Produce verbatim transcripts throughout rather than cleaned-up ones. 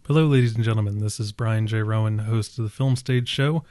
Hello, ladies and gentlemen. This is Brian J. Rowan, host of the Film Stage Show.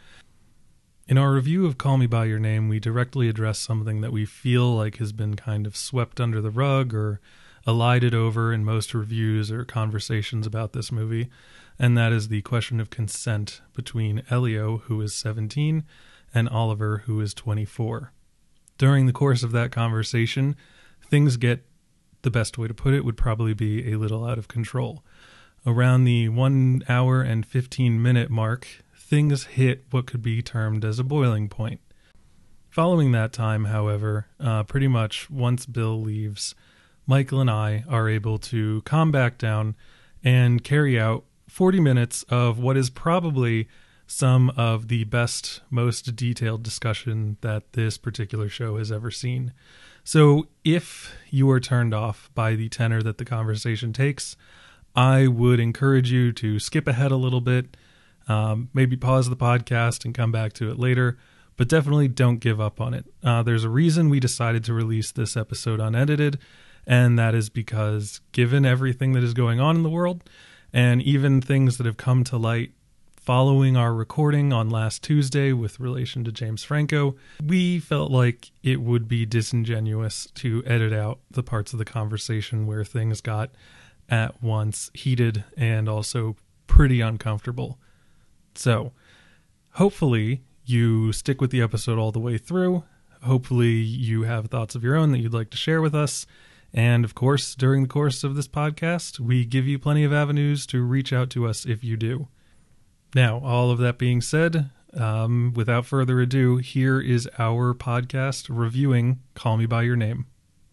In our review of Call Me By Your Name, we directly address something that we feel like has been kind of swept under the rug or elided over in most reviews or conversations about this movie, and that is the question of consent between Elio, who is seventeen, and Oliver, who is twenty-four. During the course of that conversation, things get, the best way to put it would probably be a little out of control. Around the one hour and fifteen minute mark, things hit what could be termed as a boiling point. Following that time, however, uh, pretty much once Bill leaves, Michael and I are able to calm back down and carry out forty minutes of what is probably some of the best, most detailed discussion that this particular show has ever seen. So if you are turned off by the tenor that the conversation takes, I would encourage you to skip ahead a little bit, um, maybe pause the podcast and come back to it later, but definitely don't give up on it. Uh, there's a reason we decided to release this episode unedited, and that is because given everything that is going on in the world, and even things that have come to light following our recording on last Tuesday with relation to James Franco, we felt like it would be disingenuous to edit out the parts of the conversation where things got at once heated and also pretty uncomfortable. So, hopefully you stick with the episode all the way through. Hopefully you have thoughts of your own that you'd like to share with us. And of course, during the course of this podcast, we give you plenty of avenues to reach out to us if you do. Now, all of that being said, um, without further ado, here is our podcast reviewing Call Me By Your Name.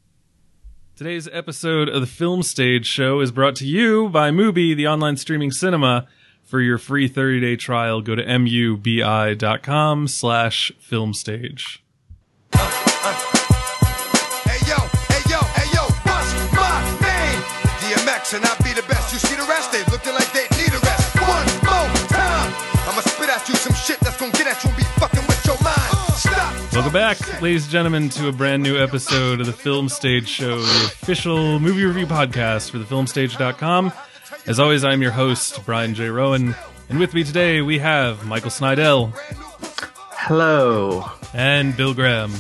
Today's episode of the Film Stage Show is brought to you by Mubi, the online streaming cinema. For your free thirty-day trial, go to mubi.com slash filmstage. Hey yo, hey yo, hey yo, what's my name? D M X and I be the best. You see the rest, they looking like they need a rest. One more time, I'ma spit at you some shit that's gonna get at you and be fucking with your mind. Stop. Welcome back, ladies and gentlemen, to a brand new episode of the Film Stage Show, the official movie review podcast for the film stage dot com. As always, I'm your host, Brian J. Rowan, and with me today we have Michael Snydell. Hello. And Bill Graham.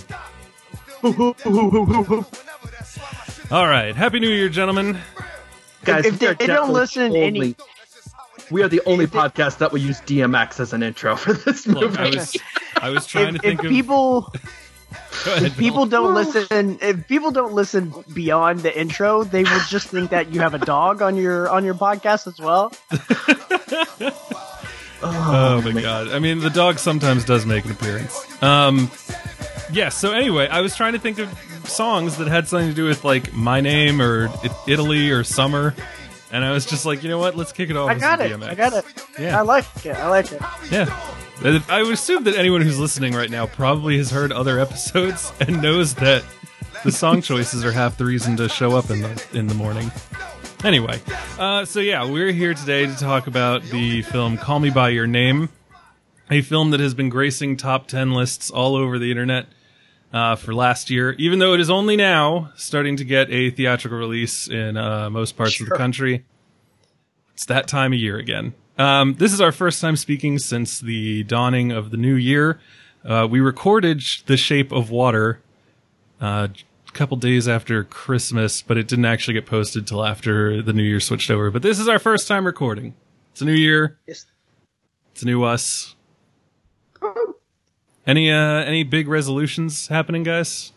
All right, Happy New Year, gentlemen. Guys, if they, they don't listen only, any, we are the only if podcast that will use D M X as an intro for this movie. Look, I was, I was trying if, to think if of people, Go ahead, if people don't listen, if people don't listen beyond the intro, they would just think that you have a dog on your on your podcast as well. oh, oh my man. God! I mean, the dog sometimes does make an appearance. Um, yes. Yeah, so anyway, I was trying to think of songs that had something to do with like my name or Italy or summer, and I was just like, you know what? Let's kick it off. I got with it. D M X. I got it. Yeah, I like it. I like it. Yeah. I would assume that anyone who's listening right now probably has heard other episodes and knows that the song choices are half the reason to show up in the in the morning. Anyway, uh, so yeah, we're here today to talk about the film Call Me By Your Name, a film that has been gracing top ten lists all over the internet uh, for last year, even though it is only now starting to get a theatrical release in uh, most parts sure. of the country. It's that time of year again. Um, this is our first time speaking since the dawning of the new year. Uh, we recorded The Shape of Water uh, a couple days after Christmas, but it didn't actually get posted till after the new year switched over. But this is our first time recording. It's a new year. Yes. It's a new us. Any uh, any big resolutions happening, guys?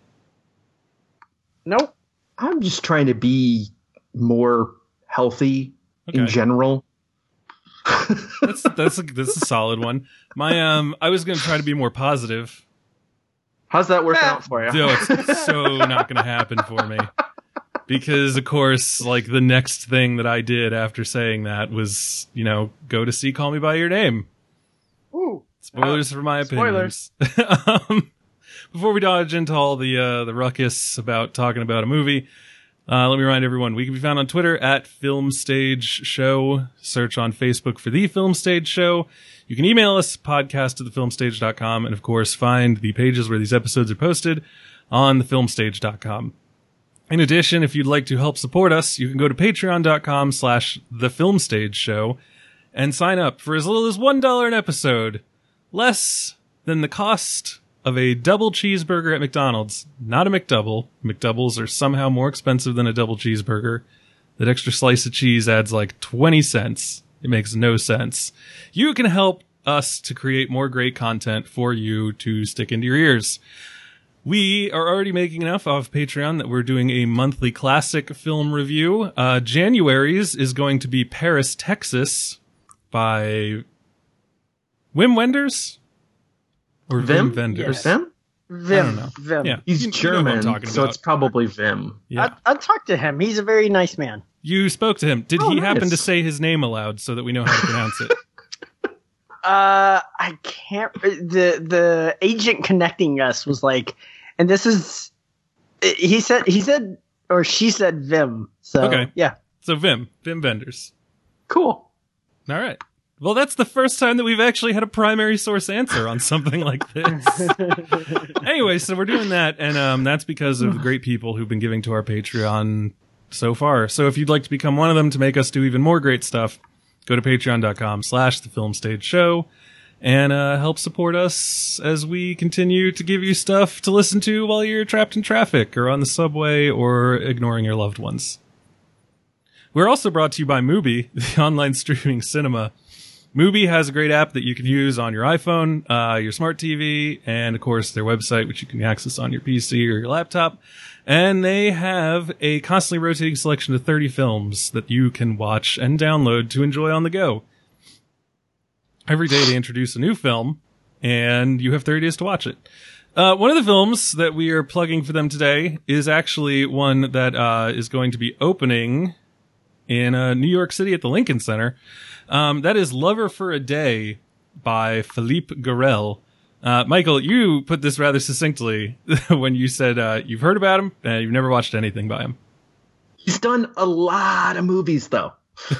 Nope. I'm just trying to be more healthy okay. in general. that's that's a, that's a solid one. My um, I was going to try to be more positive. How's that working out for you? No, it's so not going to happen for me. Because of course, like the next thing that I did after saying that was, you know, go to see Call Me By Your Name. Ooh. Spoilers uh, for my opinions. Spoilers. um, before we dodge into all the uh, the ruckus about talking about a movie. Uh, let me remind everyone, we can be found on Twitter at Film Stage Show. Search on Facebook for The Film Stage Show. You can email us, podcast at the film stage dot com, and of course, find the pages where these episodes are posted on the film stage dot com. In addition, if you'd like to help support us, you can go to patreon.com slash the film stage show and sign up for as little as one dollar an episode, less than the cost of a double cheeseburger at McDonald's. Not a McDouble. McDoubles are somehow more expensive than a double cheeseburger. That extra slice of cheese adds like twenty cents. It makes no sense. You can help us to create more great content for you to stick into your ears. We are already making enough off Patreon that we're doing a monthly classic film review. Uh, January's is going to be Paris, Texas by Wim Wenders? Or Vim? Vim Wenders? Yes. Vim? Vim. I don't know. Vim. Yeah. He's You- you know who I'm German, talking so about. it's probably Vim. Yeah. I, I talked to him. He's a very nice man. You spoke to him. Did Oh, he happen nice. to say his name aloud so that we know how to pronounce it? Uh, I can't. The the agent connecting us was like, and this is. He said. He said, or she said, Vim. So Okay. yeah. So Vim. Vim Wenders. Cool. All right. Well, that's the first time that we've actually had a primary source answer on something like this. Anyway, so we're doing that, and um, that's because of the great people who've been giving to our Patreon so far. So if you'd like to become one of them to make us do even more great stuff, go to patreon.com slash the film stage show and uh, help support us as we continue to give you stuff to listen to while you're trapped in traffic or on the subway or ignoring your loved ones. We're also brought to you by Mubi, the online streaming cinema. Mubi has a great app that you can use on your iPhone, uh, your smart T V, and of course their website, which you can access on your P C or your laptop. And they have a constantly rotating selection of thirty films that you can watch and download to enjoy on the go. Every day they introduce a new film, and you have thirty days to watch it. Uh, one of the films that we are plugging for them today is actually one that uh, is going to be opening in uh, New York City at the Lincoln Center. Um, that is Lover for a Day by Philippe Garrel. Uh, Michael, you put this rather succinctly when you said uh, you've heard about him and you've never watched anything by him. He's done a lot of movies, though.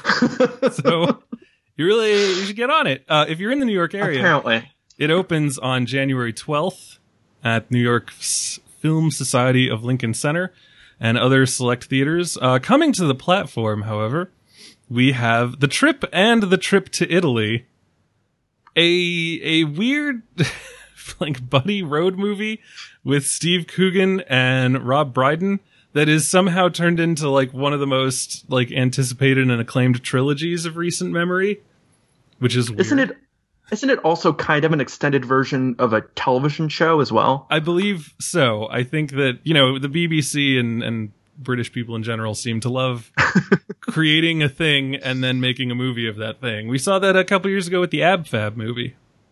So you really you should get on it. Uh, if you're in the New York area, Apparently. it opens on January twelfth at New York's Film Society of Lincoln Center and other select theaters. Uh, coming to the platform, however, we have The Trip and The Trip to Italy, a a weird like buddy road movie with Steve Coogan and Rob Brydon that is somehow turned into like one of the most like anticipated and acclaimed trilogies of recent memory, which is weird. Isn't it isn't it also kind of an extended version of a television show as well? I believe so. I think that, you know, the B B C and, and British people in general seem to love creating a thing and then making a movie of that thing. We saw that a couple years ago with the Ab Fab movie.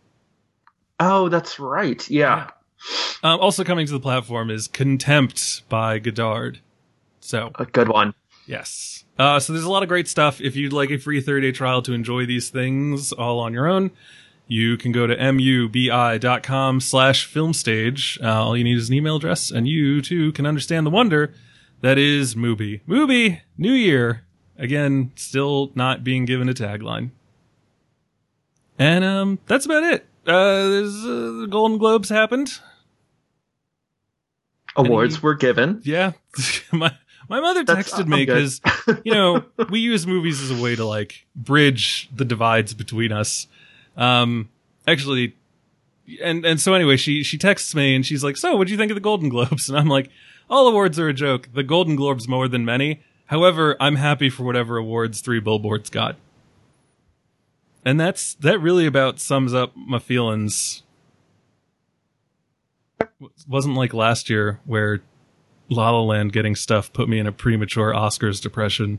Oh, that's right. Yeah. Um, also coming to the platform is Contempt by Godard. So, A good one. yes. Uh, so there's a lot of great stuff. If you'd like a free thirty-day trial to enjoy these things all on your own, you can go to mubi.com slash filmstage. Uh, all you need is an email address, and you, too, can understand the wonder that is Mubi. Mubi, New Year. Again, still not being given a tagline. And um, that's about it. Uh, there's, uh, the Golden Globes happened. Awards Any- were given. Yeah. my my mother That's- texted I'm me good. because, you know, we use movies as a way to, like, bridge the divides between us. Um, actually, and, and so anyway, she, she texts me and she's like, so what'd you think of the Golden Globes? And I'm like, all awards are a joke. The Golden Globes more than many. However, I'm happy for whatever awards Three Billboards got. And that's, that really about sums up my feelings. Wasn't like last year where La La Land getting stuff put me in a premature Oscars depression.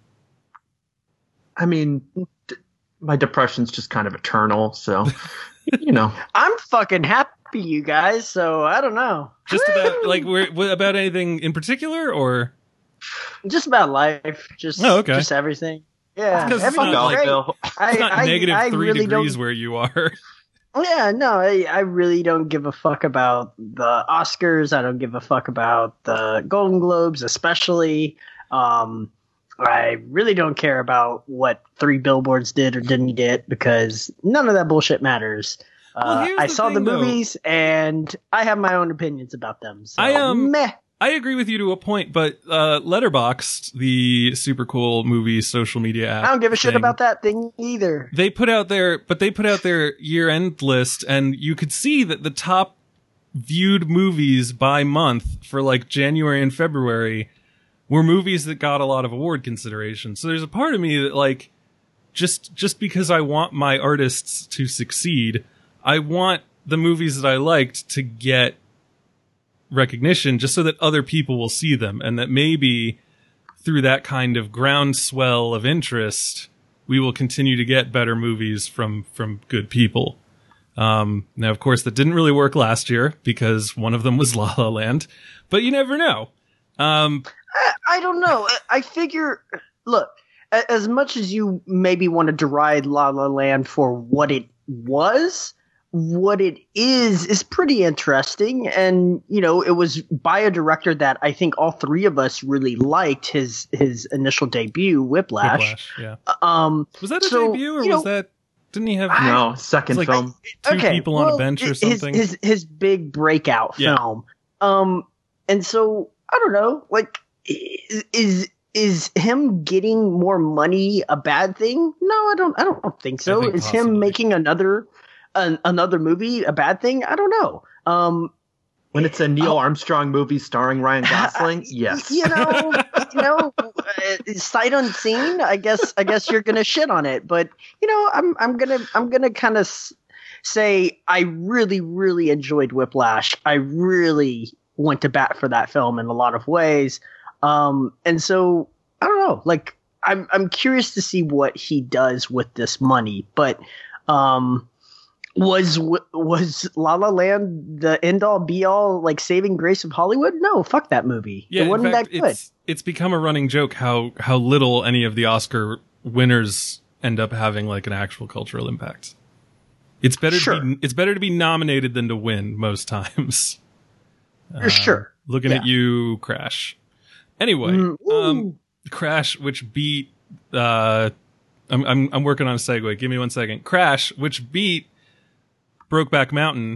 I mean, d- my depression's just kind of eternal, so, you know. I'm fucking happy, you guys. So I don't know. Just about, like, we're, what- about anything in particular, or? Just about life. Just Oh, okay. just everything. Yeah, Because it's everything's not like- great. Bill. I, It's not I, negative I three really degrees don't, where you are. Yeah, no, I, I really don't give a fuck about the Oscars. I don't give a fuck about the Golden Globes, especially. Um, I really don't care about what Three Billboards did or didn't get because none of that bullshit matters. Well, Uh, here's I the saw thing, the though. movies and I have my own opinions about them. So, I, um, meh. I agree with you to a point, but uh, Letterboxd, the super cool movie social media app, I don't give a shit thing, about that thing either. They put out their, but they put out their year-end list, and you could see that the top viewed movies by month for like January and February were movies that got a lot of award consideration. So there's a part of me that like, just just because I want my artists to succeed, I want the movies that I liked to get recognition just so that other people will see them, and that maybe through that kind of groundswell of interest, we will continue to get better movies from from good people. Um, now, of course, that didn't really work last year because one of them was La La Land, but you never know. Um, I, I don't know. I, I figure, look, a- as much as you maybe want to deride La La Land for what it was, what it is is pretty interesting. And, you know, it was by a director that I think all three of us really liked, his his initial debut, Whiplash. Whiplash, yeah. Um, Was that a so, debut, or you was know, that, didn't he have No, second like- film. two people on a bench or his- something? His his big breakout Yeah. film. Um, and so I don't know, like, is is is him getting more money a bad thing? No, I don't. I don't think so. I think is possibly. him making another an, another movie a bad thing? I don't know. Um, When it's a Neil Oh. Armstrong movie starring Ryan Gosling, yes. you know, you know, uh, sight unseen. I guess, I guess you're gonna shit on it, but you know, I'm, I'm gonna, I'm gonna kind of s- say I really, really enjoyed Whiplash. I really went to bat for that film in a lot of ways, um, and so I don't know. Like, I'm, I'm curious to see what he does with this money, but, um. Was was La La Land the end all be all, like, saving grace of Hollywood? No, fuck that movie. Yeah, it wasn't in fact, that good. it's it's become a running joke how how little any of the Oscar winners end up having like an actual cultural impact. It's better Sure. to be it's better to be nominated than to win most times. Uh, Sure. Looking at Yeah. you, Crash. Anyway, Mm, um, ooh. Crash, which beat uh, I'm I'm I'm working on a segue. Give me one second. Crash, which beat Brokeback Mountain.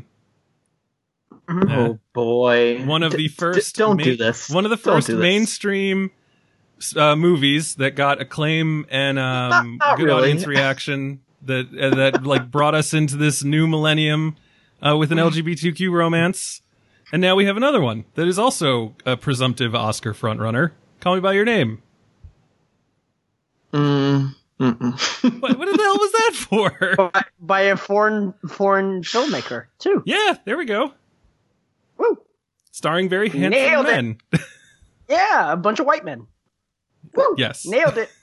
Uh, Oh boy. one of D- the d- first don't main- do this. one of the Don't first do this. mainstream uh, movies that got acclaim and um, Not- not good really. audience reaction that uh, that like brought us into this new millennium uh, with an L G B T Q romance, and now we have another one that is also a presumptive Oscar frontrunner. Call Me by Your Name. Mm, mm-mm. What, what the hell was that for? by, by a foreign foreign filmmaker too. Yeah, there we go. Woo. Starring very handsome Nailed it. men. Yeah, a bunch of white men. Woo. Yes. Nailed it.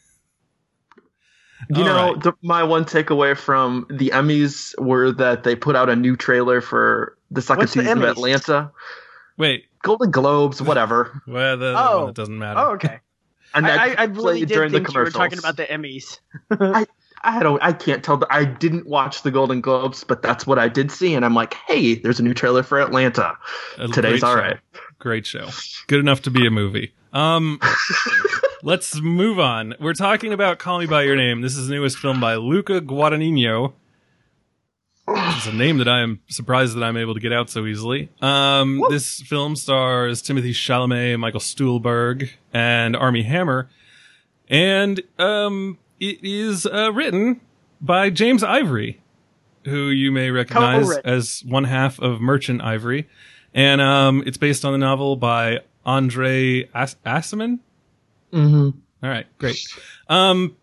You All know, right. the, my one takeaway from the Emmys were that they put out a new trailer for the second What's the season of Emmys? Atlanta. Wait, Golden Globes, whatever. well, the, Oh. it doesn't matter. Oh, okay. And I, that I, I really played did during the think you were commercials. talking about the Emmys. I don't. I can't tell. The, I didn't watch the Golden Globes, but that's what I did see, and I'm like, hey, there's a new trailer for Atlanta. A Today's great all show. right. Great show. Good enough to be a movie. Um, let's move on. We're talking about Call Me by Your Name. This is the newest film by Luca Guadagnino. It's a name that I am surprised that I'm able to get out so easily. Um, this film stars Timothy Chalamet, Michael Stuhlbarg, and Armie Hammer, and um, it is uh, written by James Ivory, who you may recognize Co-written. as one half of Merchant Ivory. And um, it's based on the novel by Andre As- Aciman. Mm-hmm. All right, great. Um,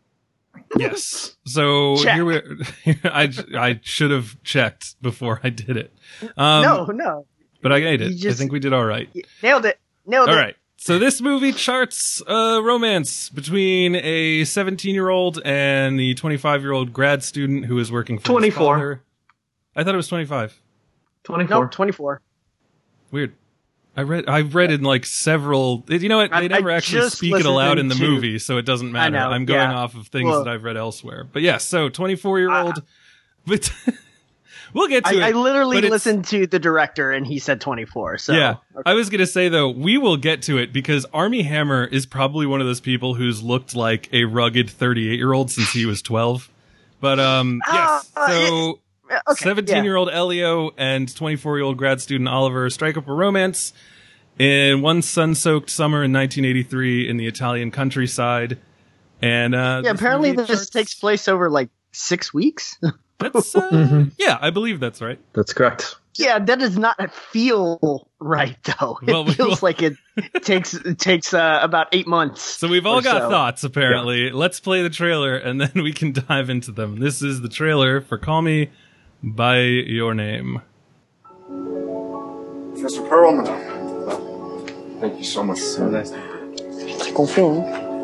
yes. So Check. here we. I I should have checked before I did it. Um, no, no. but I ate it. You just- I think we did all right. Nailed it. Nailed All it. right. So this movie charts a romance between a seventeen-year-old and the twenty-five-year-old grad student who is working for his twenty-four. father. I thought it was twenty-five. twenty-four. No, twenty-four. Weird. I read. I've read in like several. You know what? They I- never I actually just speak it aloud in the listened to- movie, so it doesn't matter. know, I'm going yeah. off of things Well- that I've read elsewhere. But yes, so twenty-four-year-old. But we'll get to I, it. I literally but it's- listened to the director and he said twenty-four. So Yeah, I was gonna say though, we will get to it because Armie Hammer is probably one of those people who's looked like a rugged thirty-eight-year-old since he was twelve. But um, yes, Uh, so Yeah, okay, seventeen-year-old Elio and twenty-four-year-old grad student Oliver strike up a romance, in one sun-soaked summer in nineteen eighty-three in the Italian countryside. And uh, yeah, apparently movie this charts- takes place over like six weeks. That's, uh, Mhm. yeah, I believe that's right. That's correct. Yeah, that does not feel right though. It Well, we feels will- like it takes it takes uh, about eight months. So we've all or got so. thoughts, apparently. Let's play the trailer, and then we can dive into them. This is the trailer for Call Me By Your Name. Professor Perlman. Well, thank you so much. So nice. Très confiant.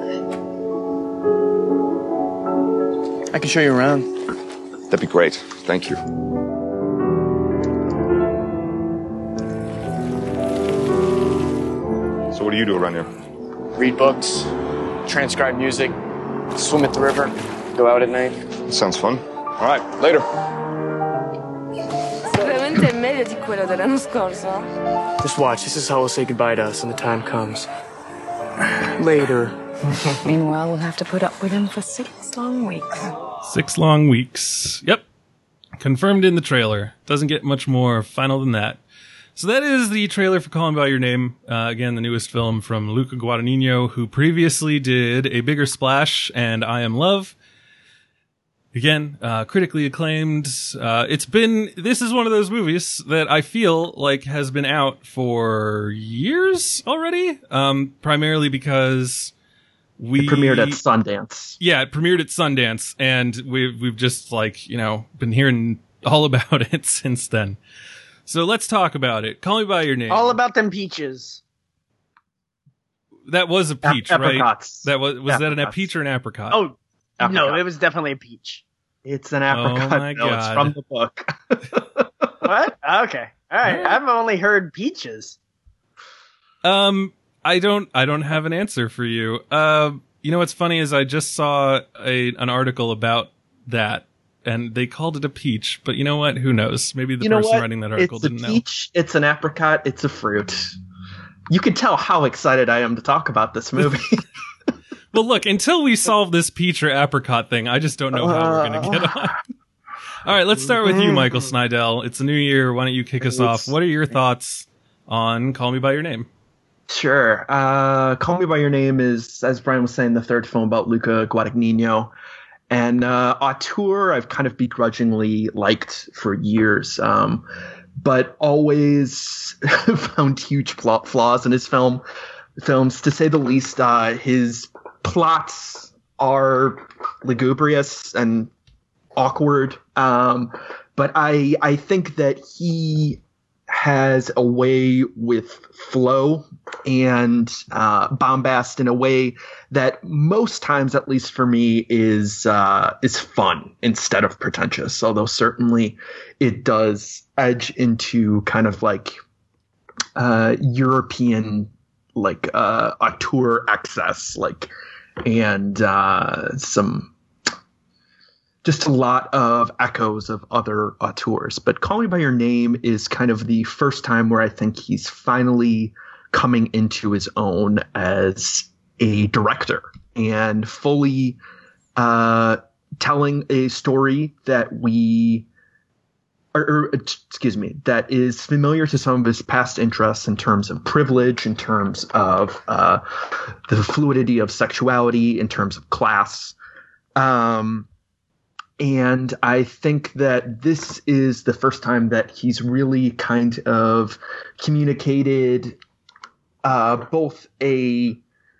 I can show you around. That'd be great. Thank you. So what do you do around here? Read books, transcribe music, swim at the river, go out at night. Sounds fun. All right, later. Veramente è meglio di quello dell'anno scorso. Just watch. This is how we'll say goodbye to us when the time comes. Later. Meanwhile, we'll have to put up with him for six long weeks. Six long weeks. Yep. Confirmed in the trailer. Doesn't get much more final than that. So that is the trailer for Call Me By Your Name. Uh, again, the newest film from Luca Guadagnino, who previously did A Bigger Splash and I Am Love. Again, uh, critically acclaimed. Uh, it's been, this is one of those movies that I feel like has been out for years already. Um, primarily because we It premiered at Sundance. Yeah, it premiered at Sundance, and we've we've just like you know been hearing all about it since then. So let's talk about it. Call Me By Your Name. All about them peaches. That was a peach, Ap- right? apricots. That was was that an a Apricots. peach or an apricot? Oh no, Apricot. it was definitely a peach. It's an apricot. my no, it's God. from the book. What? Okay, all right. I've only heard peaches. Um, I don't I don't have an answer for you. Uh, you know what's funny is I just saw a an article about that, and they called it a peach. But you know what? Who knows? Maybe the You know person what? writing that article It's a didn't know. peach. It's an apricot. It's a fruit. You can tell how excited I am to talk about this movie. Well, look, until we solve this peach or apricot thing, I just don't know how we're going to get on. All right, let's start with you, Michael Snydell. It's a new year. Why don't you kick us off? What are your thoughts on Call Me By Your Name? Sure. Uh, Call Me By Your Name is, as Brian was saying, the third film about Luca Guadagnino. And uh, Auteur, I've kind of begrudgingly liked for years, um, but always found huge plot flaws in his film films. To say the least, uh, his plots are lugubrious and awkward. Um, but I I think that he has a way with flow and uh, bombast in a way that most times, at least for me, is uh, is fun instead of pretentious. Although certainly it does edge into kind of like uh, European like uh, auteur excess, like and uh, some. Just a lot of echoes of other auteurs. But Call Me By Your Name is kind of the first time where I think he's finally coming into his own as a director and fully uh, telling a story that we, or, or excuse me, that is familiar to some of his past interests in terms of privilege, in terms of uh, the fluidity of sexuality, in terms of class. Um, And I think that this is the first time that he's really kind of communicated uh, both a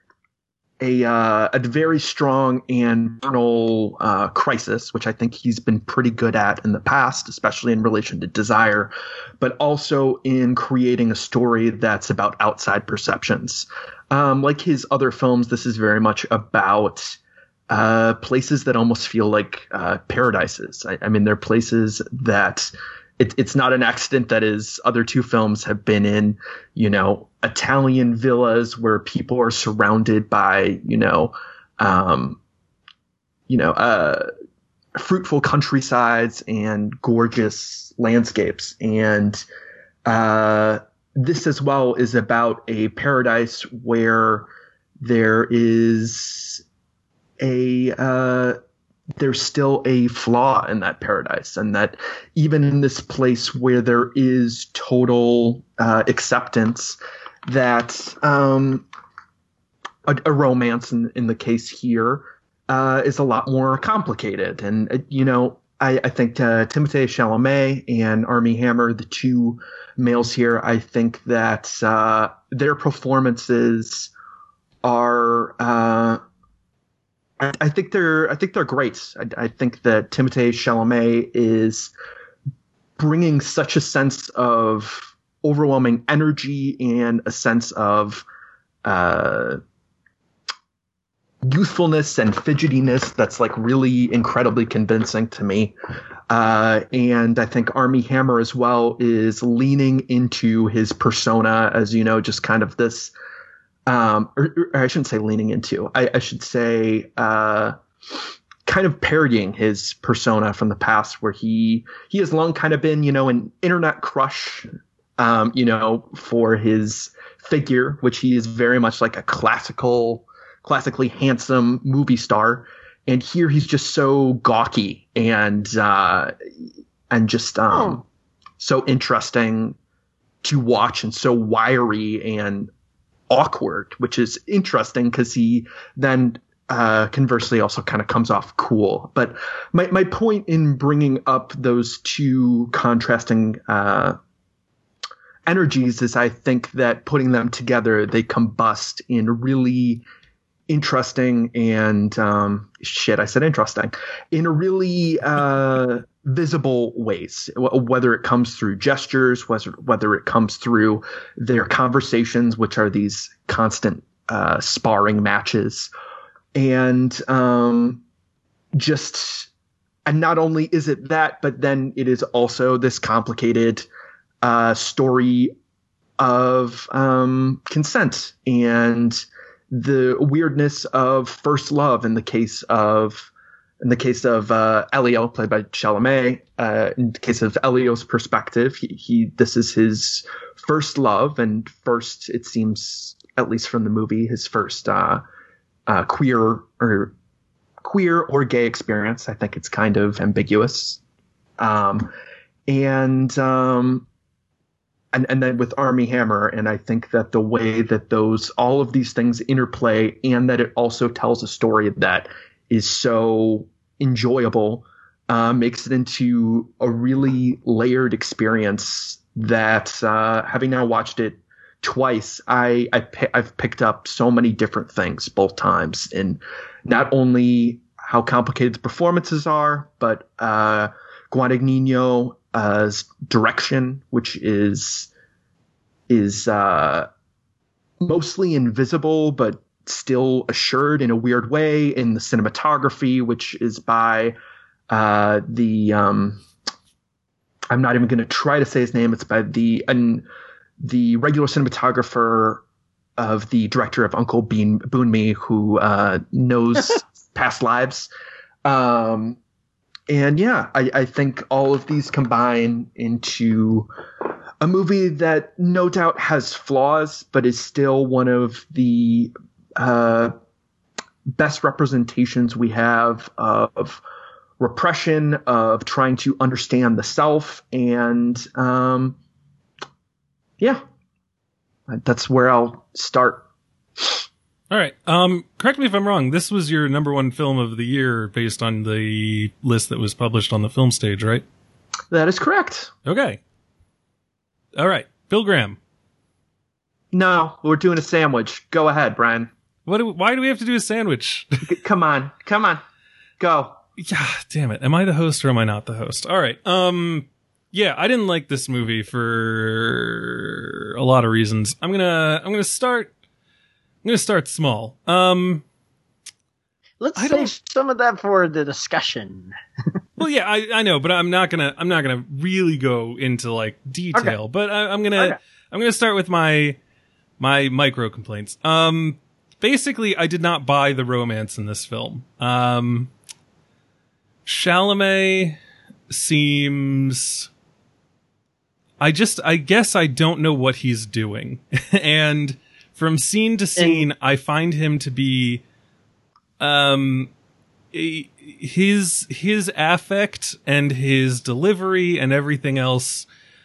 a uh, a very strong and internal uh, crisis, which I think he's been pretty good at in the past, especially in relation to desire, but also in creating a story that's about outside perceptions. Um, like his other films, this is very much about Uh, places that almost feel like uh, paradises. I, I mean, they're places that it, it's not an accident that his other two films have been in, you know, Italian villas where people are surrounded by, you know, um, you know, uh, fruitful countrysides and gorgeous landscapes. And uh, this as well is about a paradise where there is a uh, there's still a flaw in that paradise, and that even in this place where there is total uh, acceptance, that um, a, a romance in, in the case here uh, is a lot more complicated. And, uh, you know, I, I think uh, Timothée Chalamet and Armie Hammer, the two males here, I think that uh, their performances are uh, I, I think they're I think they're great. I, I think that Timothée Chalamet is bringing such a sense of overwhelming energy and a sense of uh, youthfulness and fidgetiness that's like really incredibly convincing to me. Uh, and I think Armie Hammer as well is leaning into his persona as, you know, just kind of this, um, or, or I shouldn't say leaning into, I, I should say, uh, kind of parodying his persona from the past, where he, he has long kind of been, you know, an internet crush, um, you know, for his figure, which he is very much like a classical, classically handsome movie star. And here he's just so gawky and, uh, and just, um, oh. so interesting to watch and so wiry and awkward, which is interesting because he then, uh, conversely also kind of comes off cool. But my, my point in bringing up those two contrasting, uh, energies is I think that putting them together, they combust in really interesting and um shit I said interesting in a really uh visible ways, whether it comes through gestures, whether whether it comes through their conversations, which are these constant uh sparring matches, and um just and not only is it that, but then it is also this complicated uh story of um consent and the weirdness of first love in the case of in the case of uh, Elio, played by Chalamet. Uh, in the case of Elio's perspective, he, he this is his first love and first, it seems, at least from the movie, his first uh, uh, queer or queer or gay experience. I think it's kind of ambiguous, um, and. Um, And, and then with Armie Hammer, and I think that the way that those all of these things interplay, and that it also tells a story that is so enjoyable, uh, makes it into a really layered experience that, uh, having now watched it twice, I, I I've picked up so many different things both times, and not only how complicated the performances are, but uh, Guadagnino's Uh, direction, which is is uh, mostly invisible, but still assured in a weird way. In the cinematography, which is by uh, the um, I'm not even going to try to say his name. It's by the uh, the regular cinematographer of the director of Uncle Bean Boonmee, who uh, knows past lives. Um, And yeah, I, I think all of these combine into a movie that no doubt has flaws, but is still one of the uh, best representations we have of repression, of trying to understand the self. And um, yeah, that's where I'll start. All right. Um, correct me if I'm wrong. This was your number one film of the year based on the list that was published on the Film Stage, right? That is correct. Okay. All right. Phil Graham. No, we're doing a sandwich. Go ahead, Brian. What? Do, why do we have to do a sandwich? Come on. Come on. Go. Yeah, damn it. Am I the host or am I not the host? All right. Um, yeah, I didn't like this movie for a lot of reasons. I'm gonna, I'm gonna start I'm going to start small. Um, Let's save some of that for the discussion. Well, yeah, I, I know, but I'm not gonna I'm not gonna really go into like detail. Okay. But I, I'm gonna okay. I'm gonna start with my my micro complaints. Um, basically, I did not buy the romance in this film. Um, Chalamet seems. I just I guess I don't know what he's doing, and. From scene to scene, I find him to be, um, his, his affect and his delivery and everything else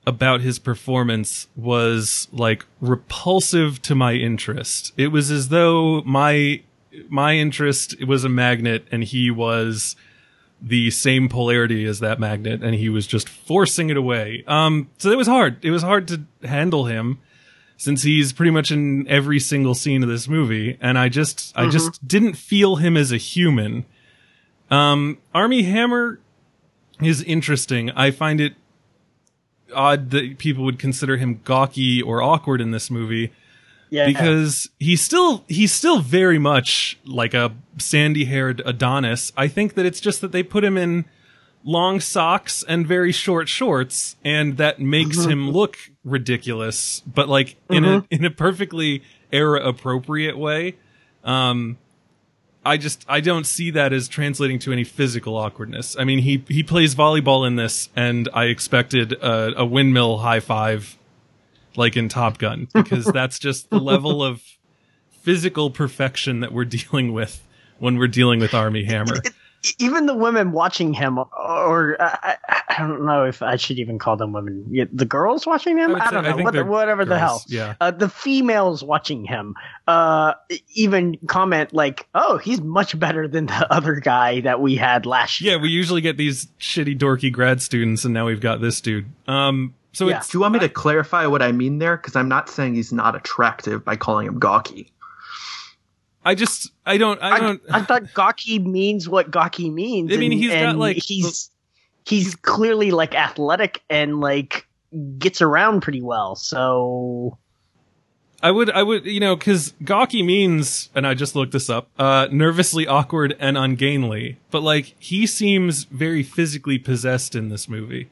about his performance was like repulsive to my interest. It was as though my my interest was a magnet and he was the same polarity as that magnet and he was just forcing it away. Um so it was hard. It was hard to handle him since he's pretty much in every single scene of this movie, and I just mm-hmm. I just didn't feel him as a human. Um Armie Hammer is interesting. I find it odd that people would consider him gawky or awkward in this movie. Yeah. Because he's still he's still very much like a sandy-haired Adonis. I think that it's just that they put him in long socks and very short shorts, and that makes mm-hmm. him look ridiculous, but like in mm-hmm. a in a perfectly era appropriate way. Um I just I don't see that as translating to any physical awkwardness. I mean, he he plays volleyball in this, and I expected a, a windmill high five like in Top Gun, because that's just the level of physical perfection that we're dealing with when we're dealing with Armie Hammer. It, it, even the women watching him, or I, I don't know if I should even call them women. The girls watching him, I, I don't say, know, I what, whatever girls, the hell. Yeah, uh, the females watching him, uh, even comment like, "Oh, he's much better than the other guy that we had last year." Yeah, we usually get these shitty, dorky grad students, and now we've got this dude. Um. So yeah. it's, Do you want me to clarify what I mean there? Because I'm not saying he's not attractive by calling him gawky. I just, I don't, I don't. I, I thought gawky means what gawky means. I mean, and, he's and got like he's he's clearly like athletic and like gets around pretty well. So I would, I would, you know, because gawky means, and I just looked this up, uh, nervously awkward and ungainly. But like, he seems very physically possessed in this movie.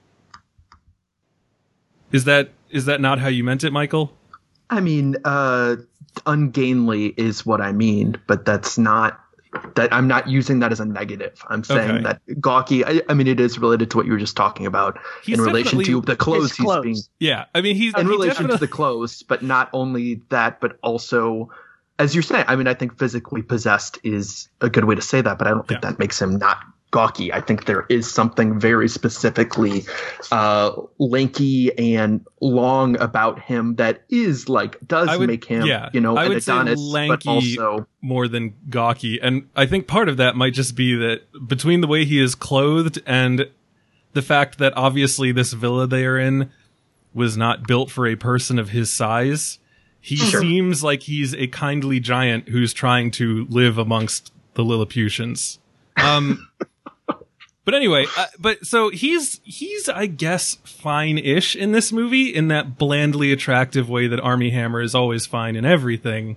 Is that is that not how you meant it, Michael? I mean, uh, ungainly is what I mean, but that's not that I'm not using that as a negative. I'm saying Okay. that gawky. I, I mean, it is related to what you were just talking about He's in relation definitely- to the clothes his he's clothes. being Yeah, I mean, he's in he relation to definitely- the clothes, but not only that, but also, as you're saying, I mean, I think physically possessed is a good way to say that, but I don't think Yeah. that makes him not gawky. I think there is something very specifically uh, lanky and long about him that is like does I would- make him, yeah, you know, I an would say Adonis, lanky but also more than gawky. And I think part of that might just be that between the way he is clothed and the fact that obviously this villa they are in was not built for a person of his size, he Sure. seems like he's a kindly giant who's trying to live amongst the Lilliputians. Um, but anyway, uh, but so he's, he's, I guess, fine-ish in this movie in that blandly attractive way that Armie Hammer is always fine in everything.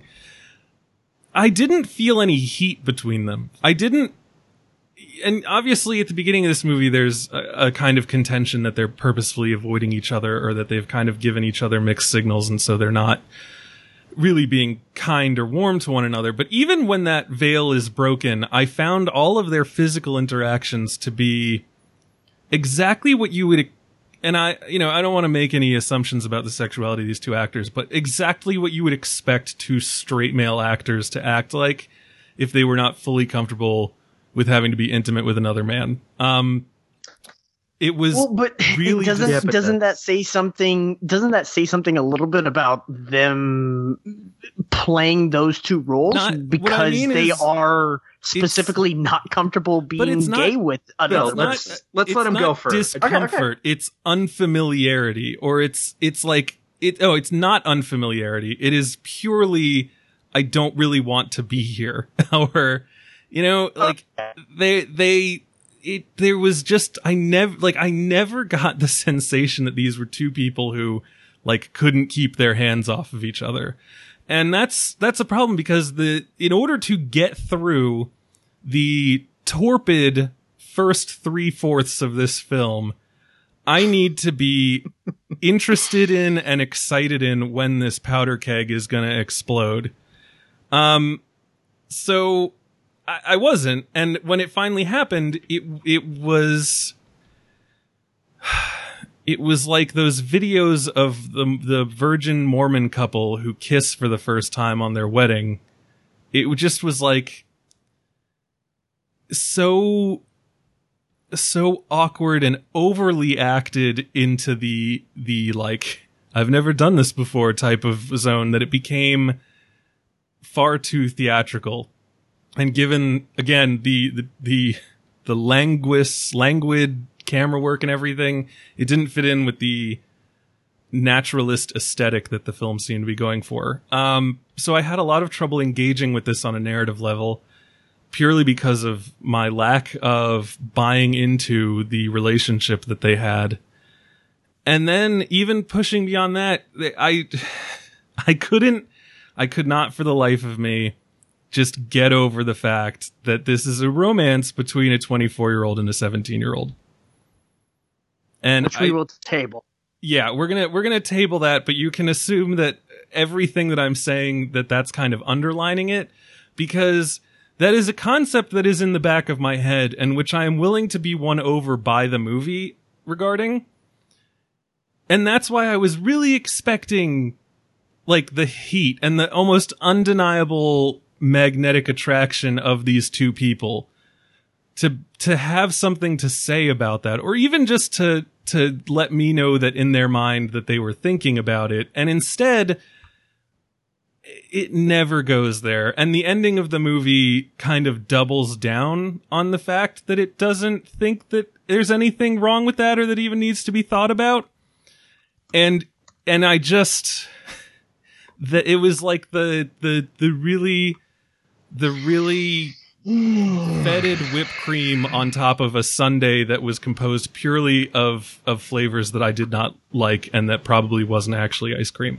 I didn't feel any heat between them. I didn't, and obviously at the beginning of this movie, there's a, a kind of contention that they're purposefully avoiding each other or that they've kind of given each other mixed signals and so they're not really being kind or warm to one another. But even when that veil is broken, I found all of their physical interactions to be exactly what you would, and I, you know, I don't want to make any assumptions about the sexuality of these two actors, but exactly what you would expect two straight male actors to act like if they were not fully comfortable with having to be intimate with another man. Um, It was well, but really doesn't Yeah, but doesn't that that's- say something? Doesn't that say something a little bit about them playing those two roles Not- what I because mean they is- are specifically not comfortable being it's not- gay with another Bill, person? let's- let's it's let him not go first. Discomfort. It's unfamiliarity, or it's it's like it. Oh, it's not unfamiliarity. It is purely I don't really want to be here, or you know, like they they. It there was just I never like I never got the sensation that these were two people who like couldn't keep their hands off of each other. And that's that's a problem because the in order to get through the torpid first three-fourths of this film, I need to be interested in and excited in when this powder keg is going to explode. Um so I, I wasn't, and when it finally happened, it it was it was like those videos of the the virgin Mormon couple who kiss for the first time on their wedding. It just was like so so awkward and overly acted into the the like I've never done this before type of zone that it became far too theatrical. And given again the the the, the languis languid camera work and everything, it didn't fit in with the naturalist aesthetic that the film seemed to be going for. Um, so I had a lot of trouble engaging with this on a narrative level, purely because of my lack of buying into the relationship that they had. And then even pushing beyond that, I, I couldn't, I could not for the life of me just get over the fact that this is a romance between a twenty-four year old and a seventeen year old. And which we I, will table. Yeah, we're going to, we're going to table that, but you can assume that everything that I'm saying, that that's kind of underlining it, because that is a concept that is in the back of my head and which I am willing to be won over by the movie regarding. And that's why I was really expecting like the heat and the almost undeniable magnetic attraction of these two people to, to have something to say about that, or even just to, to let me know that in their mind that they were thinking about it. And instead, it never goes there. And the ending of the movie kind of doubles down on the fact that it doesn't think that there's anything wrong with that or that even needs to be thought about. And, and I just, that it was like the, the, the really, the really fetid whipped cream on top of a sundae that was composed purely of, of flavors that I did not like and that probably wasn't actually ice cream.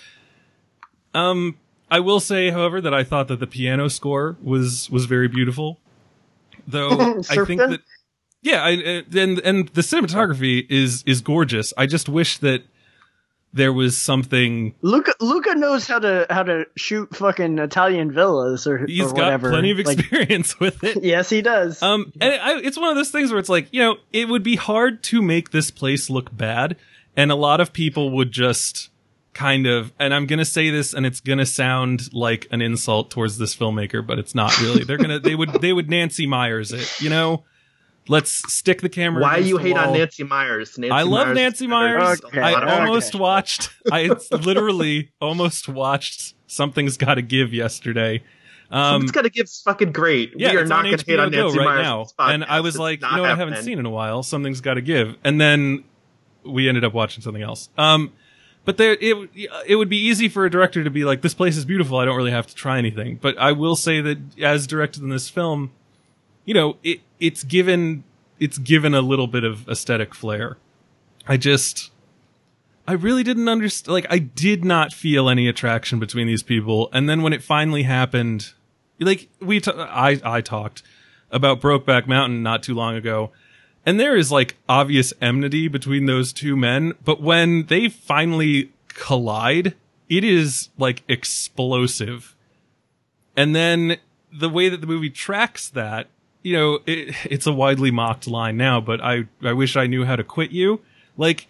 Um, I will say, however, that I thought that the piano score was, was very beautiful. Though I think that, yeah, I, and, and the cinematography is, is gorgeous. I just wish that there was something. Luca, Luca knows how to, how to shoot fucking Italian villas or, He's or got whatever. plenty of experience like, with it. Yes, he does. Um, and I, it's one of those things where it's like, you know, it would be hard to make this place look bad. And a lot of people would just kind of, and I'm going to say this and it's going to sound like an insult towards this filmmaker, but it's not really. They're going to, they would, they would Nancy Myers it, you know? Let's stick the camera. Why you hate wall. on Nancy Myers? Nancy I love Myers Nancy Myers. Okay. I Okay. almost watched, I literally almost watched Something's Gotta Give yesterday. Um, Something's Gotta Give's fucking great. Yeah, we are it's not on going to hate on H B O Go Nancy right Myers now. on this podcast. And I was It's like, you not know what I happening. haven't seen in a while? Something's Gotta Give. And then we ended up watching something else. Um, but there, it, it would be easy for a director to be like, this place is beautiful. I don't really have to try anything. But I will say that as directed in this film, you know, it, it's given, it's given a little bit of aesthetic flair. I just, I really didn't understand, like, I did not feel any attraction between these people. And then when it finally happened, like, we, t- I, I talked about Brokeback Mountain not too long ago. And there is like obvious enmity between those two men, but when they finally collide, it is like explosive. And then the way that the movie tracks that, you know, it, it's a widely mocked line now, but I, I wish I knew how to quit you. Like,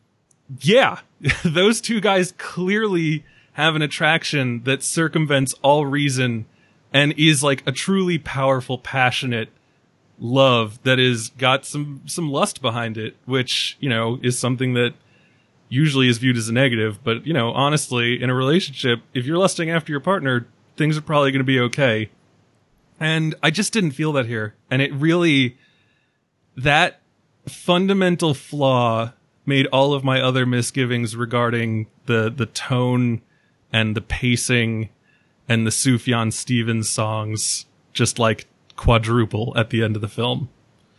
yeah, those two guys clearly have an attraction that circumvents all reason and is like a truly powerful, passionate love that is got some, some lust behind it, which, you know, is something that usually is viewed as a negative. But, you know, honestly, in a relationship, if you're lusting after your partner, things are probably going to be okay. And I just didn't feel that here. And it really, that fundamental flaw made all of my other misgivings regarding the, the tone and the pacing and the Sufjan Stevens songs just like quadruple at the end of the film.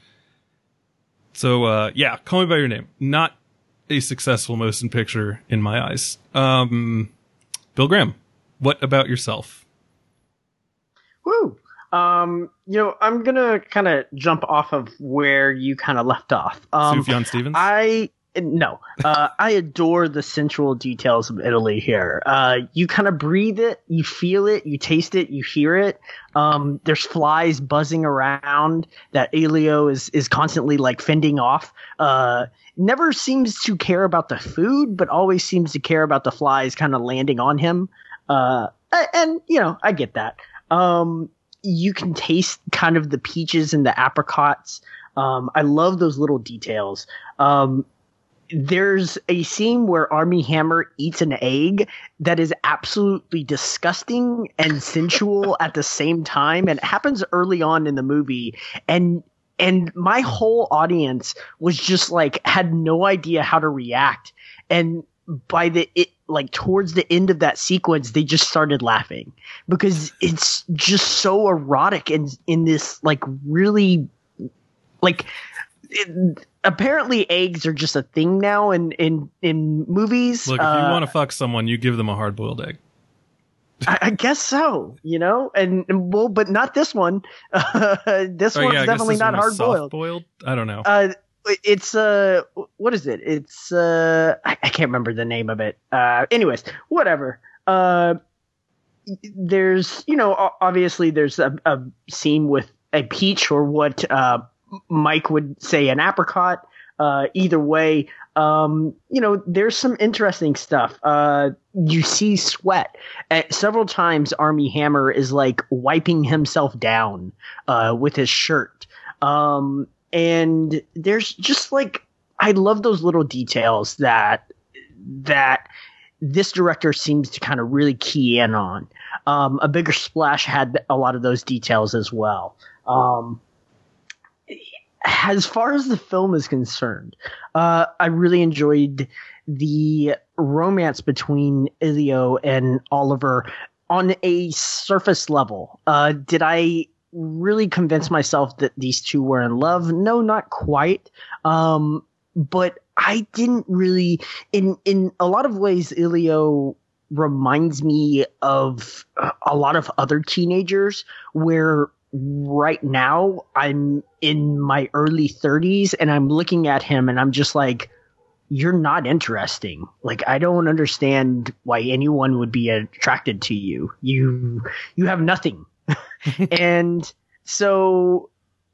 So, uh, yeah, Call Me By Your Name. Not a successful motion picture in my eyes. Um, Bill Graham, what about yourself? Woo! Um, you know, I'm gonna kind of jump off of where you kind of left off. Um, Sufjan Stevens? I no, uh, I adore the sensual details of Italy here. Uh, you kind of breathe it, you feel it, you taste it, you hear it. Um, there's flies buzzing around that Elio is is constantly like fending off. Uh, never seems to care about the food, but always seems to care about the flies kind of landing on him. Uh, and you know, I get that. Um, you can taste kind of the peaches and the apricots. Um, I love those little details. Um, there's a scene where Armie Hammer eats an egg that is absolutely disgusting and sensual at the same time. And it happens early on in the movie. And and my whole audience was just like, had no idea how to react. And by the it like towards the end of that sequence, they just started laughing because it's just so erotic and in this like really like it, apparently eggs are just a thing now in in in movies. Look, if you uh, want to fuck someone, you give them a hard boiled egg. I, I guess so, you know, and, and well, but not this one. Uh, this Oh, one's yeah, I guess definitely this not one was hard boiled. soft-boiled? I don't know. Uh, it's uh, what is it? It's uh, I, I can't remember the name of it. Uh, anyways, whatever. Uh, there's, you know, o- obviously there's a, a scene with a peach or what uh Mike would say an apricot. Uh, either way, um, you know, there's some interesting stuff. Uh, you see sweat. At several times, Armie Hammer is like wiping himself down uh, with his shirt. Um, and there's just like, I love those little details that that this director seems to kind of really key in on. Um, A Bigger Splash had a lot of those details as well. Um, As far as the film is concerned, uh, I really enjoyed the romance between Elio and Oliver on a surface level. Uh, did I really convince myself that these two were in love? No, not quite. Um, but I didn't really. In in a lot of ways, Elio reminds me of a lot of other teenagers where. Right now, I'm in my early thirties and I'm looking at him and I'm just like, you're not interesting. Like, I don't understand why anyone would be attracted to you. You, you have nothing. And so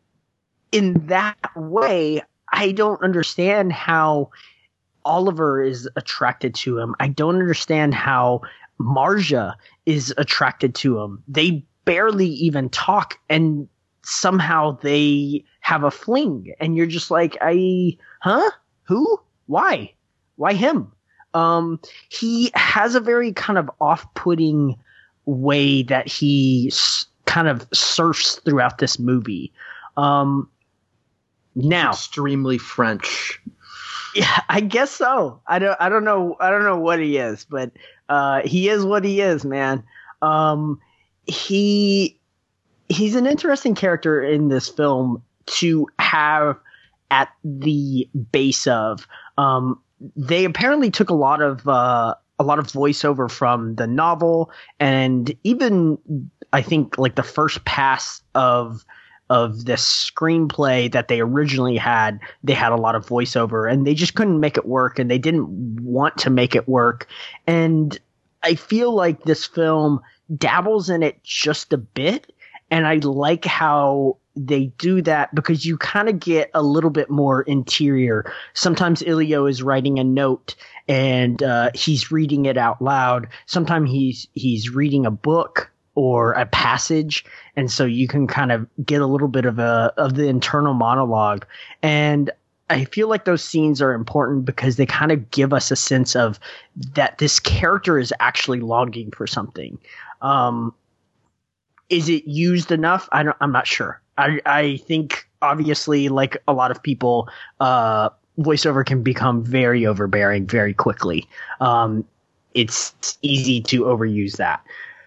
in that way, I don't understand how Oliver is attracted to him. I don't understand how Marja is attracted to him. They barely even talk and somehow they have a fling and you're just like, I, huh? Who? Why? Why him? Um, he has a very kind of off-putting way that he s- kind of surfs throughout this movie. Um, now, Extremely French. yeah, I guess so. I don't, I don't know. I don't know what he is, but, uh, he is what he is, man. Um, he he's an interesting character in this film to have at the base of. Um, they apparently took a lot of uh, a lot of voiceover from the novel, and even I think like the first pass of of this screenplay that they originally had, they had a lot of voiceover, and they just couldn't make it work, and they didn't want to make it work, and I feel like this film dabbles in it just a bit, and I like how they do that because you kind of get a little bit more interior. Sometimes Elio is writing a note and uh, he's reading it out loud. Sometimes he's he's reading a book or a passage, and so you can kind of get a little bit of a of the internal monologue. And I feel like those scenes are important because they kind of give us a sense of that this character is actually longing for something. Um, is it used enough? I don't, I'm not sure. I, I think obviously, like a lot of people, uh, voiceover can become very overbearing very quickly. Um, it's easy to overuse that.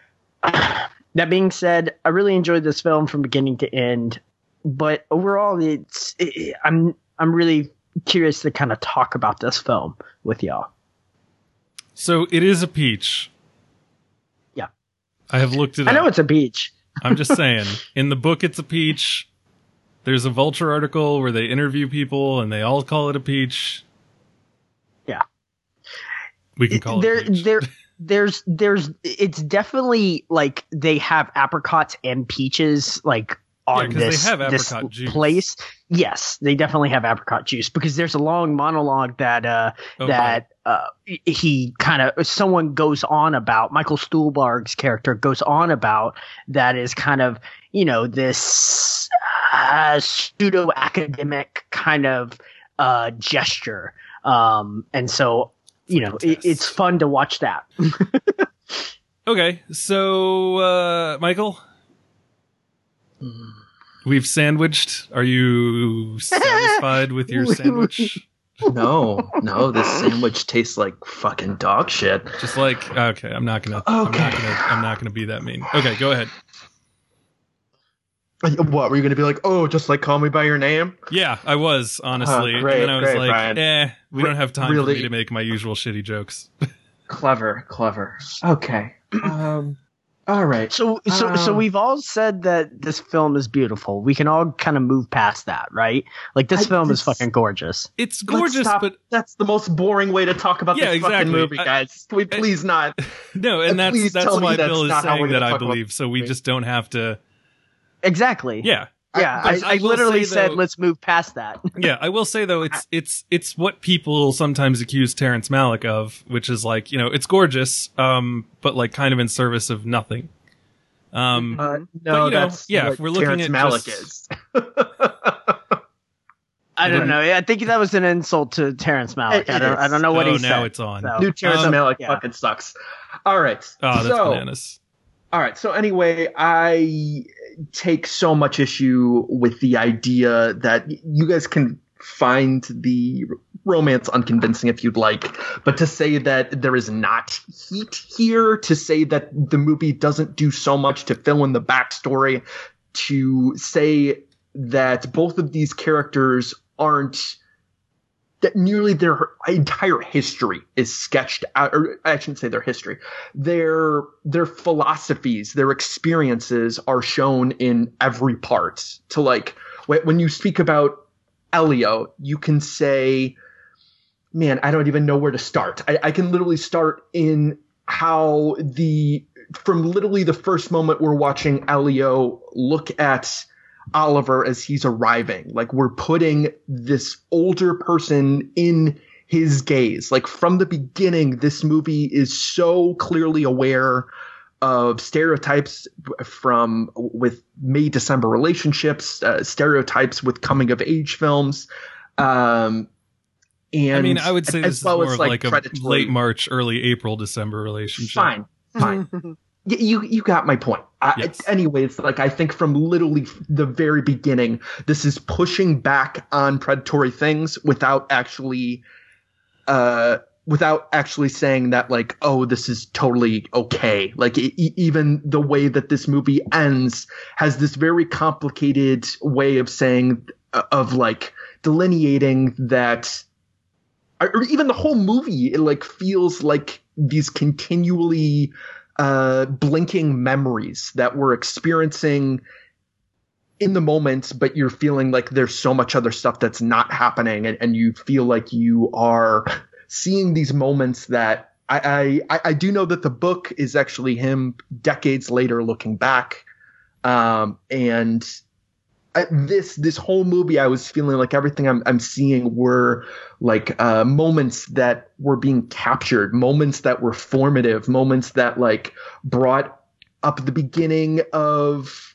That being said, I really enjoyed this film from beginning to end, but overall, it's it, I'm I'm really curious to kind of talk about this film with y'all. So it is a peach. Yeah. I have looked it I up. know it's a peach. I'm just saying. In the book, it's a peach. There's a Vulture article where they interview people and they all call it a peach. Yeah. We can call there, it peach. there, there's, there's, it's definitely like they have apricots and peaches like on 'cause they this, have this apricot juice. place. Yes, they definitely have apricot juice because there's a long monologue that, uh, Okay. that, uh, he kind of, someone goes on about, Michael Stuhlbarg's character goes on about that is kind of, you know, this, uh, pseudo academic kind of uh, gesture, um, and so you know it, it's fun to watch that. Okay, so uh, Michael, we've sandwiched. Are you satisfied with your sandwich? No, no, this sandwich tastes like fucking dog shit. Just like okay, I'm not gonna. I'm Okay. not gonna. I'm not gonna be that mean. Okay, go ahead. What were you going to be like? Oh, just like Call Me by Your Name? Yeah, I was honestly, Oh, great, and then I was great, like, Brian. eh, we Re- don't have time really- for me to make my usual shitty jokes. Clever, clever. Okay. Um. All right. So, so, so Um, we've all said that this film is beautiful. We can all kind of move past that, right? Like this I film is just- fucking gorgeous. It's Let's gorgeous, stop. but That's the most boring way to talk about Yeah, this fucking exactly. movie, I- guys. Can we please not? no, and Uh, that's please that's tell me why that's Bill is not how we're saying gonna that I talk about believe. So we movie. just don't have to. Exactly. Yeah, Yeah. but I, I I, will literally say, said, though- let's move past that. yeah. I will say though, it's it's it's what people sometimes accuse Terrence Malick of, which is like you know it's gorgeous, um, but like kind of in service of nothing. Um, Uh, no, But, you know, that's yeah, what if we're looking Terrence at Malick just- is. I don't know. I think that was an insult to Terrence Malick. It- I it don't. I is. don't know what oh, he now said. it's on. So- New Terrence Um, Malick yeah. fucking sucks. All right. Oh, that's so, bananas. All right. So anyway, I take so much issue with the idea that y- you guys can find the romance unconvincing if you'd like, but to say that there is not heat here, to say that the movie doesn't do so much to fill in the backstory, to say that both of these characters aren't that nearly their entire history is sketched out, or I shouldn't say their history, their their philosophies, their experiences are shown in every part. To like wh- when you speak about Elio, you can say, man, I don't even know where to start. I, I can literally start in how the from literally the first moment we're watching Elio look at Oliver as he's arriving. Like we're putting this older person in his gaze. Like from the beginning, this movie is so clearly aware of stereotypes from with May December relationships, uh, stereotypes with coming of age films. Um, and I mean, I would say as this is well more as, of like, like a predatory- late March, early April, December relationship. Fine, fine. Y- You you got my point. I, Yes. Anyways, like I think from literally the very beginning, this is pushing back on predatory things without actually, uh, without actually saying that like, oh, this is totally okay. Like e- e- even the way that this movie ends has this very complicated way of saying uh, of like delineating that, or even the whole movie. It like feels like these continually uh, blinking memories that we're experiencing in the moment, but you're feeling like there's so much other stuff that's not happening, and, and you feel like you are seeing these moments that I, I I do know that the book is actually him decades later looking back, um, and I, this this whole movie I was feeling like everything I'm I'm seeing were like uh, moments that were being captured, moments that were formative, moments that like brought up the beginning of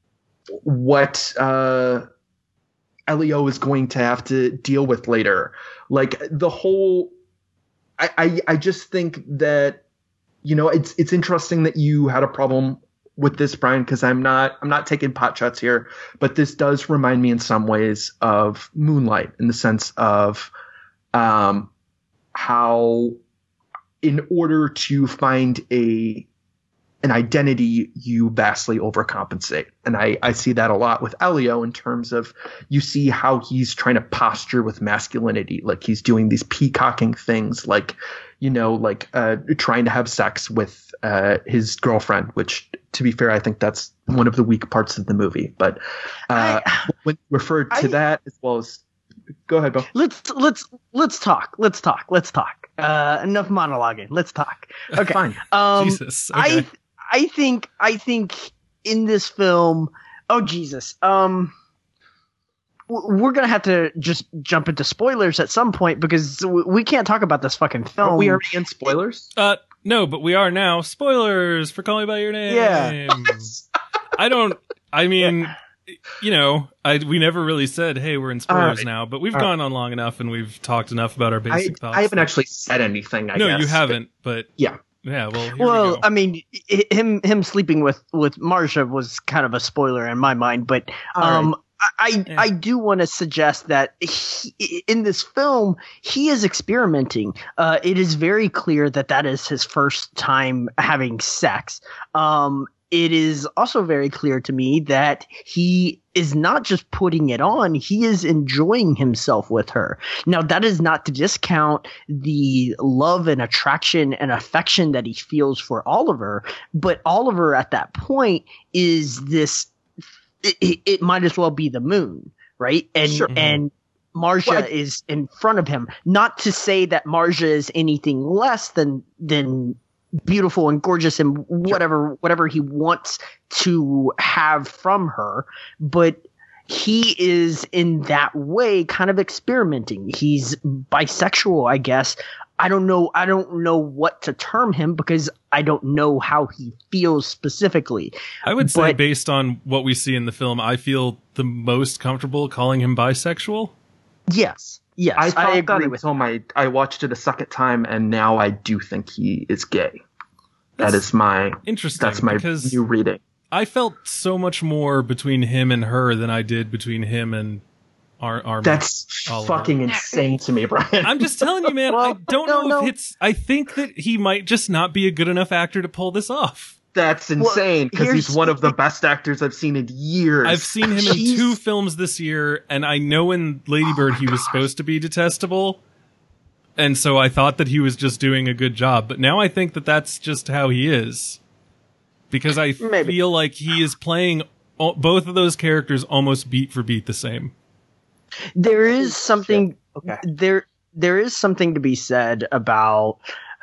what uh, Elio is going to have to deal with later. Like the whole, I, I, I just think that, you know, it's it's interesting that you had a problem with this, Brian, because I'm not I'm not taking pot shots here, but this does remind me in some ways of Moonlight in the sense of um, how in order to find a an identity, you vastly overcompensate. And I, I see that a lot with Elio in terms of you see how he's trying to posture with masculinity. Like he's doing these peacocking things, like, you know, like uh, trying to have sex with uh, his girlfriend, which to be fair, I think that's one of the weak parts of the movie. But uh, I- when referred to I- that as well as go ahead, Bill. Let's let's let's talk. Let's talk. Let's talk. Uh, enough monologuing. Let's talk. Okay. Fine. Um, Jesus. I Okay. th- I think I think in this film, oh Jesus, um, w- we're gonna have to just jump into spoilers at some point because w- we can't talk about this fucking film. Are we already in spoilers? Uh, no, but we are now. Spoilers for Call Me by Your Name. Yeah. I don't. I mean, you know, I we never really said, hey, we're in spoilers right. now, but we've All gone on long enough and we've talked enough about our I, basic thoughts. I haven't that- actually said anything, I no, guess. you haven't, but Yeah. yeah, well, here Well, we go. I mean, i- him him sleeping with with Marcia was kind of a spoiler in my mind, but um, I Yeah. I do want to suggest that he, in this film he is experimenting. Uh, it is very clear that that is his first time having sex. Um, it is also very clear to me that he is not just putting it on, he is enjoying himself with her. Now, that is not to discount the love and attraction and affection that he feels for Oliver, but Oliver at that point is this, it, it, it might as well be the moon, right? And, Sure. and Marcia Well, I- is in front of him. Not to say that Marcia is anything less than, than, beautiful and gorgeous and whatever whatever he wants to have from her, but he is in that way kind of experimenting. He's bisexual, I guess. I don't know I don't know what to term him because I don't know how he feels specifically. I would say, but- based on what we see in the film, I feel the most comfortable calling him bisexual. Yes. Yes, I thought I agree that with until my I watched it a second time, and now I do think he is gay. That That's is my Interesting, that's my because new reading. I felt so much more between him and her than I did between him and Ar- Armin. That's Oliver. fucking insane to me, Brian. I'm just telling you, man. I Well, don't no, know no. if it's. I think that he might just not be a good enough actor to pull this off. That's insane because here's- he's one of the best actors I've seen in years. I've seen him in He's- two films this year, and I know in Lady Bird he was supposed to be detestable, and so I thought that he was just doing a good job. But now I think that that's just how he is, because I Maybe. feel like he is playing o- both of those characters almost beat for beat the same. There is something Okay. there there is something to be said about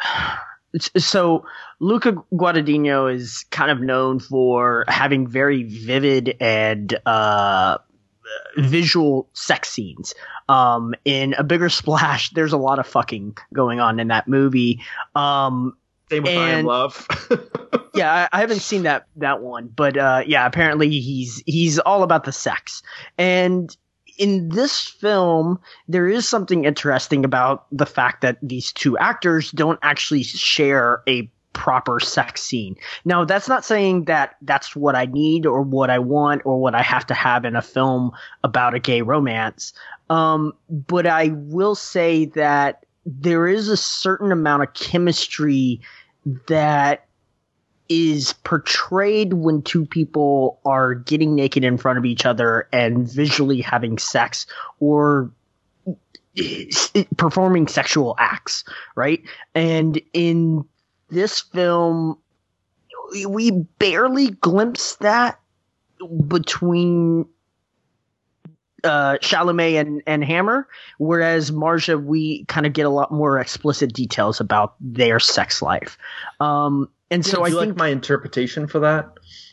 so Luca Guadagnino is kind of known for having very vivid and uh visual sex scenes. Um in A Bigger Splash there's a lot of fucking going on in that movie. Um Same with I Am and- Love. yeah, I, I haven't seen that that one, but uh, yeah, apparently he's he's all about the sex. And in this film, there is something interesting about the fact that these two actors don't actually share a proper sex scene. Now, that's not saying that that's what I need or what I want or what I have to have in a film about a gay romance. Um, but I will say that there is a certain amount of chemistry that is portrayed when two people are getting naked in front of each other and visually having sex or performing sexual acts, right? And in this film, we barely glimpse that between uh, Chalamet and, and Hammer, whereas Marcia, we kind of get a lot more explicit details about their sex life. Um, and so Do I you think like my interpretation for that?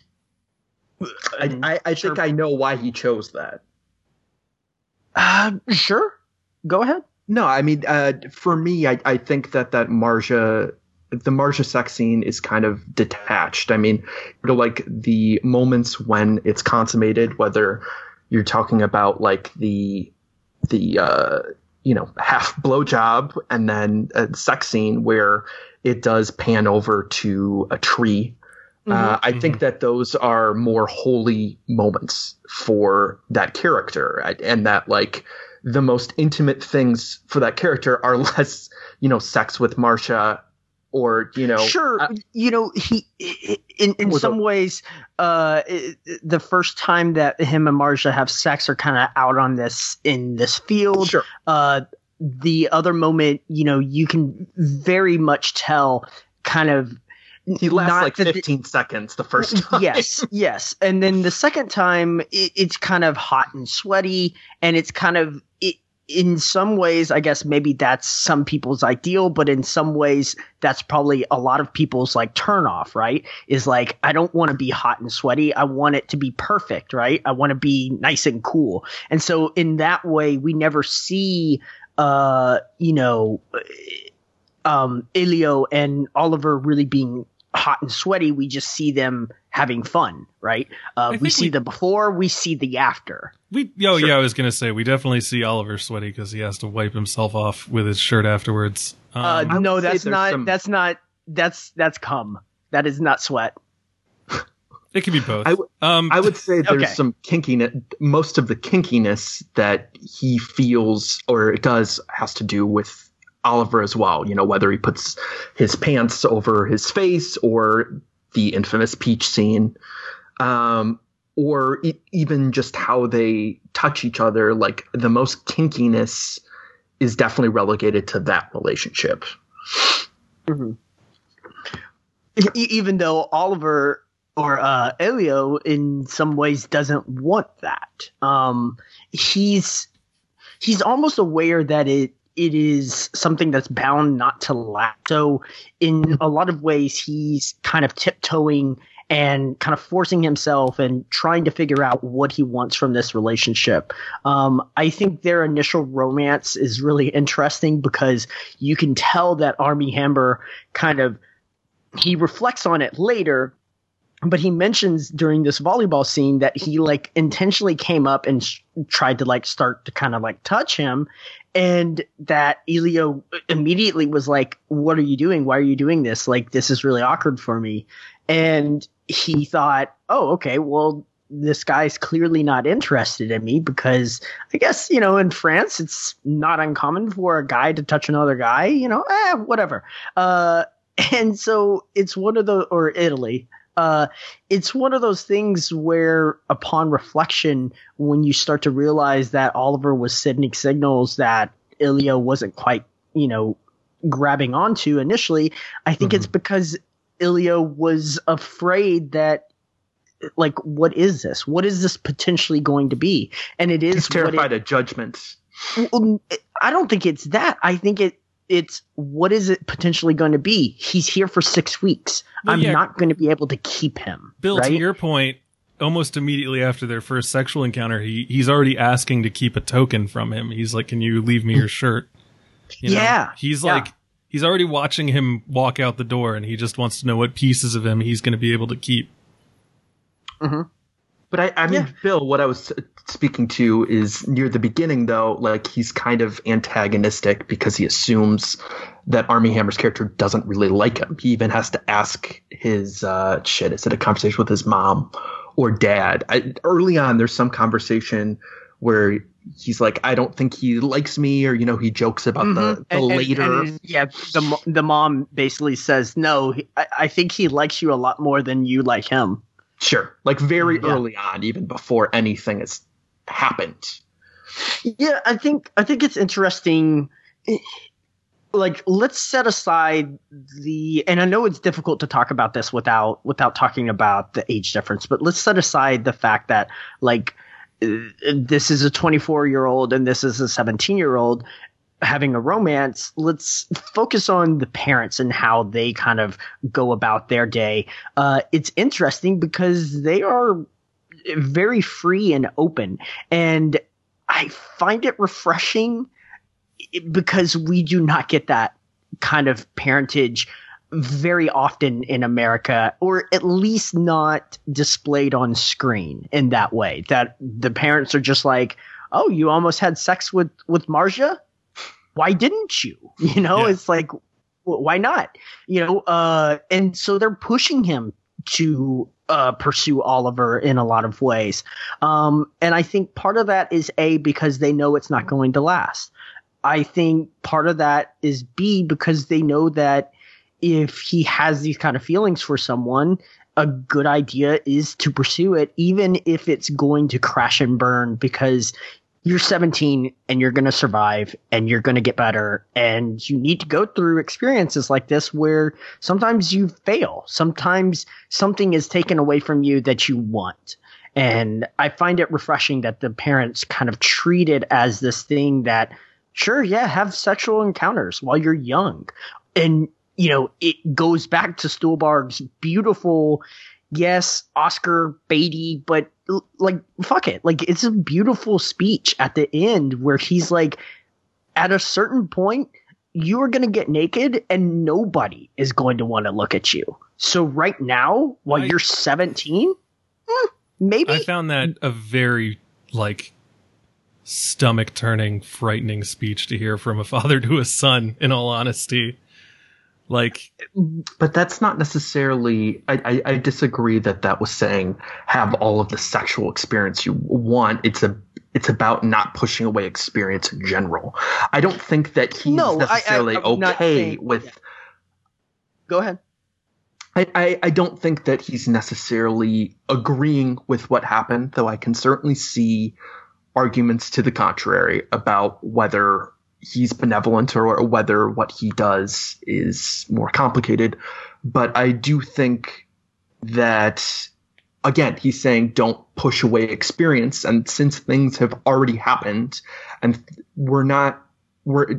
I, I, I Sure. think I know why he chose that. Uh, sure. Go ahead. No, I mean, uh, for me, I, I think that that Marcia, the Marcia sex scene is kind of detached. I mean, you know, like the moments when it's consummated, whether you're talking about like the the uh, you know half blowjob and then a sex scene where it does pan over to a tree. Uh, I think that those are more holy moments for that character, I- and that like the most intimate things for that character are less, you know, sex with Marcia, or you know, Sure. uh, you know, he, in, in With some a- ways, uh, it- the first time that him and Marcia have sex are kind of out on this, in this field. sure, Uh, the other moment, you know, you can very much tell kind of, he lasts not like that the- fifteen seconds the first time. yes, yes. And then the second time, it, it's kind of hot and sweaty, and it's kind of it, in some ways, I guess maybe that's some people's ideal, but in some ways, that's probably a lot of people's like turn off, right? Is like, I don't want to be hot and sweaty. I want it to be perfect, right? I want to be nice and cool. And so in that way, we never see, uh, you know, um, Elio and Oliver really being hot and sweaty. We just see them having fun, right? Uh, we see we, the before, we see the after. We, oh sure. yeah, I was gonna say we definitely see Oliver sweaty because he has to wipe himself off with his shirt afterwards. Um, uh, no, that's not, some... that's not. That's that's cum. That is not sweat. It could be both. I, w- um, I would say there's okay. some kinkiness. Most of the kinkiness that he feels or it does has to do with Oliver as well. You know, whether he puts his pants over his face or the infamous peach scene, um, or e- even just how they touch each other. Like the most kinkiness is definitely relegated to that relationship. Mm-hmm. E- even though Oliver or uh, Elio in some ways doesn't want that. Um, he's he's almost aware that it it is something that's bound not to last. So in a lot of ways, he's kind of tiptoeing and kind of forcing himself and trying to figure out what he wants from this relationship. Um, I think their initial romance is really interesting because you can tell that Armie Hammer kind of he reflects on it later. But he mentions during this volleyball scene that he like intentionally came up and sh- tried to like start to kind of like touch him, and that Elio immediately was like, "What are you doing? Why are you doing this? Like, this is really awkward for me." And he thought, "Oh, okay, well, this guy's clearly not interested in me because I guess, you know, in France, it's not uncommon for a guy to touch another guy, you know, eh, whatever." Uh, and so it's one of the, or Italy. Uh, it's one of those things where upon reflection, when you start to realize that Oliver was sending signals that Elio wasn't quite, you know, grabbing onto initially, I think mm-hmm. it's because Elio was afraid that, like, what is this? What is this potentially going to be? And it is He's terrified it, of judgments. I don't think it's that. I think it, It's what is it potentially going to be? He's here for six weeks. Well, I'm yeah. not going to be able to keep him. Bill, right? to your point, almost immediately after their first sexual encounter, he he's already asking to keep a token from him. He's like, "Can you leave me your shirt?" You know? Yeah. He's yeah. like, he's already watching him walk out the door, and he just wants to know what pieces of him he's going to be able to keep. Mm-hmm. But I, I mean, yeah. Bill, what I was speaking to is near the beginning, though, like he's kind of antagonistic because he assumes that Armie Hammer's character doesn't really like him. He even has to ask his uh, shit. Is it a conversation with his mom or dad? I, early on, there's some conversation where he's like, I don't think he likes me, or, you know, he jokes about mm-hmm. the, the and, later. And, and, yeah, the the mom basically says, no, I, I think he likes you a lot more than you like him. Sure. Like very yeah. early on, even before anything has happened. Yeah, I think I think it's interesting. Like, let's set aside the, and I know it's difficult to talk about this without without talking about the age difference, but let's set aside the fact that, like, this is a twenty-four-year-old and this is a seventeen-year-old having a romance. Let's focus on the parents and how they kind of go about their day. Uh, it's interesting because they are very free and open, and I find it refreshing because we do not get that kind of parentage very often in America, or at least not displayed on screen in that way, that the parents are just like, "Oh, you almost had sex with, with Marja? Why didn't you?" You know, yeah. It's like, why not? You know, uh, and so they're pushing him to uh, pursue Oliver in a lot of ways. Um, and I think part of that is A, because they know it's not going to last. I think part of that is B, because they know that if he has these kind of feelings for someone, a good idea is to pursue it, even if it's going to crash and burn, because you're seventeen and you're going to survive and you're going to get better. And you need to go through experiences like this where sometimes you fail. Sometimes something is taken away from you that you want. And I find it refreshing that the parents kind of treat it as this thing that, sure, yeah, have sexual encounters while you're young. And, you know, it goes back to Stuhlbarg's beautiful, yes, Oscar Beatty, but like, fuck it. Like, it's a beautiful speech at the end where he's like, at a certain point, you are going to get naked and nobody is going to want to look at you. So right now, while I, you're seventeen, hmm, maybe. I found that a very, like, stomach-turning, frightening speech to hear from a father to a son, in all honesty. Like, but that's not necessarily. I, I, I disagree that that was saying have all of the sexual experience you want. It's a. It's about not pushing away experience in general. I don't think that he's no, necessarily I, I, I'm okay saying, with. Yeah. Go ahead. I, I, I don't think that he's necessarily agreeing with what happened, though I can certainly see arguments to the contrary about whether he's benevolent or whether what he does is more complicated. But I do think that, again, he's saying don't push away experience. And since things have already happened and we're not, we're,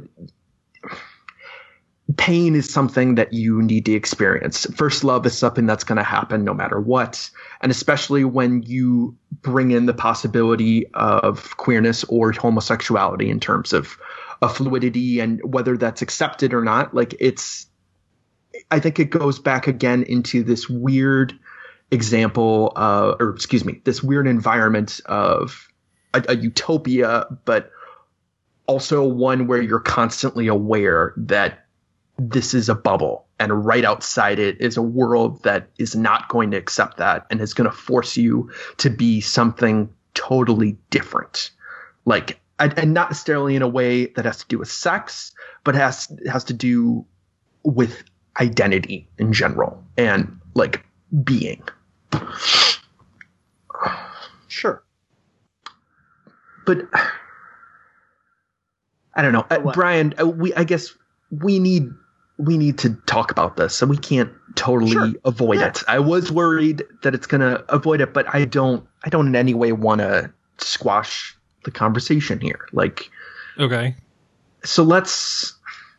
pain is something that you need to experience. First love is something that's going to happen no matter what. And especially when you bring in the possibility of queerness or homosexuality in terms of, of fluidity and whether that's accepted or not. Like it's, I think it goes back again into this weird example, uh, or excuse me, this weird environment of a, a utopia, but also one where you're constantly aware that this is a bubble and right outside it is a world that is not going to accept that and is going to force you to be something totally different. Like, and not necessarily in a way that has to do with sex, but has, has to do with identity in general and like being. Sure. But I don't know. Uh, Brian, uh, we, I guess we need, we need to talk about this, so we can't totally sure. avoid yeah. it. I was worried that it's going to avoid it, but I don't, I don't in any way want to squash the conversation here. Like, okay. So let's,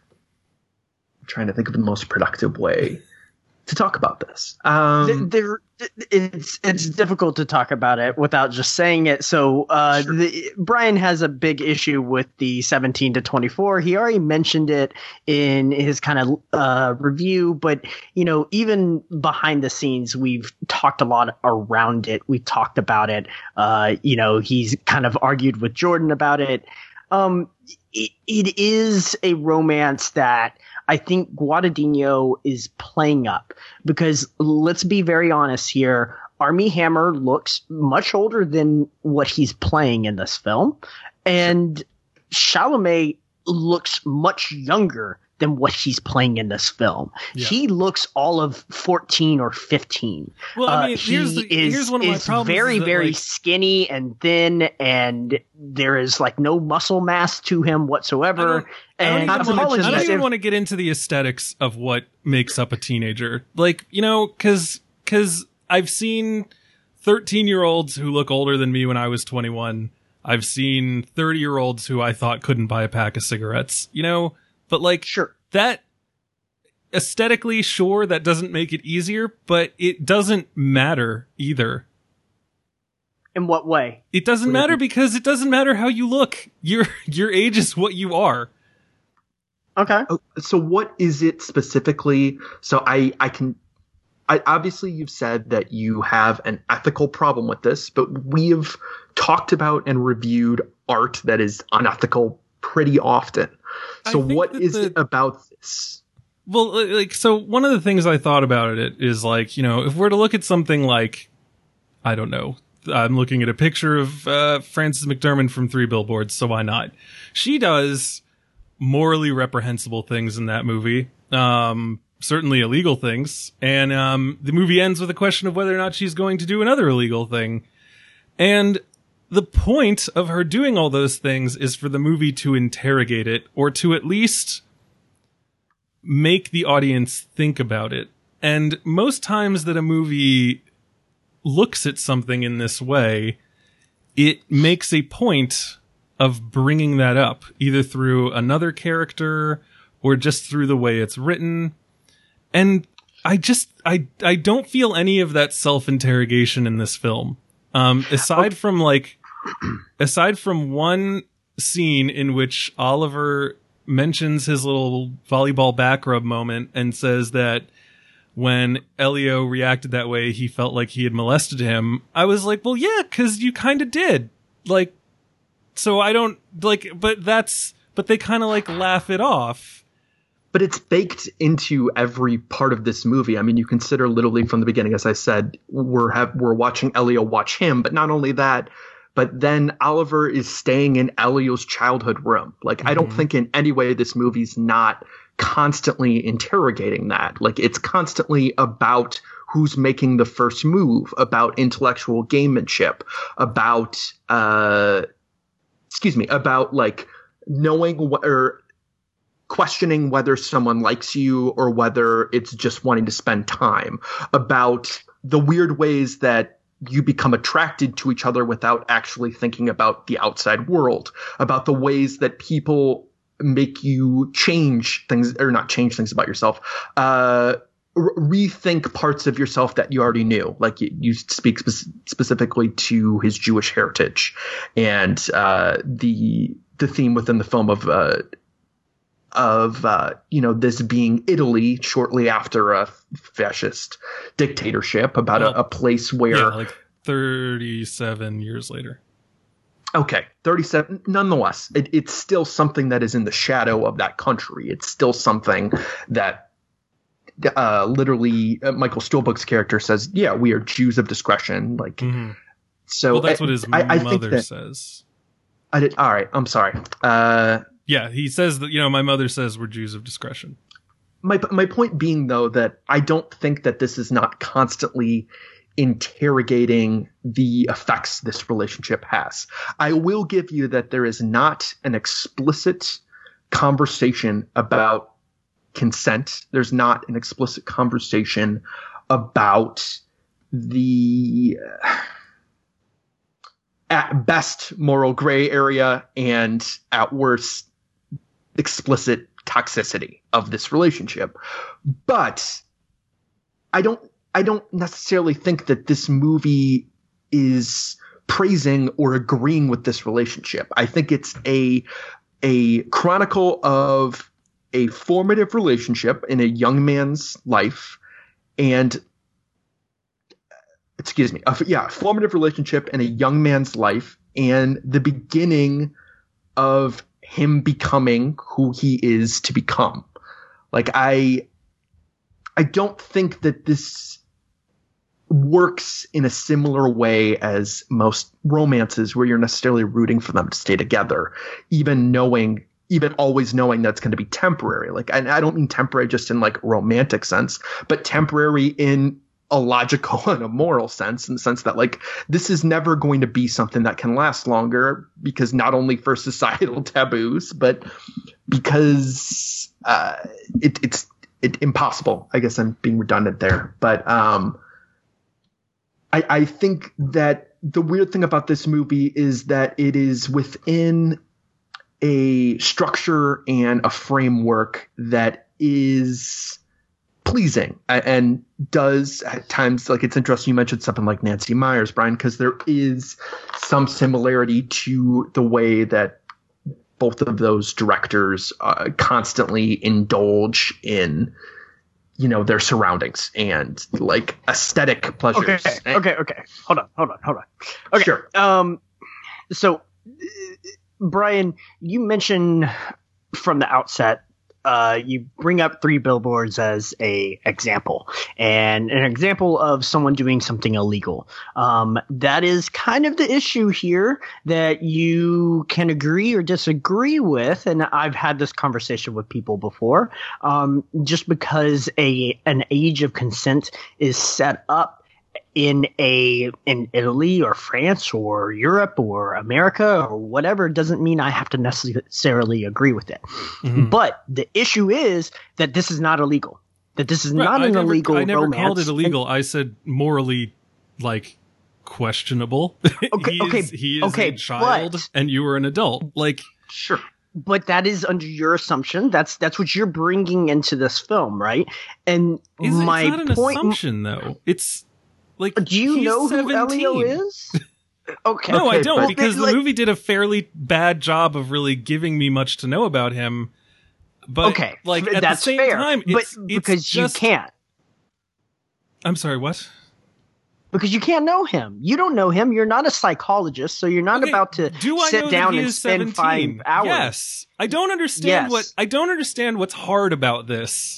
I'm trying to think of the most productive way to talk about this. Um, there, it's it's difficult to talk about it without just saying it. So uh, sure. the, Brian has a big issue with the seventeen to twenty-four. He already mentioned it in his kind of uh, review, but you know, even behind the scenes, we've talked a lot around it. We've talked about it. Uh, you know, he's kind of argued with Jordan about it. Um, it, it is a romance that I think Guadagnino is playing up because let's be very honest here. Armie Hammer looks much older than what he's playing in this film. And Chalamet looks much younger than what he's playing in this film. Yeah. He looks all of fourteen or fifteen. Well, I mean, uh, here's, he the, is, here's one of my is problems. very, is that, very like, skinny and thin, and there is like no muscle mass to him whatsoever. I don't, and I don't, even, wanna, I don't even if, want to get into the aesthetics of what makes up a teenager. Like, you know, cause, cause I've seen thirteen year olds who look older than me when I was twenty-one. I've seen thirty year olds who I thought couldn't buy a pack of cigarettes, you know, but like, sure, that aesthetically, sure, that doesn't make it easier, but it doesn't matter either. In what way? It doesn't matter because it doesn't matter how you look. Your, your age is what you are. Okay. So what is it specifically? So I, I can, I, obviously you've said that you have an ethical problem with this, but we have talked about and reviewed art that is unethical pretty often. So what is the, it about this? Well, like, so one of the things I thought about it is like, you know, if we're to look at something like, I don't know, I'm looking at a picture of uh, Frances McDermott from Three Billboards, so why not? She does morally reprehensible things in that movie, um, certainly illegal things, and um, the movie ends with a question of whether or not she's going to do another illegal thing. And the point of her doing all those things is for the movie to interrogate it, or to at least make the audience think about it. And most times that a movie looks at something in this way, it makes a point of bringing that up, either through another character or just through the way it's written. And I just, I, I don't feel any of that self-interrogation in this film. Um, aside from like, aside from one scene in which Oliver mentions his little volleyball back rub moment and says that when Elio reacted that way, he felt like he had molested him. I was like, well, yeah, because you kind of did. Like, so I don't, like, but that's, but they kind of, like, laugh it off. But it's baked into every part of this movie. I mean, you consider literally from the beginning, as I said, we're have, we're watching Elio watch him, but not only that, but then Oliver is staying in Elio's childhood room. Like, mm-hmm. I don't think in any way this movie's not constantly interrogating that. Like, it's constantly about who's making the first move, about intellectual gamemanship, about uh excuse me about like knowing wh- or questioning whether someone likes you or whether it's just wanting to spend time, about the weird ways that you become attracted to each other without actually thinking about the outside world, about the ways that people make you change things, or not change things about yourself, uh, r- rethink parts of yourself that you already knew. Like you, you speak spe- specifically to his Jewish heritage and uh, the the theme within the film of uh, of uh, you know, this being Italy shortly after a fascist dictatorship, about well, a, a place where yeah, like thirty-seven years later. Okay, thirty-seven. Nonetheless, it, it's still something that is in the shadow of that country. It's still something that uh, literally uh, Michael Stuhlbarg's character says, yeah, we are Jews of discretion. Like, mm-hmm. so well, that's I, what his I, I mother that, says. I did. All right. I'm sorry. Uh, yeah, he says that, you know, my mother says we're Jews of discretion. My, my point being, though, that I don't think that this is not constantly interrogating the effects this relationship has. I will give you that there is not an explicit conversation about consent. There's not an explicit conversation about the uh, at best moral gray area and at worst explicit toxicity of this relationship. But I don't I don't necessarily think that this movie is praising or agreeing with this relationship. I think it's a a chronicle of a formative relationship in a young man's life, and excuse me, a, yeah, formative relationship in a young man's life, and the beginning of him becoming who he is to become. Like I, I don't think that this works in a similar way as most romances where you're necessarily rooting for them to stay together, even knowing, even always knowing that's going to be temporary. Like, and I don't mean temporary just in like romantic sense, but temporary in a logical and a moral sense, in the sense that like this is never going to be something that can last longer, because not only for societal taboos, but because uh, it, it's it, impossible. I guess I'm being redundant there, but um, I, I think that the weird thing about this movie is that it is within a structure and a framework that is pleasing and does at times, like, it's interesting you mentioned something like Nancy Meyers, Brian, because there is some similarity to the way that both of those directors uh, constantly indulge in, you know, their surroundings and like aesthetic pleasures. Okay, okay, okay. Hold on, hold on, hold on. Okay. Sure. Um, so, Brian, you mentioned from the outset, uh, you bring up Three Billboards as a example, and an example of someone doing something illegal. Um, that is kind of the issue here that you can agree or disagree with, and I've had this conversation with people before. Um, just because a an age of consent is set up in a in Italy or France or Europe or America or whatever doesn't mean I have to necessarily agree with it. Mm-hmm. But the issue is that this is not illegal. That this is right, not I an never, illegal I never romance. called it illegal. And, I said morally, like, questionable. Okay, he okay, is, he is okay, a child, but, and you were an adult. Like, sure. But that is under your assumption. That's that's what you're bringing into this film, right? And is, my it's not an point, assumption, though. It's like, do you know seventeen. Who Elio is? Okay. No, okay, I don't, but, because like, the movie did a fairly bad job of really giving me much to know about him. But okay, like at that's the same fair, time, but it's, it's because just, you can't. I'm sorry, what? Because you can't know him. You don't know him. You're not a psychologist, so you're not Okay, about to do I sit know down that he and is spend seventeen? five hours. Yes. I don't understand Yes. what I don't understand what's hard about this.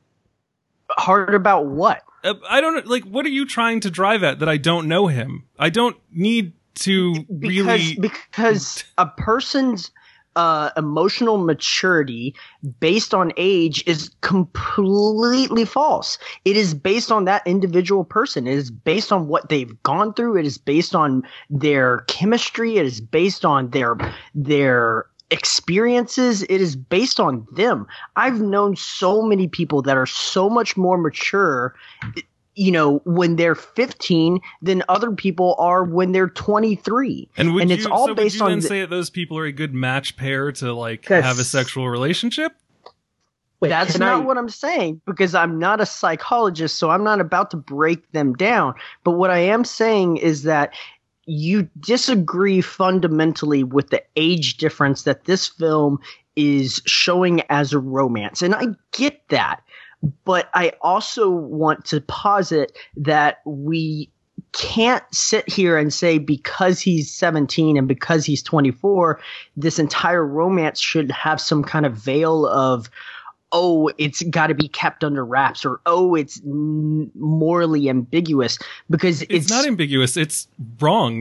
Hard about what? Uh, I don't like what are you trying to drive at that I don't know him? I don't need to Because really because a person's uh, emotional maturity based on age is completely false. It is based on that individual person. It is based on what they've gone through. It is based on their chemistry. It is based on their their experiences. It is based on them. I've known so many people that are so much more mature, you know, when they're fifteen than other people are when they're twenty-three. And, would and you, it's all so based would you on then the, say that those people are a good match pair to like Yes. have a sexual relationship? Wait, That's can not I- what I'm saying, because I'm not a psychologist, so I'm not about to break them down. But what I am saying is that you disagree fundamentally with the age difference that this film is showing as a romance. And I get that. But I also want to posit that we can't sit here and say because he's seventeen and because he's twenty-four, this entire romance should have some kind of veil of, oh, it's got to be kept under wraps, or oh, it's n- morally ambiguous, because It's, it's, not ambiguous. It's wrong.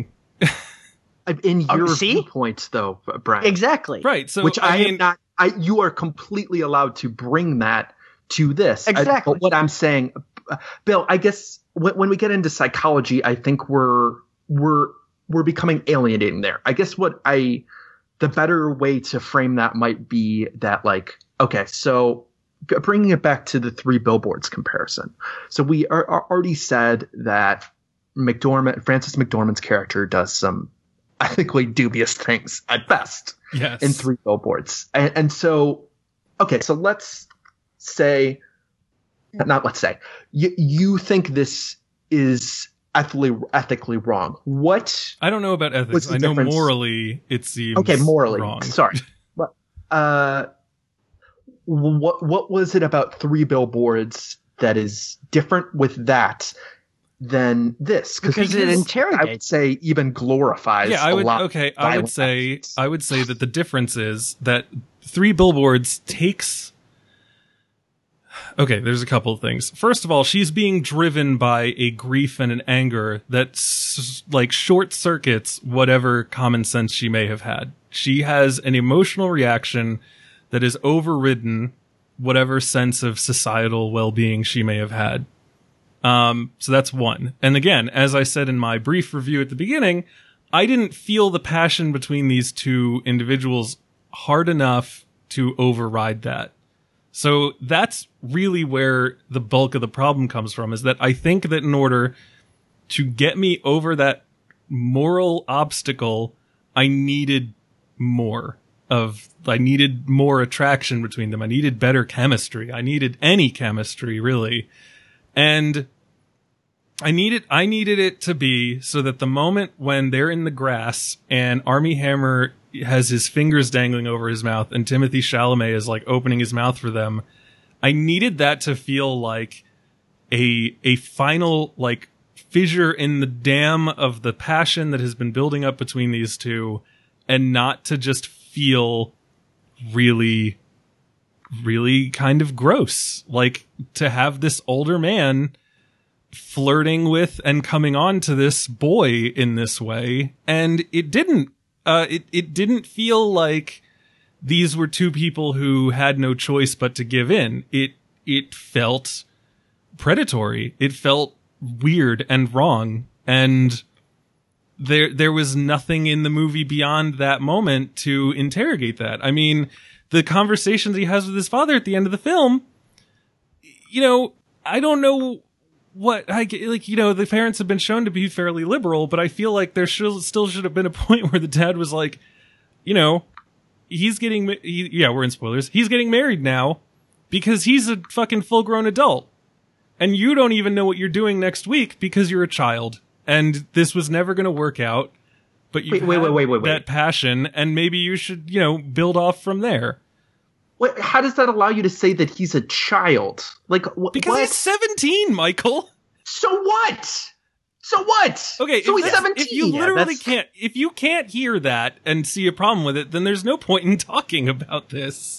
in Oh, your see? viewpoint, though, Brian. exactly Right. So Which I, I mean, am not. I you are completely allowed to bring that to this. I- Exactly. but what I'm saying, uh, Bill, I guess when, when we get into psychology, I think we're we're we're becoming alienating there. I guess what I the better way to frame that might be that, like, okay, so g- bringing it back to the Three Billboards comparison. So we are, are already said that McDormand, Frances McDormand's character does some ethically dubious things at best yes. in Three Billboards. And, and so, okay, so let's say, not let's say, you, you think this is ethically ethically wrong. What? I don't know about What's ethics. the I know difference? morally it seems Okay, morally. wrong. Sorry. But, uh, what what was it about Three Billboards that is different with that than this? Because it I would interrogates. say even glorifies. Yeah, I a would lot okay, of I would violent say actions. I would say that the difference is that Three Billboards takes Okay, there's a couple of things. First of all, she's being driven by a grief and an anger that s- like short circuits whatever common sense she may have had. She has an emotional reaction that is overridden whatever sense of societal well-being she may have had. Um, so that's one. And again, as I said in my brief review at the beginning, I didn't feel the passion between these two individuals hard enough to override that. So that's really where the bulk of the problem comes from, is that I think that in order to get me over that moral obstacle, I needed more of, I needed more attraction between them. I needed better chemistry. I needed any chemistry, really. And I needed, I needed it to be so that the moment when they're in the grass and Armie Hammer has his fingers dangling over his mouth and Timothy Chalamet is like opening his mouth for them, I needed that to feel like a, a final, like, fissure in the dam of the passion that has been building up between these two, and not to just feel really, really kind of gross. Like, to have this older man flirting with and coming on to this boy in this way. And it didn't, uh, it, it didn't feel like these were two people who had no choice but to give in. It, it felt predatory. It felt weird and wrong. And there, there was nothing in the movie beyond that moment to interrogate that. I mean, the conversations he has with his father at the end of the film, you know, I don't know what I like, you know, the parents have been shown to be fairly liberal, but I feel like there should, still should have been a point where the dad was like, you know, he's getting, he, yeah, we're in spoilers. He's getting married now because he's a fucking full grown adult. And you don't even know what you're doing next week because you're a child. And this was never going to work out. But you Wait, wait, wait, wait, wait, that wait. passion, and maybe you should, you know, build off from there. What, how does that allow you to say that he's a child? Like wh- Because what? he's seventeen, Michael. So what? So what? Okay, so if, he's that's- seventeen. if you Yeah, literally that's- can't, if you can't hear that and see a problem with it, then there's no point in talking about this.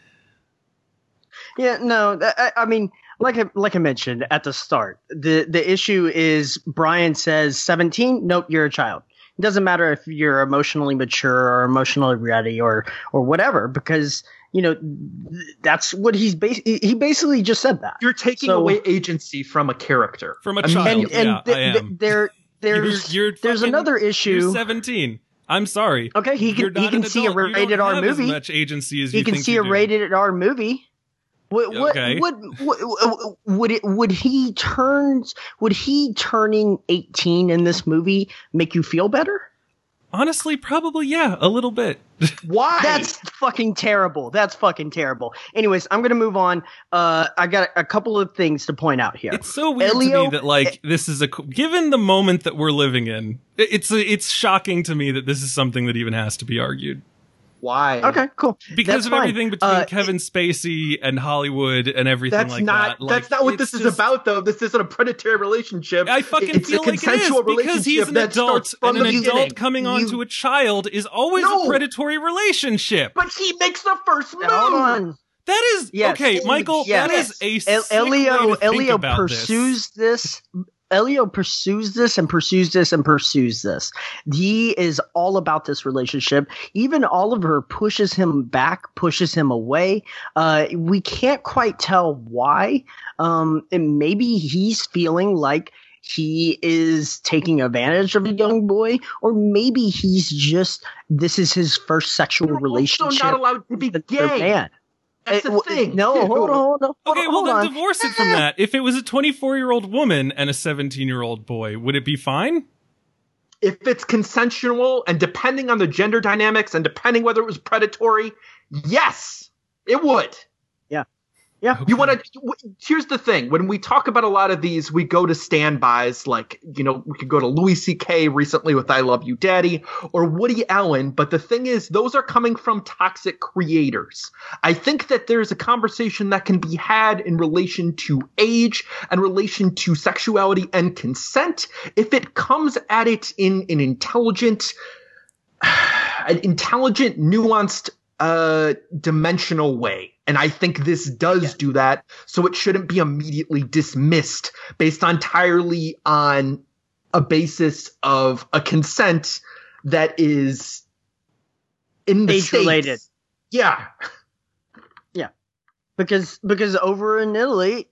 Yeah, no, th- I, I mean, like I, like I mentioned at the start, the the issue is Brian says seventeen. Nope, you're a child. It doesn't matter if you're emotionally mature or emotionally ready or or whatever, because you know th- that's what he's bas- he basically just said that. You're taking So- away agency from a character. From a I mean, child. and and Yeah, th- I th- am. there there's You're- you're there's fucking- another issue. You're seventeen. I'm sorry. Okay, he You're can he not can an see a adult. You rated don't R have movie. As much agency as He you can think see you a do. rated R movie. Would, would, Okay. would, would, would it would he turns would he turning eighteen in this movie make you feel better? Honestly, probably yeah, a little bit. why? That's fucking terrible. That's fucking terrible. Anyways, I'm gonna move on. Uh, I got a couple of things to point out here. It's so weird to Elio- me that like this is a co- given the moment that we're living in. it- It's it's shocking to me that this is something that even has to be argued. why? Okay, cool. Because That's of fine. everything between Uh, Kevin Spacey and Hollywood and everything That's like not. that. that's Like, not what it's this is just- about, though. This isn't a predatory relationship. I fucking it's feel a like it is consensual because he's relationship an that adult, starts from and an the adult beginning. coming on You- to a child is always No. a predatory relationship. But he makes the first move. Hold on. That is Yes. okay, Michael. Yes. That is a El- sick way Elio to think Elio about pursues this. Elio pursues this and pursues this and pursues this. He is all about this relationship. Even Oliver pushes him back, pushes him away. Uh, we can't quite tell why. Um, and maybe he's feeling like he is taking advantage of a young boy, or maybe he's just this is his first sexual You're also relationship not allowed to be with another gay. man. That's Uh, the w- thing. No, too. hold on, hold on. Hold Okay, on, well hold then on. divorce it from that. If it was a twenty-four-year-old woman and a seventeen-year-old boy, would it be fine? If it's consensual and depending on the gender dynamics and depending whether it was predatory, yes, it would. Yeah. You want to? Here's the thing: when we talk about a lot of these, we go to standbys. Like, you know, we could go to Louis C K recently with "I Love You, Daddy" or Woody Allen. But the thing is, those are coming from toxic creators. I think that there's a conversation that can be had in relation to age and relation to sexuality and consent if it comes at it in an intelligent, an intelligent, nuanced, uh, dimensional way. And I think this does yeah. do that, so it shouldn't be immediately dismissed based entirely on a basis of a consent that is in the age related. Yeah, yeah, because because over in Italy,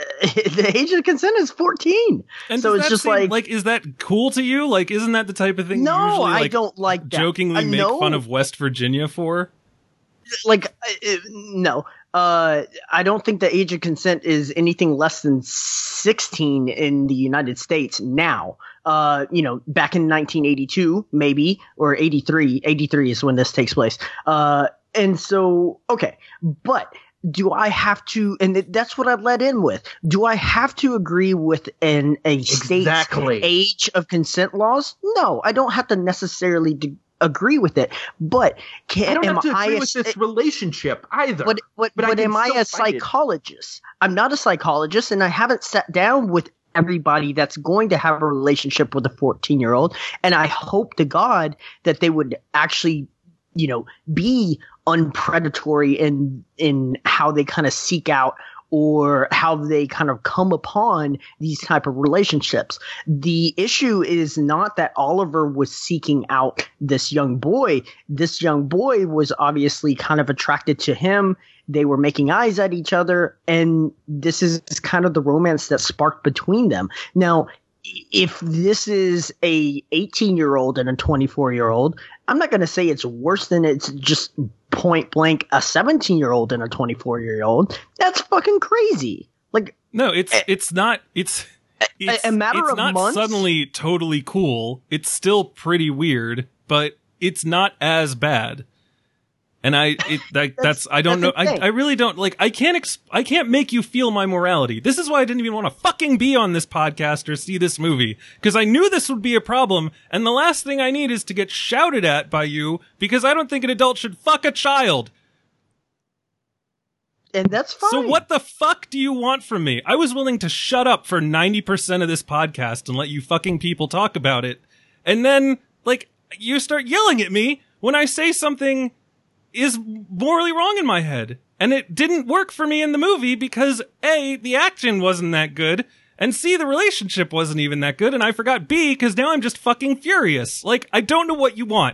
the age of consent is fourteen. And so does it's that just seem, like, like, is that cool to you? Like, isn't that the type of thing? No, you usually, like, I don't like that. Jokingly uh, make no. fun of West Virginia for. Like, uh, no, uh, I don't think the age of consent is anything less than sixteen in the United States now. Uh, you know, back in nineteen eighty-two, maybe, or eighty-three. eighty-three is when this takes place. Uh, and so, okay, but do I have to, and that's what I led in with, do I have to agree with an a state's exactly. age of consent laws? No, I don't have to necessarily de- agree with it, but can, I don't am have to agree I with a, this relationship either. But, but, but, but I am I a psychologist? I'm not a psychologist, and I haven't sat down with everybody that's going to have a relationship with a fourteen-year-old, and I hope to God that they would actually, you know, be unpredatory in in how they kind of seek out or how they kind of come upon these type of relationships. The issue is not that Oliver was seeking out this young boy. This young boy was obviously kind of attracted to him. They were making eyes at each other, and this is kind of the romance that sparked between them. Now, if this is a eighteen-year-old and a twenty-four-year-old, I'm not going to say it's worse than it's just point blank a seventeen-year-old and a twenty-four-year-old. That's fucking crazy. Like, no, it's it's not. It's it's, a matter it's of not months? suddenly totally cool. It's still pretty weird, but it's not as bad. And I, it, that, that's, that's, I don't know, I, I really don't, like, I can't, exp- I can't make you feel my morality. This is why I didn't even want to fucking be on this podcast or see this movie. Cause I knew this would be a problem, and the last thing I need is to get shouted at by you, because I don't think an adult should fuck a child. and that's fine. So what the fuck do you want from me? I was willing to shut up for ninety percent of this podcast and let you fucking people talk about it. And then, like, you start yelling at me when I say something is morally wrong in my head. And it didn't work for me in the movie because A, the action wasn't that good, and C, the relationship wasn't even that good, and I forgot B because now I'm just fucking furious. Like, I don't know what you want.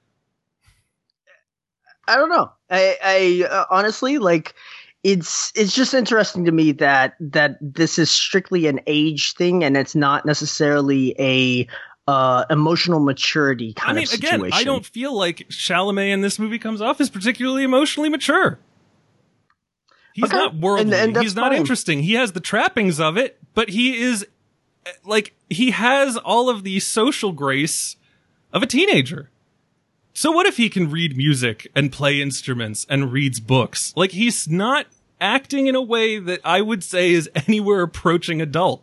I don't know. I, I uh, honestly, like, it's it's just interesting to me that that this is strictly an age thing, and it's not necessarily a uh, emotional maturity kind I mean, of situation. again, I don't feel like Chalamet in this movie comes off as particularly emotionally mature. He's Okay. not worldly. And- and that's He's not fine. interesting. He has the trappings of it, but he is, like, he has all of the social grace of a teenager. So what if he can read music and play instruments and reads books? Like, he's not acting in a way that I would say is anywhere approaching adult.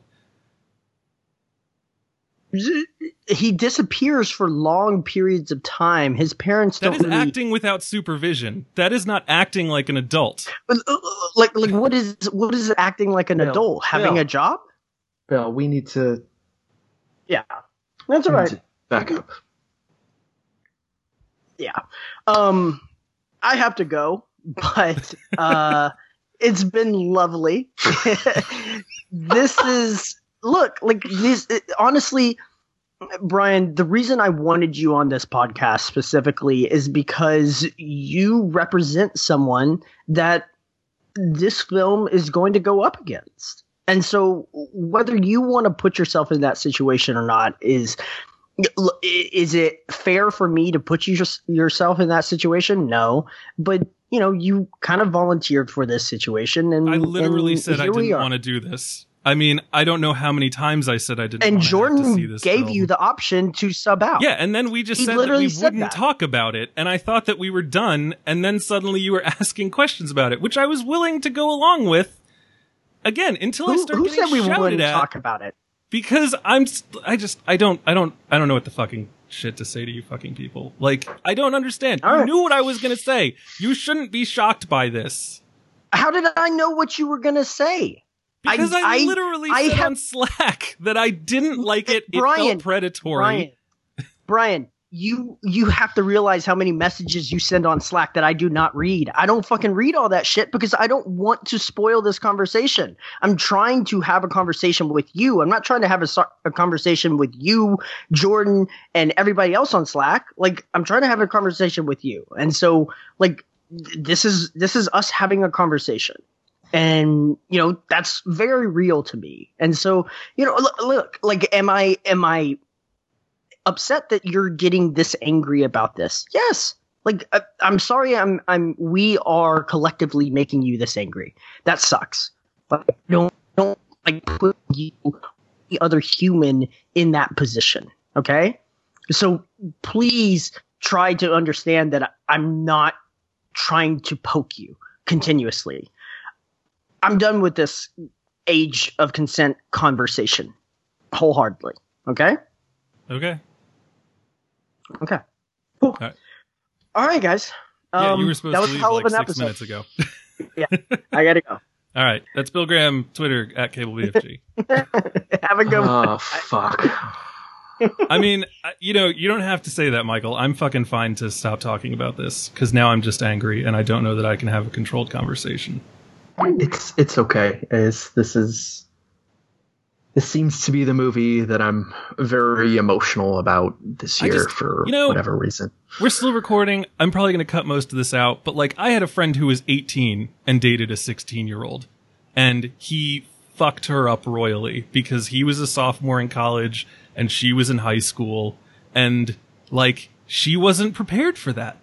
He disappears for long periods of time. His parents That don't is really, acting without supervision. That is not acting like an adult. Uh, uh, like like what is what is acting like an Bill, adult? Having Bill. a job? Bill, we need to, Yeah, that's all we need right. to back up. Yeah. Um, I have to go, but uh, it's been lovely. This is look like this. It, honestly, Brian, the reason I wanted you on this podcast specifically is because you represent someone that this film is going to go up against. And so whether you want to put yourself in that situation or not is is it fair for me to put you just yourself in that situation? No. But you know, you kind of volunteered for this situation, and I literally and said I here we didn't are. want to do this. I mean, I don't know how many times I said I didn't And want to have to see Jordan this gave film. you the option to sub out. Yeah, and then we just He said that literally we said wouldn't that. talk about it, and I thought that we were done, and then suddenly you were asking questions about it, which I was willing to go along with. Again, until I Who, start who getting said we shouted wouldn't at, talk about it? because I'm, st- I just, I don't, I don't, I don't know what the fucking shit to say to you fucking people. Like, I don't understand. All you right. knew what I was gonna say. You shouldn't be shocked by this. How did I know what you were going to say? Because I, I- literally I said have- on Slack that I didn't like it. It Brian, felt predatory. Brian, Brian, you you have to realize how many messages you send on Slack that I do not read. I don't fucking read all that shit because I don't want to spoil this conversation. I'm trying to have a conversation with you. I'm not trying to have a, so- a conversation with you, Jordan, and everybody else on Slack. Like, I'm trying to have a conversation with you. And so, like, th- this is this is us having a conversation. And, you know, that's very real to me. And so, you know, look, look like, am I, am I upset that you're getting this angry about this? Yes. Like, I, I'm sorry. I'm, I'm, we are collectively making you this angry. That sucks. But don't, don't like put you, the other human in that position. Okay. So please try to understand that I'm not trying to poke you continuously. I'm done with this age of consent conversation wholeheartedly. Okay? Okay. Okay. Cool. All right. All right, guys. Yeah, Um, you were supposed that was to a leave hell like of an six episode. minutes ago. I gotta go. All right. That's Bill Graham, Twitter, at Cable B F G. Have a good one. Oh, fuck. I mean, I- you know, you don't have to say that, Michael. I'm fucking fine to stop talking about this, because now I'm just angry, and I don't know that I can have a controlled conversation. It's it's okay. It's, this is this seems to be the movie that I'm very emotional about this I year just- for you know- whatever reason. We're still recording. I'm probably going to cut most of this out, but like, I had a friend who was eighteen and dated a sixteen year old, and he fucked her up royally because he was a sophomore in college and she was in high school, and like, she wasn't prepared for that.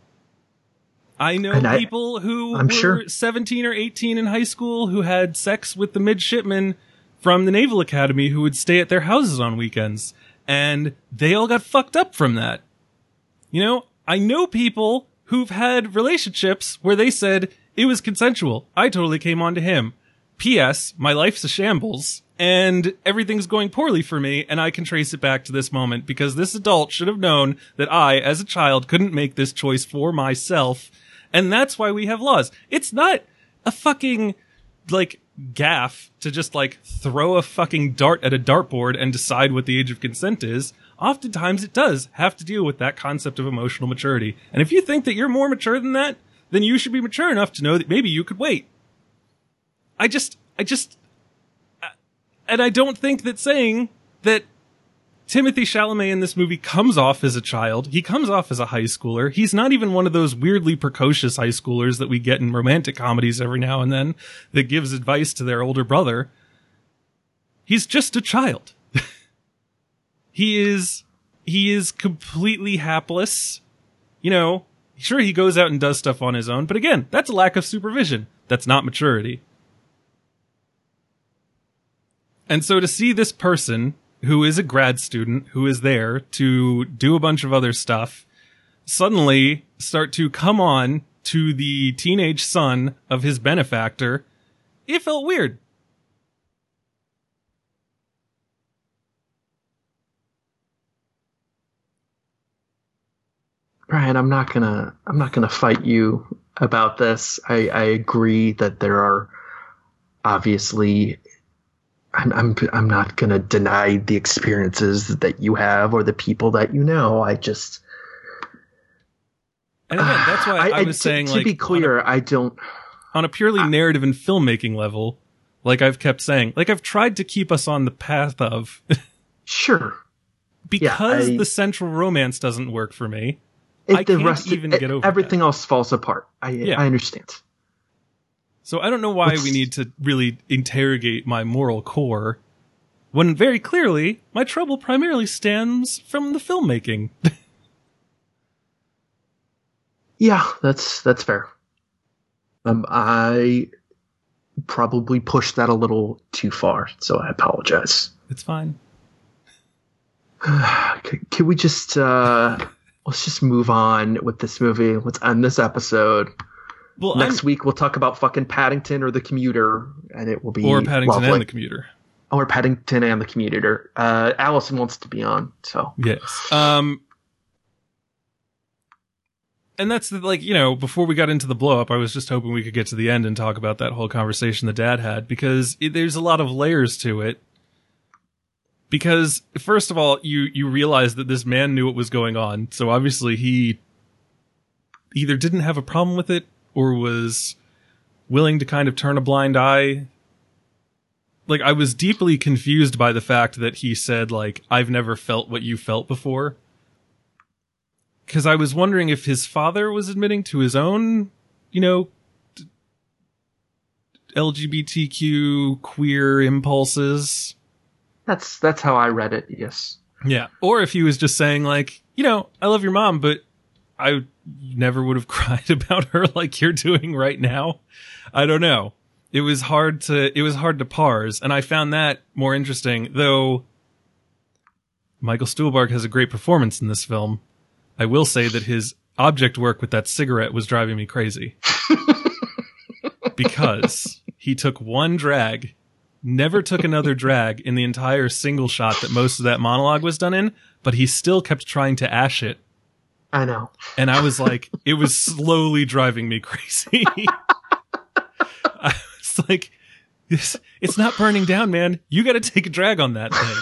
I know And I- people who I'm were sure. seventeen or eighteen in high school who had sex with the midshipmen from the Naval Academy who would stay at their houses on weekends, and they all got fucked up from that. You know, I know people who've had relationships where they said it was consensual. I totally came on to him. P S. My life's a shambles and everything's going poorly for me, and I can trace it back to this moment because this adult should have known that I, as a child, couldn't make this choice for myself, and that's why we have laws. It's not, a fucking, like, gaff to just, like, throw a fucking dart at a dartboard and decide what the age of consent is. Oftentimes it does have to deal with that concept of emotional maturity. And if you think that you're more mature than that, then you should be mature enough to know that maybe you could wait. I just, I just, and I don't think that saying that Timothée Chalamet in this movie comes off as a child. He comes off as a high schooler. He's not even one of those weirdly precocious high schoolers that we get in romantic comedies every now and then that gives advice to their older brother. He's just a child. He is, he is completely hapless. You know, sure, he goes out and does stuff on his own, but again, that's a lack of supervision. That's not maturity. And so to see this person, who is a grad student, who is there to do a bunch of other stuff, suddenly start to come on to the teenage son of his benefactor, it felt weird. Brian, I'm not gonna I'm not gonna fight you about this. I, I agree that there are obviously I'm I'm I'm not gonna deny the experiences that you have or the people that you know. I just and again, that's why I, I, I was to, saying, to like, be clear, a, I don't on a purely I, narrative and filmmaking level, like I've kept saying, like I've tried to keep us on the path of sure because yeah, I, the central romance doesn't work for me. It, I the can't rest even it, get over everything that. else falls apart. I yeah. I understand. So I don't know why What's... we need to really interrogate my moral core when very clearly my trouble primarily stems from the filmmaking. Yeah, that's that's fair. Um, I probably pushed that a little too far, so I apologize. It's fine. can, can we just uh, let's just move on with this movie? Let's end this episode. Well, next I'm... week we'll talk about fucking Paddington or The Commuter, and it will be or Paddington lovely. and The Commuter. Or Paddington and The Commuter. Uh, Allison wants to be on, so yes. Um. And that's the, like, you know, before we got into the blow up, I was just hoping we could get to the end and talk about that whole conversation the dad had, because it, there's a lot of layers to it. Because first of all, you, you realize that this man knew what was going on. So obviously he either didn't have a problem with it or was willing to kind of turn a blind eye. Like, I was deeply confused by the fact that he said, like, I've never felt what you felt before. Because I was wondering if his father was admitting to his own, you know, L G B T Q queer impulses. That's that's how I read it, yes. Yeah. Or if he was just saying, like, you know, I love your mom, but I never would have cried about her like you're doing right now. I don't know. It was hard to, it was hard to parse, and I found that more interesting, though Michael Stuhlbarg has a great performance in this film. I will say that his object work with that cigarette was driving me crazy. Because he took one drag, never took another drag in the entire single shot that most of that monologue was done in, but he still kept trying to ash it. I know. And I was like, it was slowly driving me crazy. I was like, this, it's not burning down, man. You gotta take a drag on that thing.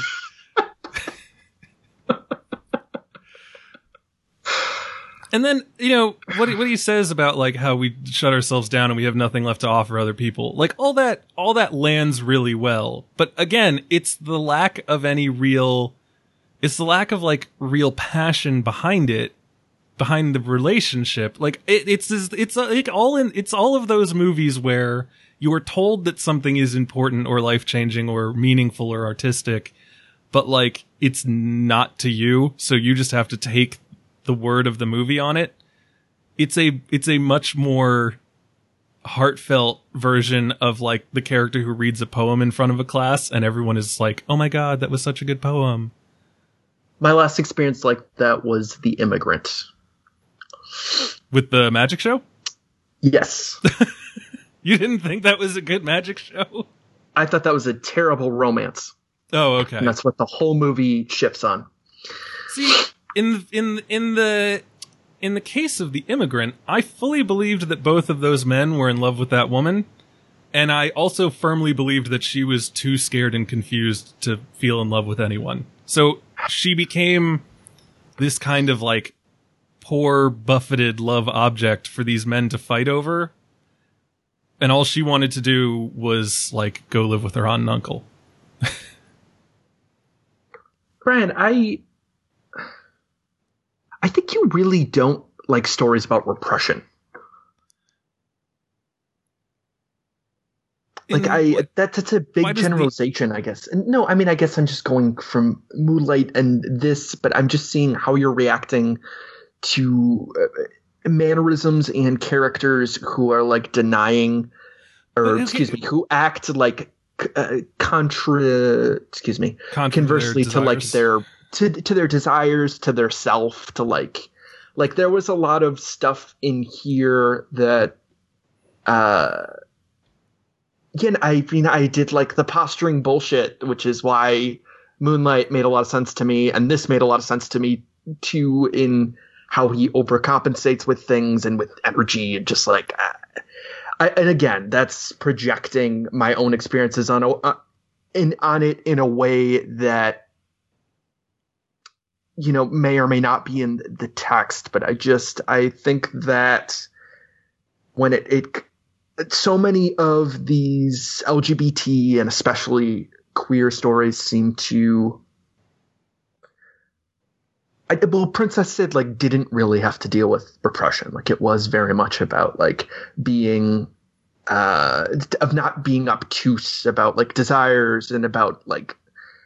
And then, you know, what what he says about, like, how we shut ourselves down and we have nothing left to offer other people. Like, all that, all that lands really well. But again, it's the lack of any real, it's the lack of, like, real passion behind it, behind the relationship. Like, it, it's, it's like all in, it's all of those movies where you are told that something is important or life-changing or meaningful or artistic, but, like, it's not to you. So you just have to take the word of the movie on it. It's a it's a much more heartfelt version of, like, the character who reads a poem in front of a class and everyone is like, oh my god, that was such a good poem. My last experience like that was The Immigrant. With the magic show? Yes. You didn't think that was a good magic show? I thought that was a terrible romance. Oh, okay. And that's what the whole movie shifts on. See, in in in the in the case of The Immigrant, I fully believed that both of those men were in love with that woman. And I also firmly believed that she was too scared and confused to feel in love with anyone. So she became this kind of like poor, buffeted love object for these men to fight over. And all she wanted to do was like go live with her aunt and uncle. Brian, I I think you really don't like stories about repression. Like, I, that, that's a big generalization, the- I guess. And no, I mean, I guess I'm just going from Moonlight and this, but I'm just seeing how you're reacting to uh, mannerisms and characters who are like denying, or okay. excuse me, who act like uh, contra, excuse me, contra conversely to, to like their, to, to their desires, to their self, to like, like there was a lot of stuff in here that, uh, Again, I mean, I did like the posturing bullshit, which is why Moonlight made a lot of sense to me, and this made a lot of sense to me too, in how he overcompensates with things and with energy, and just like, uh, I, and again, that's projecting my own experiences on uh, in on it in a way that, you know, may or may not be in the text, but I just I think that when it it. So many of these L G B T and especially queer stories seem to, I, well, Princess Sid like didn't really have to deal with repression. Like it was very much about like being, uh, of not being obtuse about like desires and about like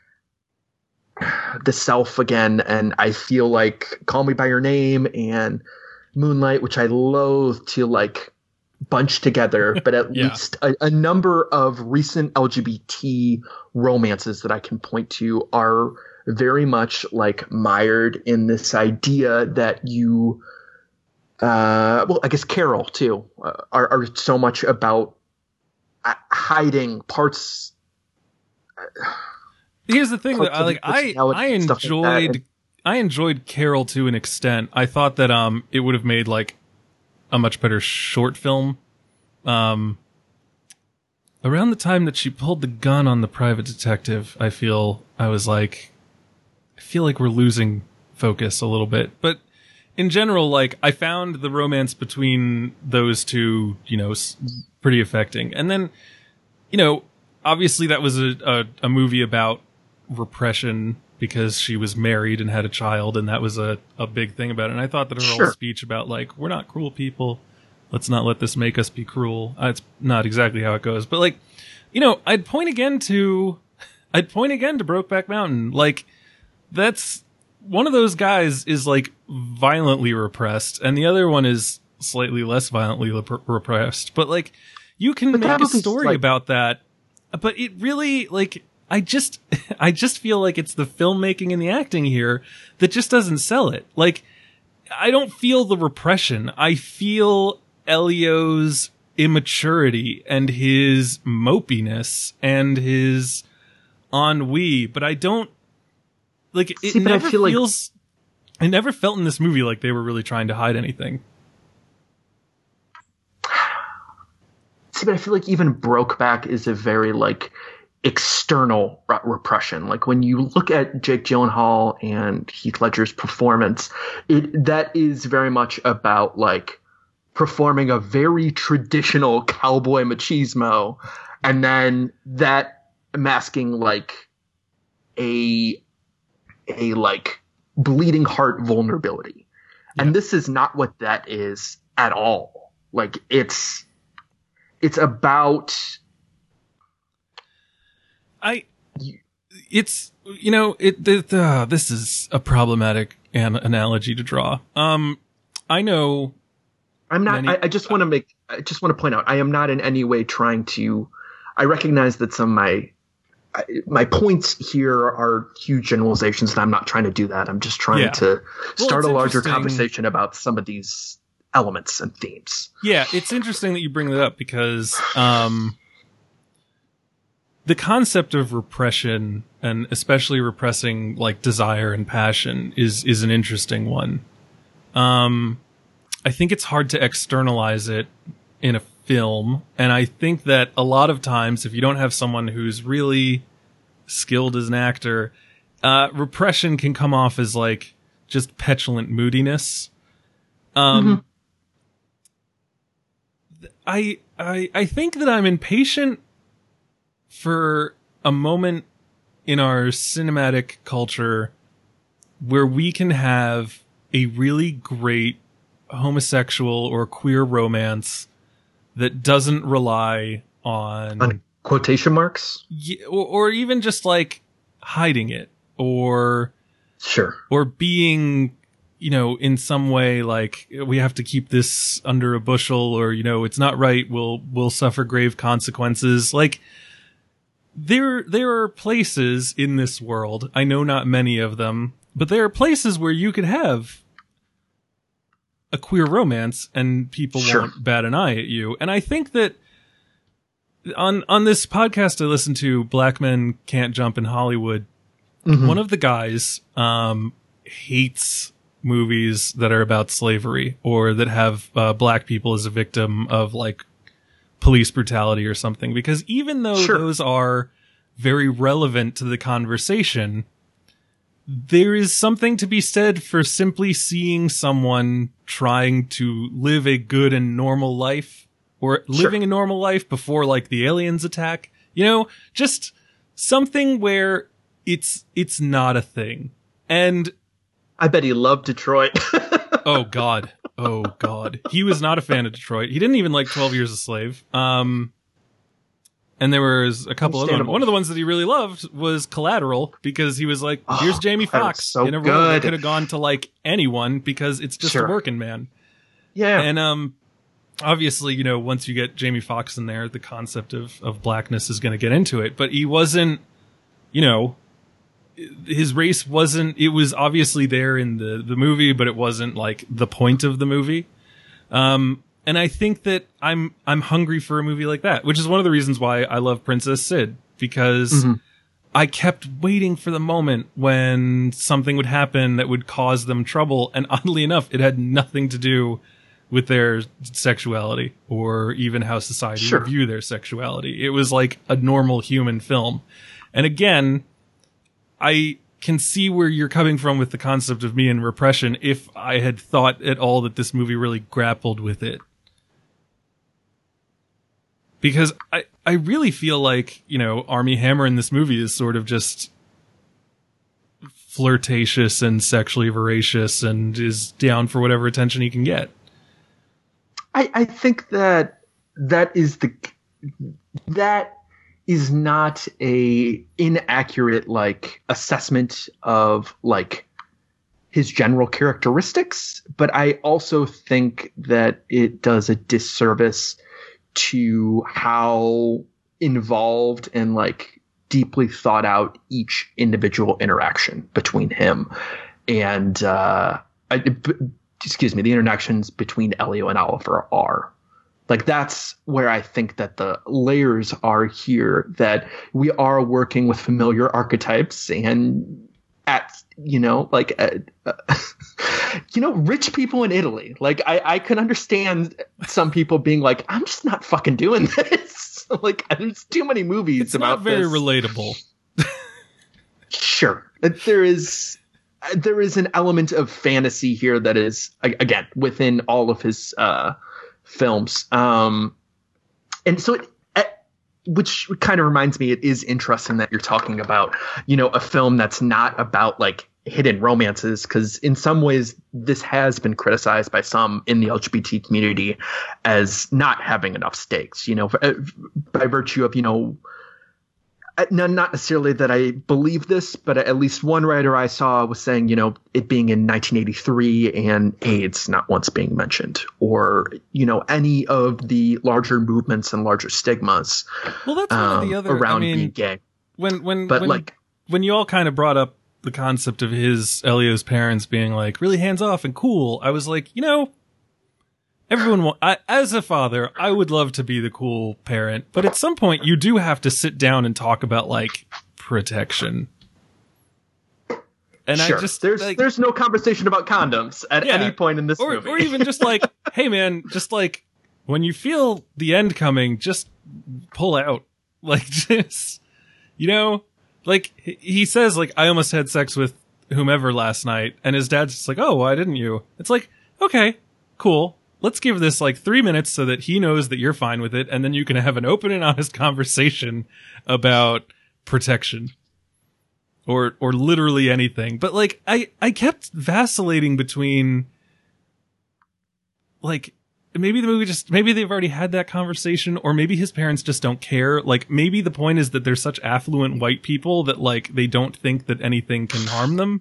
the self again. And I feel like Call Me by Your Name and Moonlight, which I loathe to like bunched together, but at yeah. least a, a number of recent L G B T romances that I can point to are very much like mired in this idea that you, uh, well, I guess Carol too, uh, are, are so much about uh, hiding parts. Uh, Here's the thing that I like, I, I enjoyed, like and, I enjoyed Carol to an extent. I thought that, um, it would have made like a much better short film. Um, around the time that she pulled the gun on the private detective, I feel, I was like, I feel like we're losing focus a little bit. But in general, like, I found the romance between those two, you know, pretty affecting. And then, you know, obviously that was a, a, a movie about repression because she was married and had a child, and that was a, a big thing about it. And I thought that her sure. whole speech about, like, we're not cruel people, let's not let this make us be cruel. Uh, it's not exactly how it goes. But, like, you know, I'd point again to, I'd point again to Brokeback Mountain. Like, that's, one of those guys is, like, violently repressed, and the other one is slightly less violently rep- repressed. But, like, you can but make a story like- about that, but it really, like, I just, I just feel like it's the filmmaking and the acting here that just doesn't sell it. Like, I don't feel the repression. I feel Elio's immaturity and his mopiness and his ennui, but I don't, like, it See, never feel feels, like... it never felt in this movie like they were really trying to hide anything. See, but I feel like even Brokeback is a very, like, external re- repression. Like when you look at Jake Gyllenhaal and Heath Ledger's performance, it that is very much about like performing a very traditional cowboy machismo, and then that masking like a a like bleeding heart vulnerability. Yeah. And this is not what that is at all. Like it's it's about I, it's, you know, it, it uh, this is a problematic an- analogy to draw. Um, I know. I'm not, many, I, I just want to make, I just want to point out, I am not in any way trying to, I recognize that some of my, my points here are huge generalizations, and I'm not trying to do that. I'm just trying yeah. to start well, a larger conversation about some of these elements and themes. Yeah, it's interesting that you bring that up because, um, the concept of repression, and especially repressing like desire and passion, is is an interesting one. Um, I think it's hard to externalize it in a film. And I think that a lot of times, if you don't have someone who's really skilled as an actor, uh, repression can come off as like just petulant moodiness. Um, mm-hmm. I, I, I think that I'm impatient for a moment in our cinematic culture where we can have a really great homosexual or queer romance that doesn't rely on, on quotation marks, or, or even just like hiding it, or sure, or being, you know, in some way like we have to keep this under a bushel, or you know, it's not right. We'll we'll suffer grave consequences. Like there there are places in this world. I know not many of them, but there are places where you could have a queer romance and people sure. won't bat an eye at you. And I think that on, on this podcast I listen to, Black Men Can't Jump in Hollywood, mm-hmm. one of the guys, um, hates movies that are about slavery or that have, uh, black people as a victim of like police brutality or something, because even though sure. those are very relevant to the conversation, there is something to be said for simply seeing someone trying to live a good and normal life, or living sure. a normal life before like the aliens attack, you know, just something where it's, it's not a thing. And I bet he loved Detroit. oh God. Oh God. He was not a fan of Detroit. He didn't even like twelve Years a Slave. Um, And there was a couple of them. One of the ones that he really loved was Collateral, because he was like, here's oh, Jamie Foxx so in a good. role that could have gone to like anyone because it's just sure. a working man. Yeah. And, um, obviously, you know, once you get Jamie Foxx in there, the concept of, of blackness is going to get into it, but he wasn't, you know, his race wasn't, it was obviously there in the, the movie, but it wasn't like the point of the movie. Um, And I think that I'm I'm hungry for a movie like that, which is one of the reasons why I love Princess Sid, because mm-hmm. I kept waiting for the moment when something would happen that would cause them trouble. And oddly enough, it had nothing to do with their sexuality or even how society sure. would view their sexuality. It was like a normal human film. And again, I can see where you're coming from with the concept of me and repression if I had thought at all that this movie really grappled with it. Because I, I really feel like, you know, Armie Hammer in this movie is sort of just flirtatious and sexually voracious and is down for whatever attention he can get. I, I think that that is the, that is not a inaccurate, like, assessment of, like, his general characteristics, but I also think that it does a disservice to how involved and like deeply thought out each individual interaction between him and uh I, b- excuse me the interactions between Elio and Oliver are. Like, that's where I think that the layers are here, that we are working with familiar archetypes and at, you know, like, uh, uh, you know, rich people in Italy. Like, I, I can understand some people being like, I'm just not fucking doing this. Like, there's too many movies it's about not very this. relatable. Sure. There is, there is an element of fantasy here that is, again, within all of his uh, films. Um, and so it, which kind of reminds me, it is interesting that you're talking about, you know, a film that's not about like hidden romances, because in some ways this has been criticized by some in the L G B T community as not having enough stakes, you know, by virtue of, you know, not necessarily that I believe this, but at least one writer I saw was saying, you know, it being in nineteen eighty-three and AIDS not once being mentioned, or, you know, any of the larger movements and larger stigmas. Well, that's one um, of the other around I mean, being gay. When when but when, like when you all kind of brought up the concept of his Elio's parents being like really hands off and cool, I was like, you know, everyone wa- I, as a father, I would love to be the cool parent, but at some point you do have to sit down and talk about like protection. And sure. I just there's like, there's no conversation about condoms at yeah, any point in this or, movie. Or even just like, hey man, just like when you feel the end coming, just pull out. Like just, you know, like he says like, I almost had sex with whomever last night, and his dad's just like, oh, why didn't you? It's like, okay, cool. Let's give this like three minutes so that he knows that you're fine with it, and then you can have an open and honest conversation about protection. Or or literally anything. But like I, I kept vacillating between like maybe the movie just maybe they've already had that conversation, or maybe his parents just don't care. Like maybe the point is that they're such affluent white people that like they don't think that anything can harm them.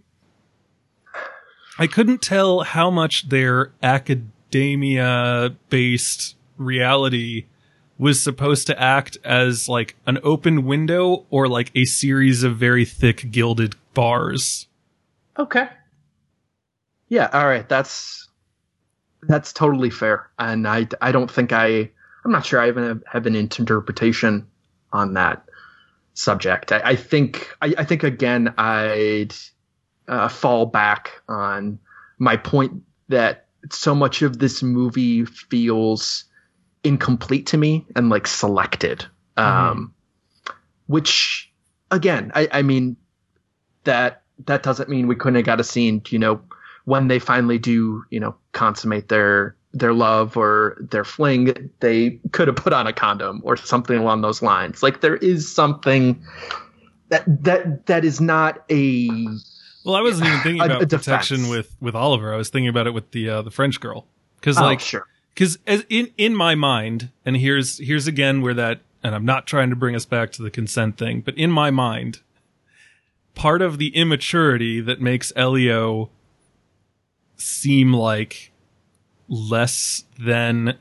I couldn't tell how much their academia based reality was supposed to act as like an open window or like a series of very thick gilded bars. Okay. Yeah, all right. That's that's totally fair. And I, I don't think I I'm not sure I even have, have an interpretation on that subject. I, I think I, I think again I'd uh, fall back on my point that so much of this movie feels incomplete to me and like selected, um, mm. which again, I, I mean that that doesn't mean we couldn't have got a scene, you know, when they finally do, you know, consummate their their love or their fling, they could have put on a condom or something along those lines. Like there is something that that that is not a. Well, I wasn't even thinking a, about a protection defense. with with Oliver. I was thinking about it with the uh, the French girl, because oh, like sure. Because as in, in my mind, and here's here's again where that, and I'm not trying to bring us back to the consent thing, but in my mind, part of the immaturity that makes Elio seem like less than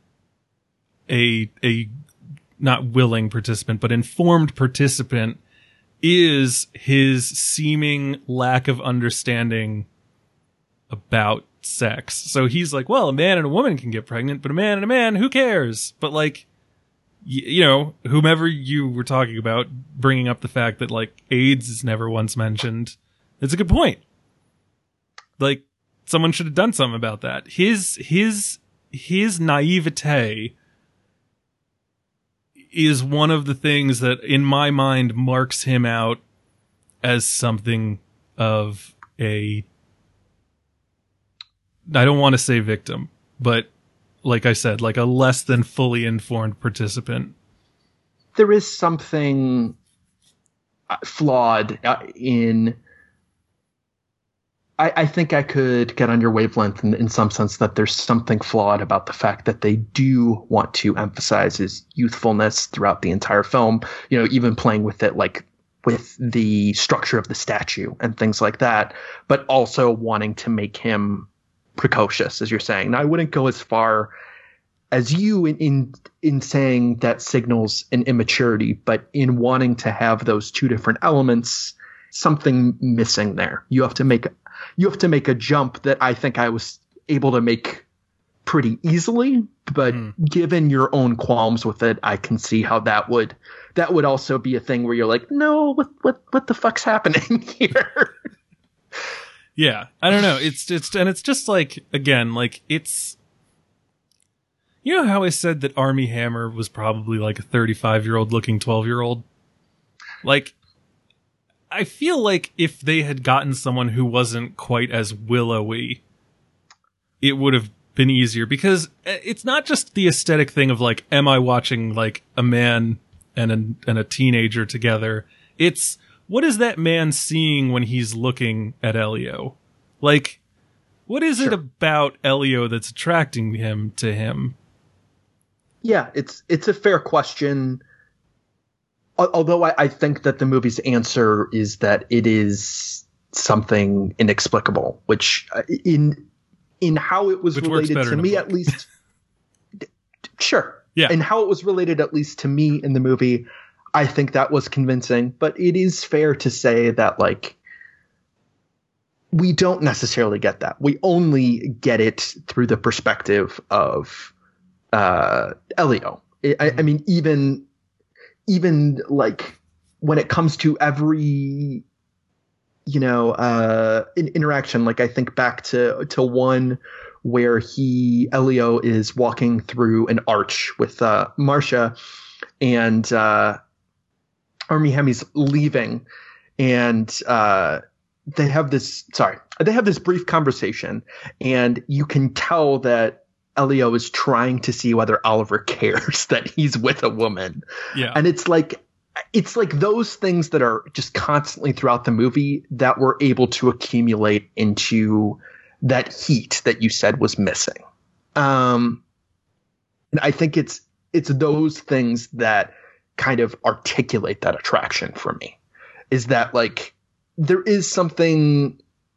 a a not willing participant, but informed participant is his seeming lack of understanding about sex. So he's like, well, a man and a woman can get pregnant, but a man and a man, who cares? But like, y- you know, whomever you were talking about, bringing up the fact that like AIDS is never once mentioned, it's a good point. Like, someone should have done something about that. His, his, his naivete is one of the things that in my mind marks him out as something of a, I don't want to say victim, but like I said, like a less than fully informed participant. There is something flawed in. I, I think I could get on your wavelength in, in some sense that there's something flawed about the fact that they do want to emphasize his youthfulness throughout the entire film. You know, even playing with it, like with the structure of the statue and things like that, but also wanting to make him precocious, as you're saying. Now, I wouldn't go as far as you in, in in saying that signals an immaturity, but in wanting to have those two different elements, something missing there. You have to make you have to make a jump that I think I was able to make pretty easily, but mm. given your own qualms with it, I can see how that would that would also be a thing where you're like, no, what what what the fuck's happening here? Yeah, I don't know. It's it's and it's just like, again, like it's, you know how I said that Armie Hammer was probably like a thirty-five year old looking twelve year old? Like, I feel like if they had gotten someone who wasn't quite as willowy, it would have been easier, because it's not just the aesthetic thing of like, am I watching like a man and a, and a teenager together? It's, what is that man seeing when he's looking at Elio? Like, what is sure. it about Elio that's attracting him to him? Yeah, it's it's a fair question. Although I, I think that the movie's answer is that it is something inexplicable, which in in how it was which related to me, at least. Sure. Yeah. And how it was related, at least to me in the movie, I think that was convincing. But it is fair to say that, like, we don't necessarily get that. We only get it through the perspective of uh, Elio. I, I mean, even even like when it comes to every you know, uh, in, interaction. Like I think back to to one where he Elio is walking through an arch with uh, Marcia, and uh, Armie Hemmy's leaving, and uh, they have this. Sorry, they have this brief conversation, and you can tell that Elio is trying to see whether Oliver cares that he's with a woman. Yeah, and it's like. It's like those things that are just constantly throughout the movie that were able to accumulate into that heat that you said was missing. Um, and I think it's it's those things that kind of articulate that attraction for me. Is that like there is something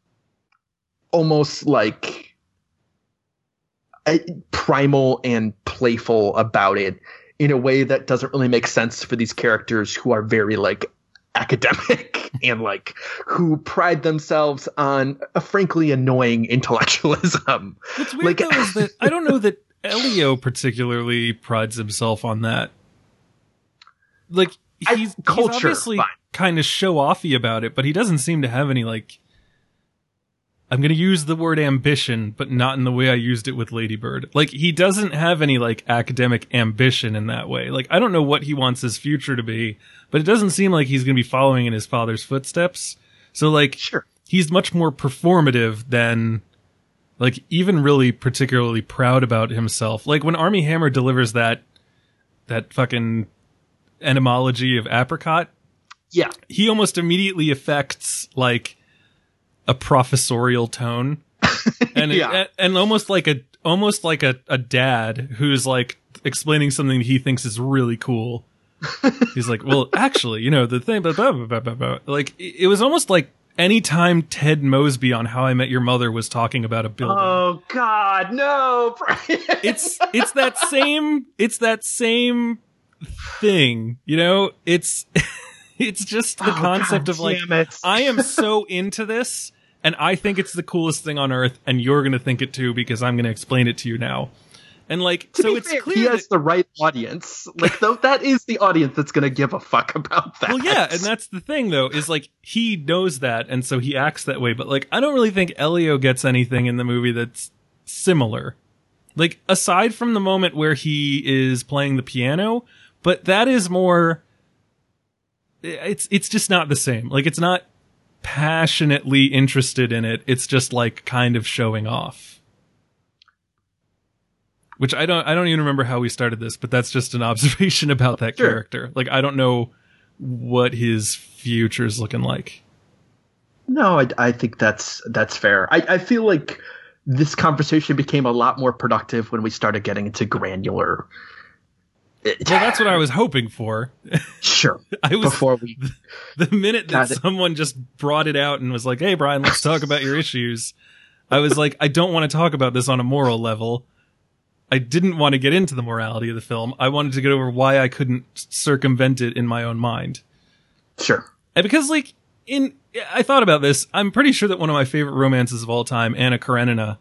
almost like a, primal and playful about it, in a way that doesn't really make sense for these characters who are very like academic and like who pride themselves on a frankly annoying intellectualism. What's weird like, though is that I don't know that Elio particularly prides himself on that. Like he's, I, culture, he's obviously fine. kind of show offy about it, but he doesn't seem to have any like. I'm going to use the word ambition, but not in the way I used it with Lady Bird. Like, he doesn't have any, like, academic ambition in that way. Like, I don't know what he wants his future to be, but it doesn't seem like he's going to be following in his father's footsteps. So, like, sure. He's much more performative than, like, even really particularly proud about himself. Like, when Armie Hammer delivers that, that fucking etymology of apricot, yeah, he almost immediately affects, like, a professorial tone, and yeah. and, and almost like a almost like a, a dad who's like explaining something that he thinks is really cool. He's like, well, actually, you know, the thing, blah, blah, blah, blah, blah. Like it was almost like anytime Ted Mosby on How I Met Your Mother was talking about a building. Oh God, no! it's it's that same it's that same thing, you know. It's it's just the oh, concept God of like it. I am so into this. And I think it's the coolest thing on earth, and you're going to think it too because I'm going to explain it to you now. And like, to so be it's fair, clear he has that, the right audience. Like, though, that is the audience that's going to give a fuck about that. Well, yeah, and that's the thing, though, is like he knows that, and so he acts that way. But like, I don't really think Elio gets anything in the movie that's similar. Like, aside from the moment where he is playing the piano, but that is more. It's it's just not the same. Like, it's not passionately interested in it. It's just like kind of showing off. Which I don't I don't even remember how we started this, but that's just an observation about that Sure. character. Like I don't know what his future's looking like. No, I, I think that's that's fair. I, I feel like this conversation became a lot more productive when we started getting into granular. Well, that's what I was hoping for. Sure. I was Before we the minute that Got it. someone just brought it out and was like, "Hey, Brian, let's talk about your issues," I was like, "I don't want to talk about this on a moral level." I didn't want to get into the morality of the film. I wanted to get over why I couldn't circumvent it in my own mind. Sure. And because, like, in I thought about this. I'm pretty sure that one of my favorite romances of all time, Anna Karenina,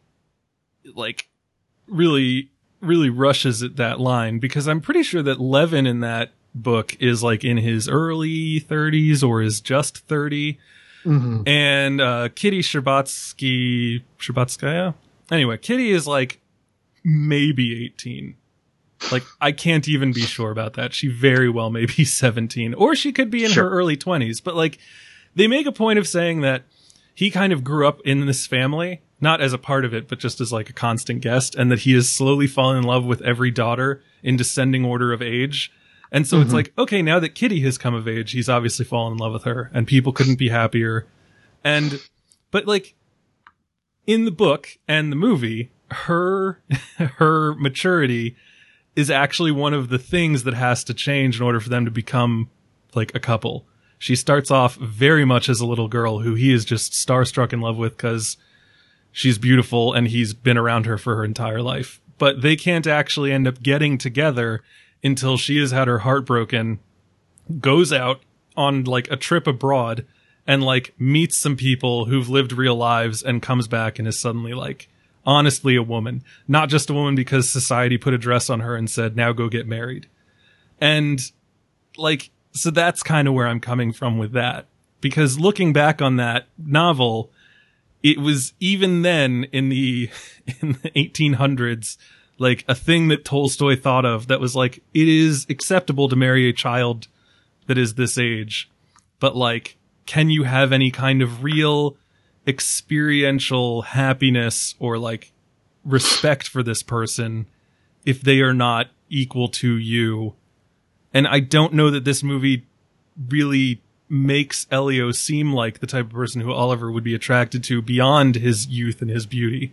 like, really. really rushes at that line because I'm pretty sure that Levin in that book is like in his early thirties or is just thirty. Mm-hmm. And uh, Kitty Sherbatsky, Sherbatskaya? Anyway, Kitty is like maybe eighteen. Like, I can't even be sure about that. She very well may be seventeen. Or she could be in Sure. her early twenties. But, like, they make a point of saying that he kind of grew up in this family, not as a part of it, but just as, like, a constant guest, and that he is slowly falling in love with every daughter in descending order of age. And so Mhm. it's like, okay, now that Kitty has come of age, he's obviously fallen in love with her, and people couldn't be happier. And, but, like, in the book and the movie, her, her maturity is actually one of the things that has to change in order for them to become, like, a couple. She starts off very much as a little girl who he is just starstruck in love with because she's beautiful and he's been around her for her entire life. But they can't actually end up getting together until she has had her heart broken, goes out on, like, a trip abroad and, like, meets some people who've lived real lives and comes back and is suddenly, like, honestly a woman. Not just a woman because society put a dress on her and said, now go get married. And, like, so that's kind of where I'm coming from with that. because looking back on that novel, it was even then in the in the eighteen hundreds, like a thing that Tolstoy thought of that was like, it is acceptable to marry a child that is this age, but like, can you have any kind of real experiential happiness or like respect for this person if they are not equal to you? And I don't know that this movie really makes Elio seem like the type of person who Oliver would be attracted to beyond his youth and his beauty.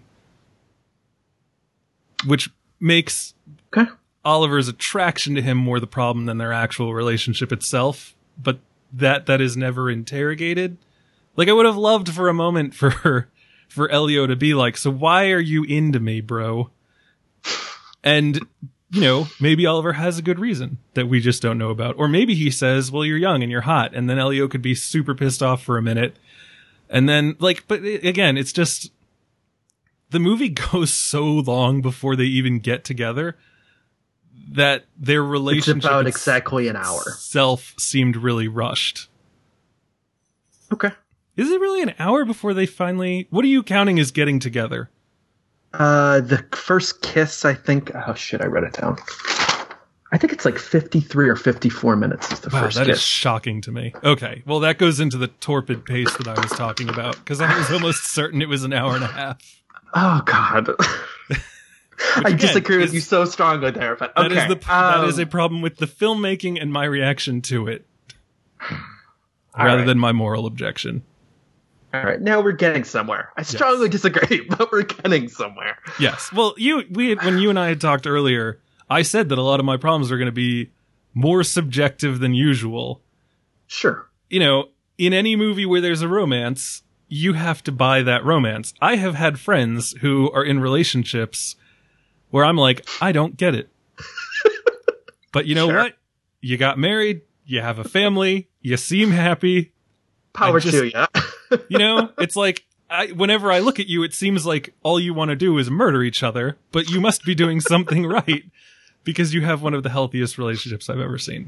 Which makes Okay. Oliver's attraction to him more the problem than their actual relationship itself. But that that is never interrogated. Like, I would have loved for a moment for for Elio to be like, so why are you into me, bro? And, you know, maybe Oliver has a good reason that we just don't know about. Or maybe he says, well, you're young and you're hot. And then Elio could be super pissed off for a minute. And then, like, but it, again, it's just, the movie goes so long before they even get together that their relationship It's about exactly an hour. itself seemed really rushed. Okay. Is it really an hour before they finally... What are you counting as getting together? Uh, the first kiss, I think... Oh, shit, I read it down. I think it's like fifty-three or fifty-four minutes is the Wow, first that kiss. is shocking to me. Okay, well, that goes into the torpid pace that I was talking about, because I was almost certain it was an hour and a half. Oh, God. I again, disagree with is- you so strongly there, but That okay. is the that um, is a problem with the filmmaking and my reaction to it, rather right. than my moral objection. All right, now we're getting somewhere. I strongly disagree, but we're getting somewhere. Yes. Well, you we had, when you and I had talked earlier, I said that a lot of my problems are going to be more subjective than usual. Sure. You know, in any movie where there's a romance, you have to buy that romance. I have had friends who are in relationships where I'm like, I don't get it. But you know Sure. what? You got married, you have a family, you seem happy. Power I just- to you. You know, it's like, I, whenever I look at you, it seems like all you want to do is murder each other, but you must be doing something right because you have one of the healthiest relationships I've ever seen.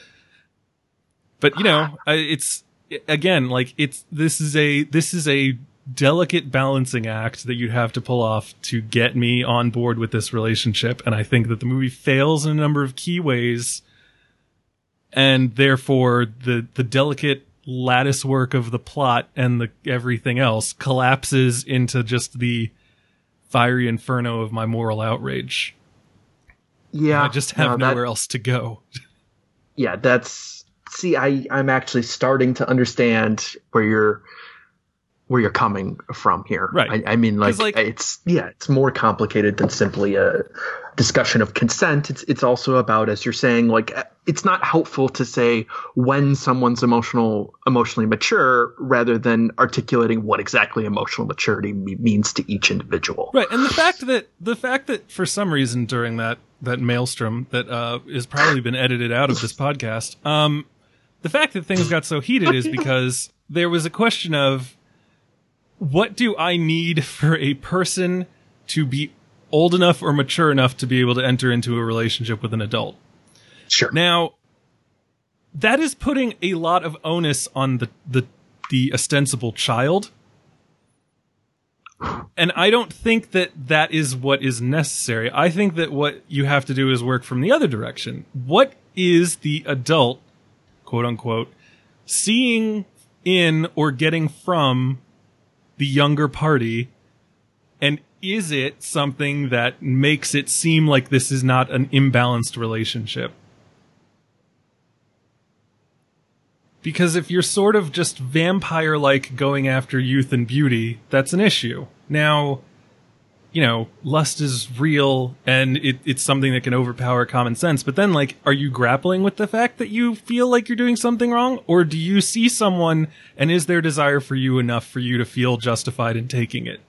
But, you know, I- it's, again, like, it's, this is a, this is a delicate balancing act that you'd have to pull off to get me on board with this relationship. And I think that the movie fails in a number of key ways. And therefore, the, the delicate lattice work of the plot and the everything else collapses into just the fiery inferno of my moral outrage. Yeah. I just have no, that- nowhere else to go. Yeah, that's... See, I, I'm actually starting to understand where you're where you're coming from here. Right. I, I mean, like, 'Cause, like- it's... Yeah, it's more complicated than simply a discussion of consent. It's it's also about, as you're saying, like, it's not helpful to say when someone's emotional emotionally mature rather than articulating what exactly emotional maturity me- means to each individual. Right, and the fact that the fact that for some reason during that that maelstrom that uh has probably been edited out of this podcast, um the fact that things got so heated is because there was a question of, what do I need for a person to be old enough or mature enough to be able to enter into a relationship with an adult? Sure. Now, that is putting a lot of onus on the the, the ostensible child. And I don't think that that is what is necessary. I think that what you have to do is work from the other direction. What is the adult, quote unquote, seeing in or getting from the younger party? And is it something that makes it seem like this is not an imbalanced relationship? Because if you're sort of just vampire-like going after youth and beauty, that's an issue. Now, you know, lust is real, and it, it's something that can overpower common sense. But then, like, are you grappling with the fact that you feel like you're doing something wrong? Or do you see someone, and is their desire for you enough for you to feel justified in taking it?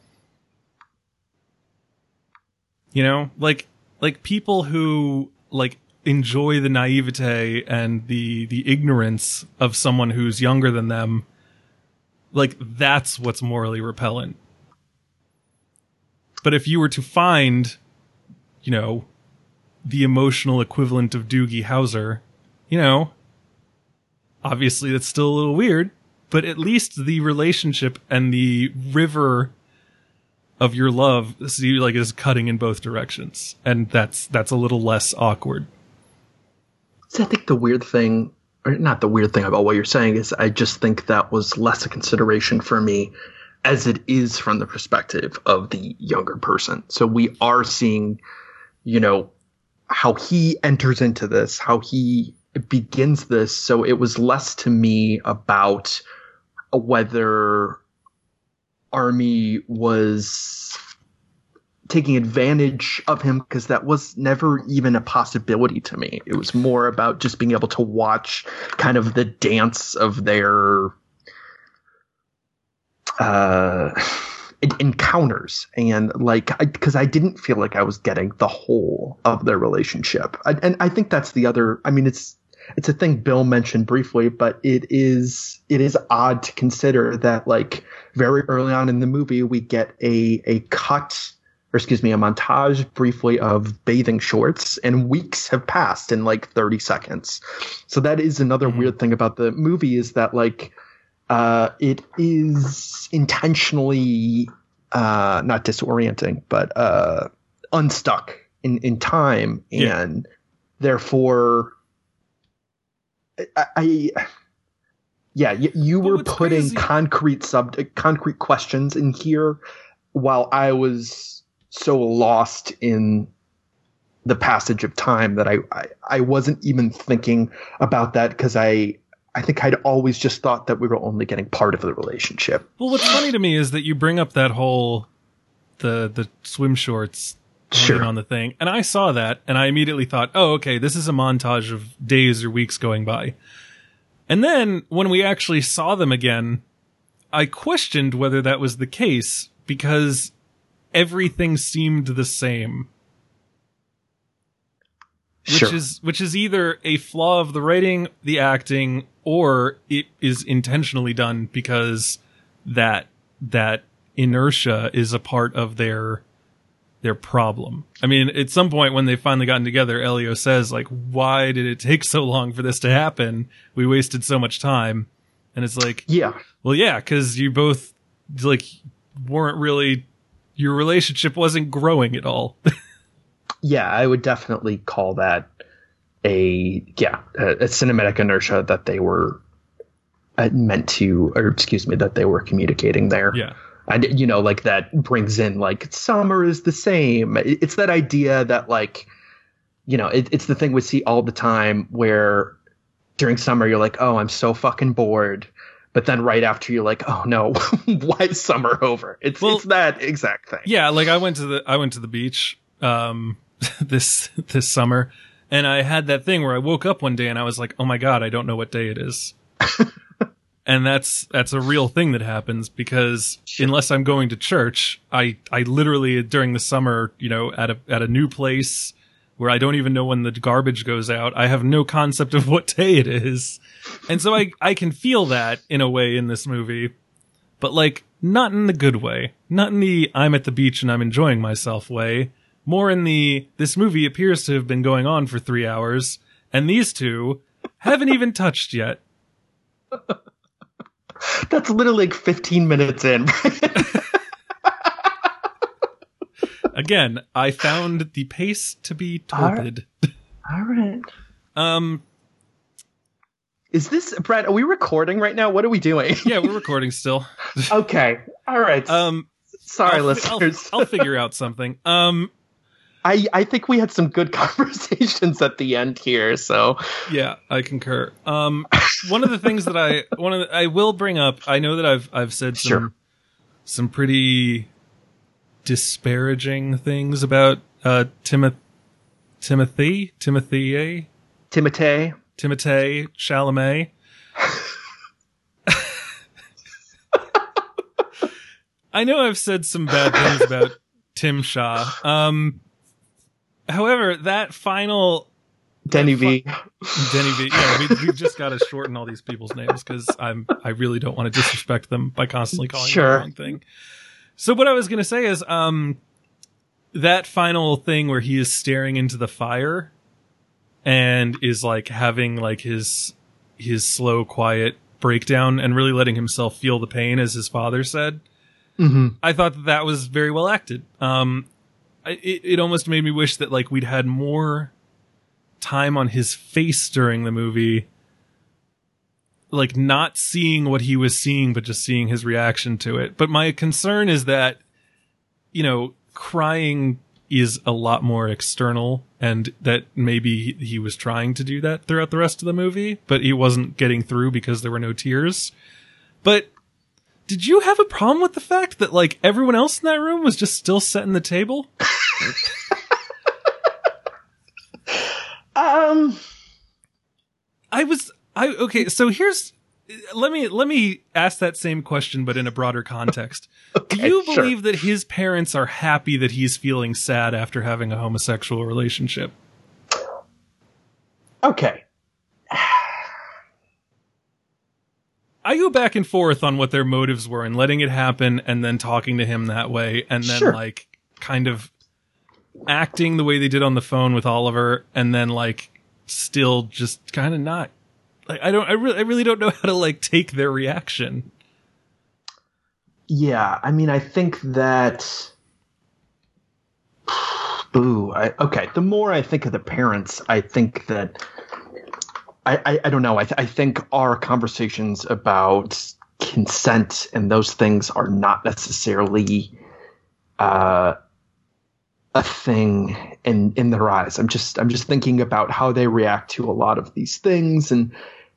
You know, like, like people who, like, enjoy the naivete and the, the ignorance of someone who's younger than them, like, that's what's morally repellent. But if you were to find, you know, the emotional equivalent of Doogie Howser, you know, obviously that's still a little weird, but at least the relationship and the river of your love, see, like, is cutting in both directions, and that's that's a little less awkward. So I think the weird thing, or not the weird thing about what you're saying, is I just think that was less a consideration for me, as it is from the perspective of the younger person. So we are seeing, you know, how he enters into this, how he begins this. So it was less to me about whether Armie was taking advantage of him, because that was never even a possibility to me. It was more about just being able to watch kind of the dance of their uh, encounters, and like, because I, I didn't feel like I was getting the whole of their relationship. I, and I think that's the other, I mean, it's, it's a thing Bill mentioned briefly, but it is it is odd to consider that, like, very early on in the movie we get a a cut, or excuse me, a montage briefly of bathing shorts, and weeks have passed in like thirty seconds. So that is another mm-hmm. weird thing about the movie, is that, like, uh, it is intentionally uh, not disorienting, but uh, unstuck in in time, and yeah. therefore. I, I yeah, you, you were putting crazy. concrete sub concrete questions in here, while I was so lost in the passage of time that I, I, I wasn't even thinking about that, because I I think I'd always just thought that we were only getting part of the relationship. Well, what's funny to me is that you bring up that whole the the swim shorts sure. on the thing, and I saw that, and I immediately thought, oh, okay, this is a montage of days or weeks going by. And then when we actually saw them again, I questioned whether that was the case, because everything seemed the same. Which sure. is which is either a flaw of the writing, the acting, or it is intentionally done because that that inertia is a part of their their problem. I mean, at some point when they've finally gotten together, Elio says, like, why did it take so long for this to happen? We wasted so much time. And it's like, yeah, well, yeah, because you both, like, weren't really, your relationship wasn't growing at all. Yeah, I would definitely call that a, yeah, a, a cinematic inertia that they were uh, meant to, or excuse me, that they were communicating there. Yeah. And, you know, like, that brings in, like, summer is the same. It's that idea that, like, you know, it, it's the thing we see all the time where during summer you're like, oh, I'm so fucking bored. But then right after you're like, oh no, why is summer over? It's well, it's that exact thing. Yeah, like I went to the I went to the beach um this this summer, and I had that thing where I woke up one day and I was like, oh my God, I don't know what day it is. And that's that's a real thing that happens, because unless I'm going to church, I, I literally during the summer, you know, at a at a new place where I don't even know when the garbage goes out, I have no concept of what day it is. And so I, I can feel that in a way in this movie, but, like, not in the good way, not in the I'm at the beach and I'm enjoying myself way, more in the this movie appears to have been going on for three hours and these two haven't even touched yet. That's literally like fifteen minutes in. Again, I found the pace to be torpid. All right. All right. Um, Is this, Brad, are we recording right now? What are we doing? Yeah, we're recording still. Okay. All right. Um, Sorry, I'll, listeners. I'll, I'll figure out something. Um, I, I think we had some good conversations at the end here, so. Yeah, I concur. Um, one of the things that I, one of the, I will bring up, I know that I've, I've said some, sure. some pretty disparaging things about, uh, Timoth- Timothy, Timothy, Timothée, Timothée Chalamet. I know I've said some bad things about Tim Shaw. Um, however, that final Denny V, Denny V, yeah, we, we've just got to shorten all these people's names because I'm I really don't want to disrespect them by constantly calling sure. them the wrong thing. So what I was gonna say is, um, that final thing where he is staring into the fire and is like having like his his slow, quiet breakdown and really letting himself feel the pain, as his father said. Mm-hmm. I thought that that was very well acted. Um, I, it, it almost made me wish that like we'd had more time on his face during the movie, like not seeing what he was seeing, but just seeing his reaction to it. But my concern is that, you know, crying is a lot more external, and that maybe he was trying to do that throughout the rest of the movie, but he wasn't getting through because there were no tears. But did you have a problem with the fact that, like, everyone else in that room was just still setting the table? um, I was, I, okay, so here's, let me, let me ask that same question, but in a broader context. Okay, Do you sure. believe that his parents are happy that he's feeling sad after having a homosexual relationship? Okay. I go back and forth on what their motives were in letting it happen and then talking to him that way, and then Sure. like kind of acting the way they did on the phone with Oliver, and then like still just kind of not. Like I don't, I really, I really don't know how to like take their reaction. Yeah, I mean, I think that. Ooh, I, okay. The more I think of the parents, I think that. I, I, I don't know. I, th- I think our conversations about consent and those things are not necessarily uh, a thing in in their eyes. I'm just I'm just thinking about how they react to a lot of these things, and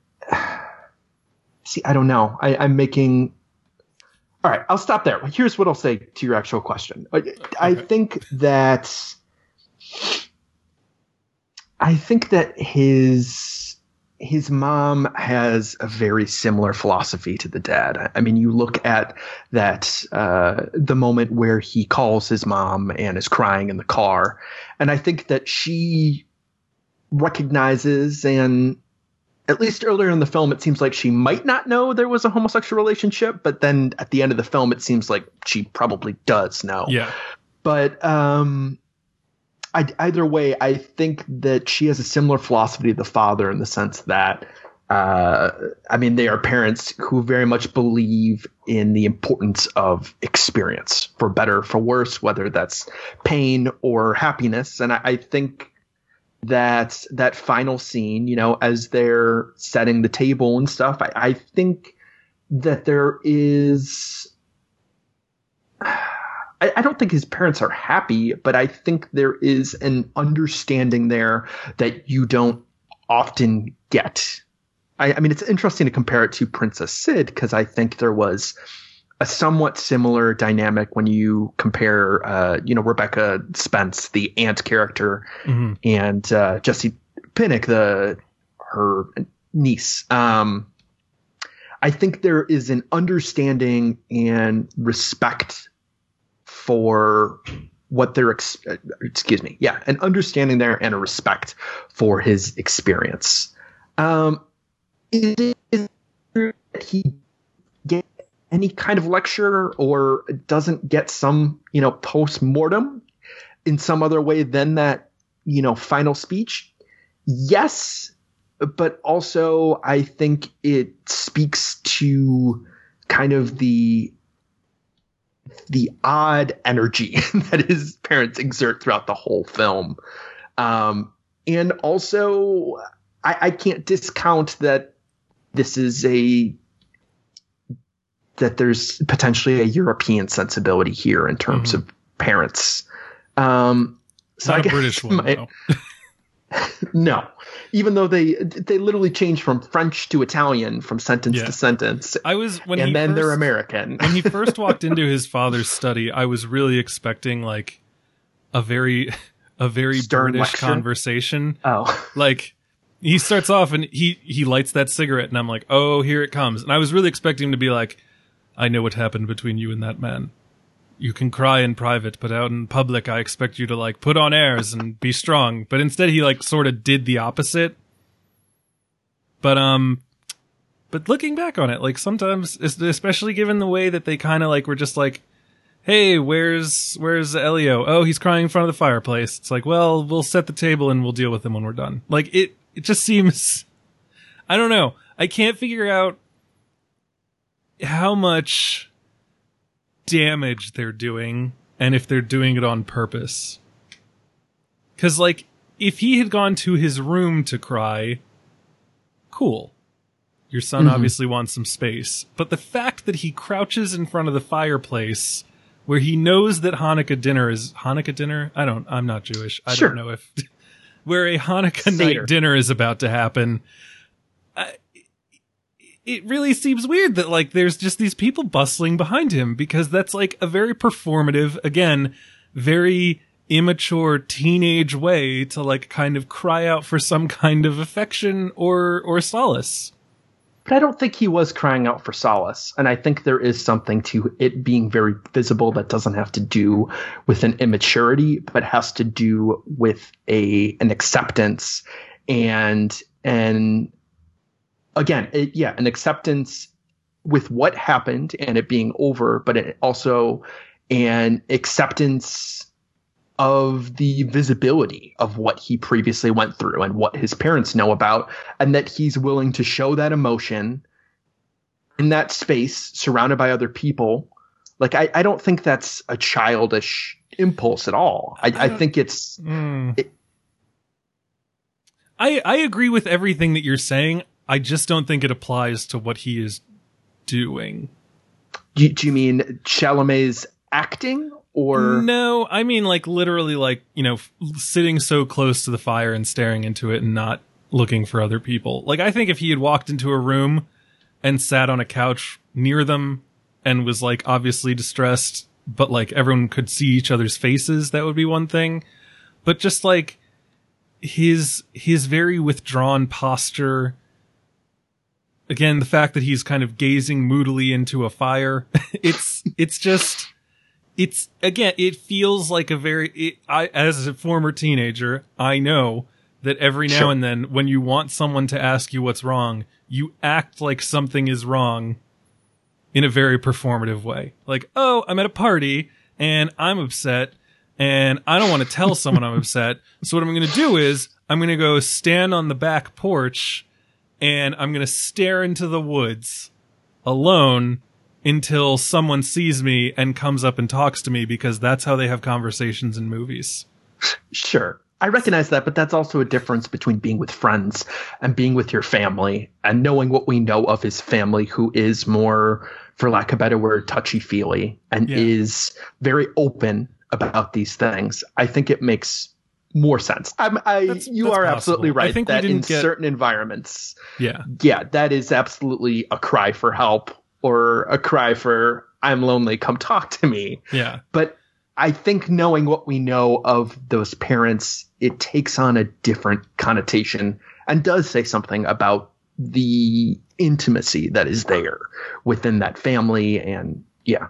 see, I don't know. I, I'm making. All right, I'll stop there. Here's what I'll say to your actual question. I, I Okay. think that I think that his his mom has a very similar philosophy to the dad. I mean, you look at that uh, the moment where he calls his mom and is crying in the car, and I think that she recognizes, and at least earlier in the film, it seems like she might not know there was a homosexual relationship, but then at the end of the film, it seems like she probably does know. Yeah. But um, I, either way, I think that she has a similar philosophy to the father in the sense that, uh, I mean, they are parents who very much believe in the importance of experience, for better, for worse, whether that's pain or happiness. And I, I think that that final scene, you know, as they're setting the table and stuff, I, I think that there is. I, I don't think his parents are happy, but I think there is an understanding there that you don't often get. I, I mean, it's interesting to compare it to Princess Sid, because I think there was a somewhat similar dynamic when you compare, uh, you know, Rebecca Spence, the aunt character, Mm-hmm. and uh, Jessie Pinnock, the her niece. Um, I think there is an understanding and respect for what they're, ex- excuse me, yeah, an understanding there and a respect for his experience. Um, is it that he get any kind of lecture or doesn't get some, you know, post-mortem in some other way than that, you know, final speech? Yes, but also I think it speaks to kind of the the odd energy that his parents exert throughout the whole film. Um, and also, I, I can't discount that this is a that there's potentially a European sensibility here in terms Mhm. of parents. Um, so Not I a guess British one, my- though. No, even though they they literally change from French to Italian from sentence Yeah. to sentence, I was when and he then first, they're American. when he first walked into his father's study, I was really expecting like a very a very Stern British lecture? conversation. Oh, Like he starts off and he he lights that cigarette, and I'm like, oh, here it comes. And I was really expecting him to be like, I know what happened between you and that man. You can cry in private, but out in public, I expect you to like put on airs and be strong. But instead, he like sort of did the opposite. But um, but looking back on it, like sometimes, especially given the way that they kind of like were just like, hey, where's where's Elio? Oh, he's crying in front of the fireplace. It's like, well, we'll set the table and we'll deal with him when we're done. Like it, it just seems, I don't know. I can't figure out how much damage they're doing and if they're doing it on purpose. Because, like, if he had gone to his room to cry, cool. Your son mm-hmm. obviously wants some space. But the fact that he crouches in front of the fireplace where he knows that Hanukkah dinner is... Hanukkah dinner? I don't... I'm not Jewish. I sure. don't know if... where a Hanukkah Seder. night dinner is about to happen. I, it really seems weird that, like, there's just these people bustling behind him, because that's, like, a very performative, again, very immature teenage way to, like, kind of cry out for some kind of affection or or solace. But I don't think he was crying out for solace. And I think there is something to it being very visible that doesn't have to do with an immaturity, but has to do with a an acceptance and, and again, it, yeah, an acceptance with what happened and it being over, but it also an acceptance of the visibility of what he previously went through and what his parents know about, and that he's willing to show that emotion in that space surrounded by other people. Like, I, I don't think that's a childish impulse at all. I, I think it's... Mm. It, I, I agree with everything that you're saying. I just don't think it applies to what he is doing. Do, do you mean Chalamet's acting? Or no, I mean, like, literally, like, you know, f- sitting so close to the fire and staring into it and not looking for other people. Like, I think if he had walked into a room and sat on a couch near them and was, like, obviously distressed, but, like, everyone could see each other's faces, that would be one thing. But just, like, his his very withdrawn posture, again, the fact that he's kind of gazing moodily into a fire, it's it's just... It's, again, it feels like a very, it, I, as a former teenager, I know that every now Sure. and then when you want someone to ask you what's wrong, you act like something is wrong in a very performative way. Like, oh, I'm at a party and I'm upset and I don't want to tell someone I'm upset. So what I'm going to do is I'm going to go stand on the back porch and I'm going to stare into the woods alone until someone sees me and comes up and talks to me, because that's how they have conversations in movies. Sure. I recognize that, but that's also a difference between being with friends and being with your family and knowing what we know of his family, who is more, for lack of a better word, touchy-feely and Yeah. is very open about these things. I think it makes more sense. I'm, I, That's- you that's are possible. absolutely right I think we that in didn't get- certain environments, Yeah. yeah, that is absolutely a cry for help or a cry for, I'm lonely, come talk to me. Yeah. But I think knowing what we know of those parents, it takes on a different connotation and does say something about the intimacy that is there within that family. And yeah.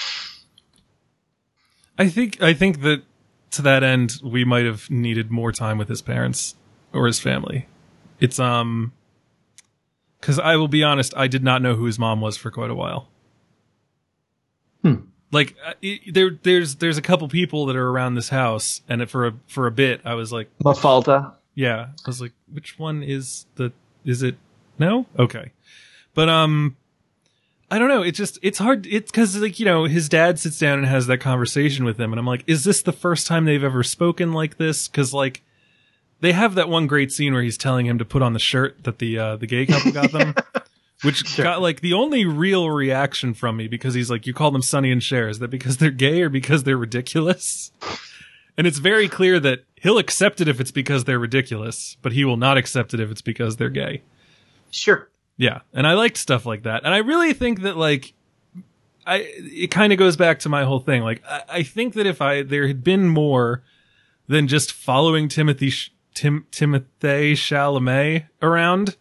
I think, I think that to that end, we might have needed more time with his parents or his family. It's, um, cause I will be honest, I did not know who his mom was for quite a while. Hmm. Like, uh, it, there, there's, there's a couple people that are around this house, and it, for a, for a bit, I was like, Mafalda. yeah, I was like, which one is the, is it? No? Okay. But, um, I don't know. It's just, it's hard. It's cause, like, you know, his dad sits down and has that conversation with him, and I'm like, is this the first time they've ever spoken like this? Cause, like, they have that one great scene where he's telling him to put on the shirt that the, uh, the gay couple got them. Which Sure. got, like, the only real reaction from me, because he's like, you call them Sonny and Cher. Is that because they're gay or because they're ridiculous? And it's very clear that he'll accept it if it's because they're ridiculous, but he will not accept it if it's because they're gay. Sure. Yeah. And I liked stuff like that. And I really think that, like, I, it kind of goes back to my whole thing. Like, I, I think that if I, there had been more than just following Timothy, Tim, Timothée Chalamet around,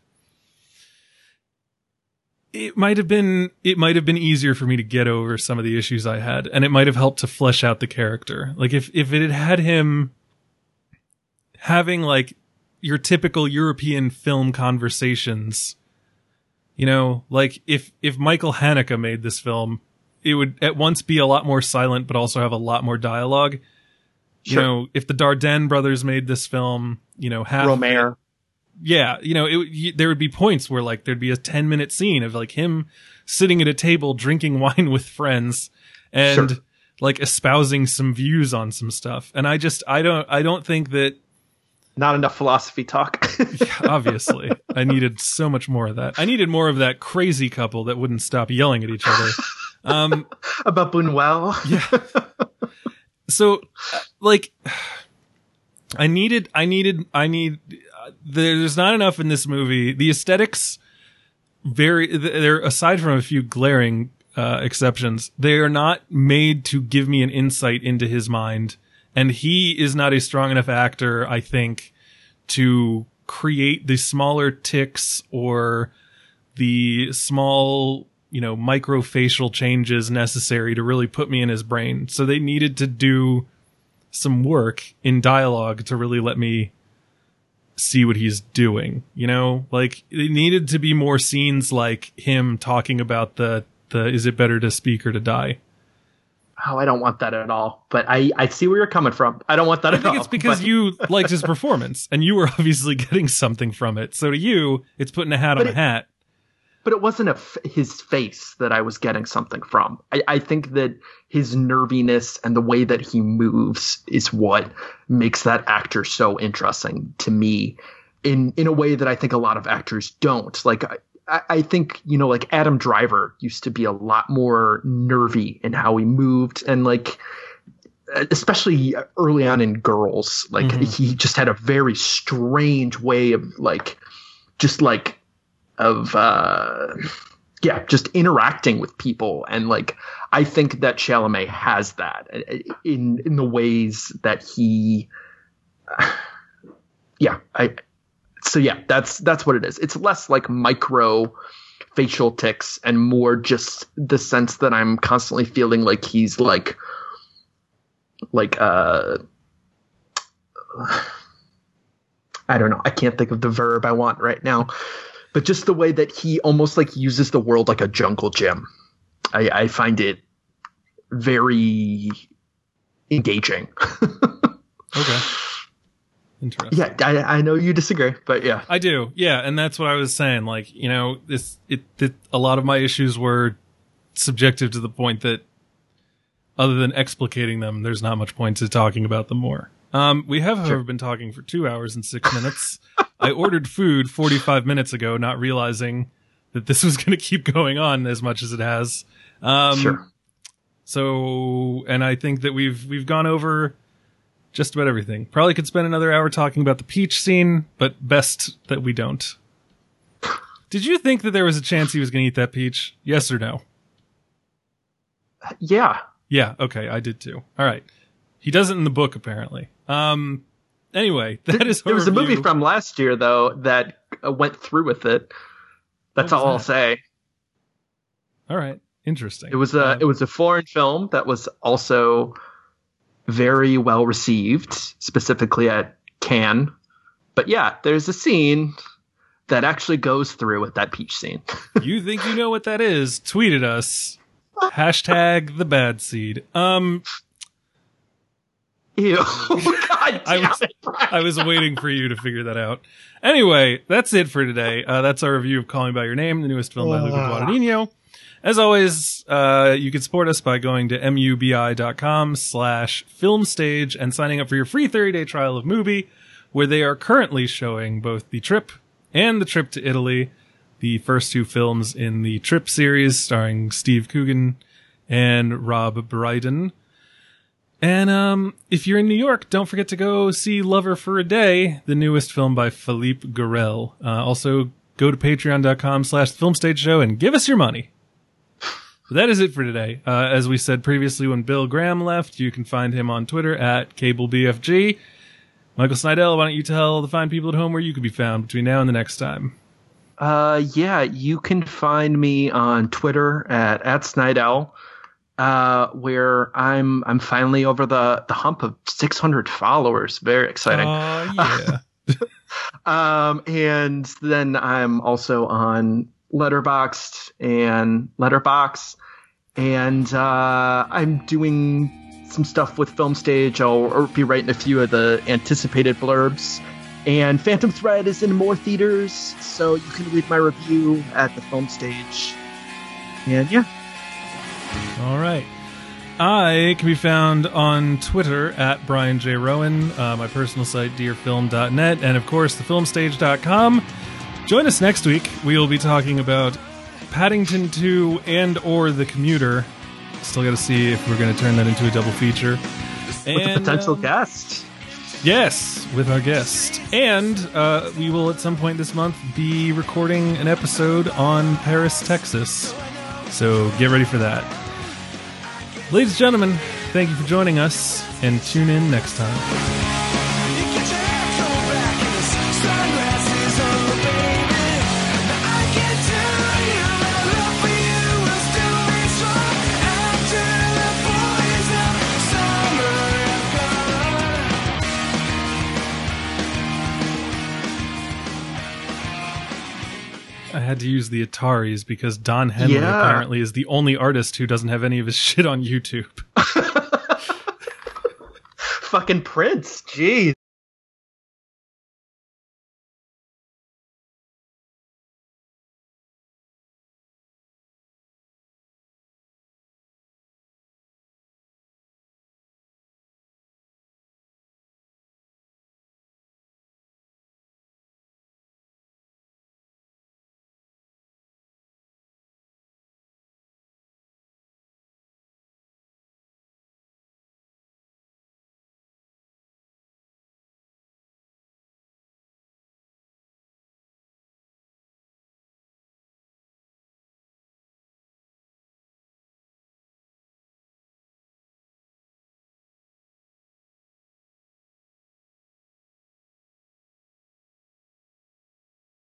it might have been, it might have been easier for me to get over some of the issues I had, and it might have helped to flesh out the character. Like, if, if it had had him having, like, your typical European film conversations, you know, like, if, if Michael Haneke made this film, it would at once be a lot more silent, but also have a lot more dialogue. Sure. You know, if the Dardenne brothers made this film, you know, half Romer. yeah, you know, it, you, there would be points where like there'd be a ten minute scene of like him sitting at a table drinking wine with friends and Sure. like espousing some views on some stuff. And I just, I don't, I don't think that, Not enough philosophy talk. obviously, I needed so much more of that. I needed more of that crazy couple that wouldn't stop yelling at each other. Um, About Buñuel. yeah. So, uh, like, I needed, I needed, I need, uh, there's not enough in this movie. The aesthetics, very, they're, aside from a few glaring uh, exceptions, they are not made to give me an insight into his mind. And he is not a strong enough actor, I think, to create the smaller tics or the small, you know, microfacial changes necessary to really put me in his brain. So they needed to do some work in dialogue to really let me see what he's doing. You know, like it needed to be more scenes like him talking about the, the, is it better to speak or to die? Oh, I don't want that at all. But I, I see where you're coming from. I don't want that I at all. think it's because but, you liked his performance and you were obviously getting something from it. So to you, it's putting a hat on But a it- hat. But it wasn't a f- his face that I was getting something from. I, I think that his nerviness and the way that he moves is what makes that actor so interesting to me in, in a way that I think a lot of actors don't. Like, I, I think, you know, like Adam Driver used to be a lot more nervy in how he moved. And like, especially early on in Girls, like Mm-hmm. he just had a very strange way of like, just like, of uh yeah just interacting with people. And like I think that Chalamet has that in in the ways that he uh, yeah I so yeah that's that's what it is. It's less like micro facial tics and more just the sense that I'm constantly feeling like he's like like uh I don't know, I can't think of the verb I want right now. But just the way that he almost like uses the world like a jungle gym. I, I find it very engaging. Okay. Interesting. Yeah, I, I know you disagree, but yeah. I do. Yeah. And that's what I was saying. Like, you know, this, it, it, a lot of my issues were subjective to the point that other than explicating them, there's not much point to talking about them more. Um, we have, however, been talking for two hours and six minutes. I ordered food forty-five minutes ago, not realizing that this was going to keep going on as much as it has. Um, Sure. So, and I think that we've, we've gone over just about everything. Probably could spend another hour talking about the peach scene, but best that we don't. Did you think that there was a chance he was going to eat that peach? Yes or no? Yeah. Yeah. Okay. I did too. All right. He does it in the book, apparently. Um, anyway, that is our There was a review. movie from last year, though, that uh, went through with it. That's What was all I'll that? say. All right. Interesting. It was a Uh, it was a foreign film that was also very well received, specifically at Cannes. But yeah, there's a scene that actually goes through with that peach scene. You think you know what that is? Tweet at us. Hashtag the bad seed. Um, Ew. God I damn was, it, Brian. I was waiting for you to figure that out. Anyway, that's it for today. Uh, that's our review of Call Me By Your Name, the newest film by Luca Guadagnino. As always, uh, you can support us by going to mubi.com slash film stage and signing up for your free thirty day trial of Mubi, where they are currently showing both The Trip and The Trip to Italy, the first two films in the Trip series starring Steve Coogan and Rob Brydon. And um, if you're in New York, don't forget to go see Lover for a Day, the newest film by Philippe Garel. Uh, also, go to patreon.com slash film stage show and give us your money. But that is it for today. Uh, as we said previously, when Bill Graham left, you can find him on Twitter at CableBFG. Michael Snydell, why don't you tell the fine people at home where you could be found between now and the next time? Uh, yeah, you can find me on Twitter at, at Snydell, uh, where I'm I'm finally over the, the hump of six hundred followers. Very exciting. Oh, yeah. Um, and then I'm also on Letterboxd and Letterbox, and uh, I'm doing some stuff with Film Stage. I'll be writing a few of the anticipated blurbs, And Phantom Thread is in more theaters, so you can read my review at the Film Stage. And yeah. All right. I can be found on Twitter at Brian J. Rowan, uh, my personal site, dear film dot net, and of course, the film stage dot com. Join us next week. We will be talking about Paddington two and or The Commuter. Still got to see if we're going to turn that into a double feature. With and, a potential um, guest. Yes, with our guest. And uh, we will at some point this month be recording an episode on Paris, Texas. So get ready for that. Ladies and gentlemen, thank you for joining us, and tune in next time. I had to use the Ataris because Don Henley Yeah. apparently is the only artist who doesn't have any of his shit on YouTube. Fucking Prince, jeez.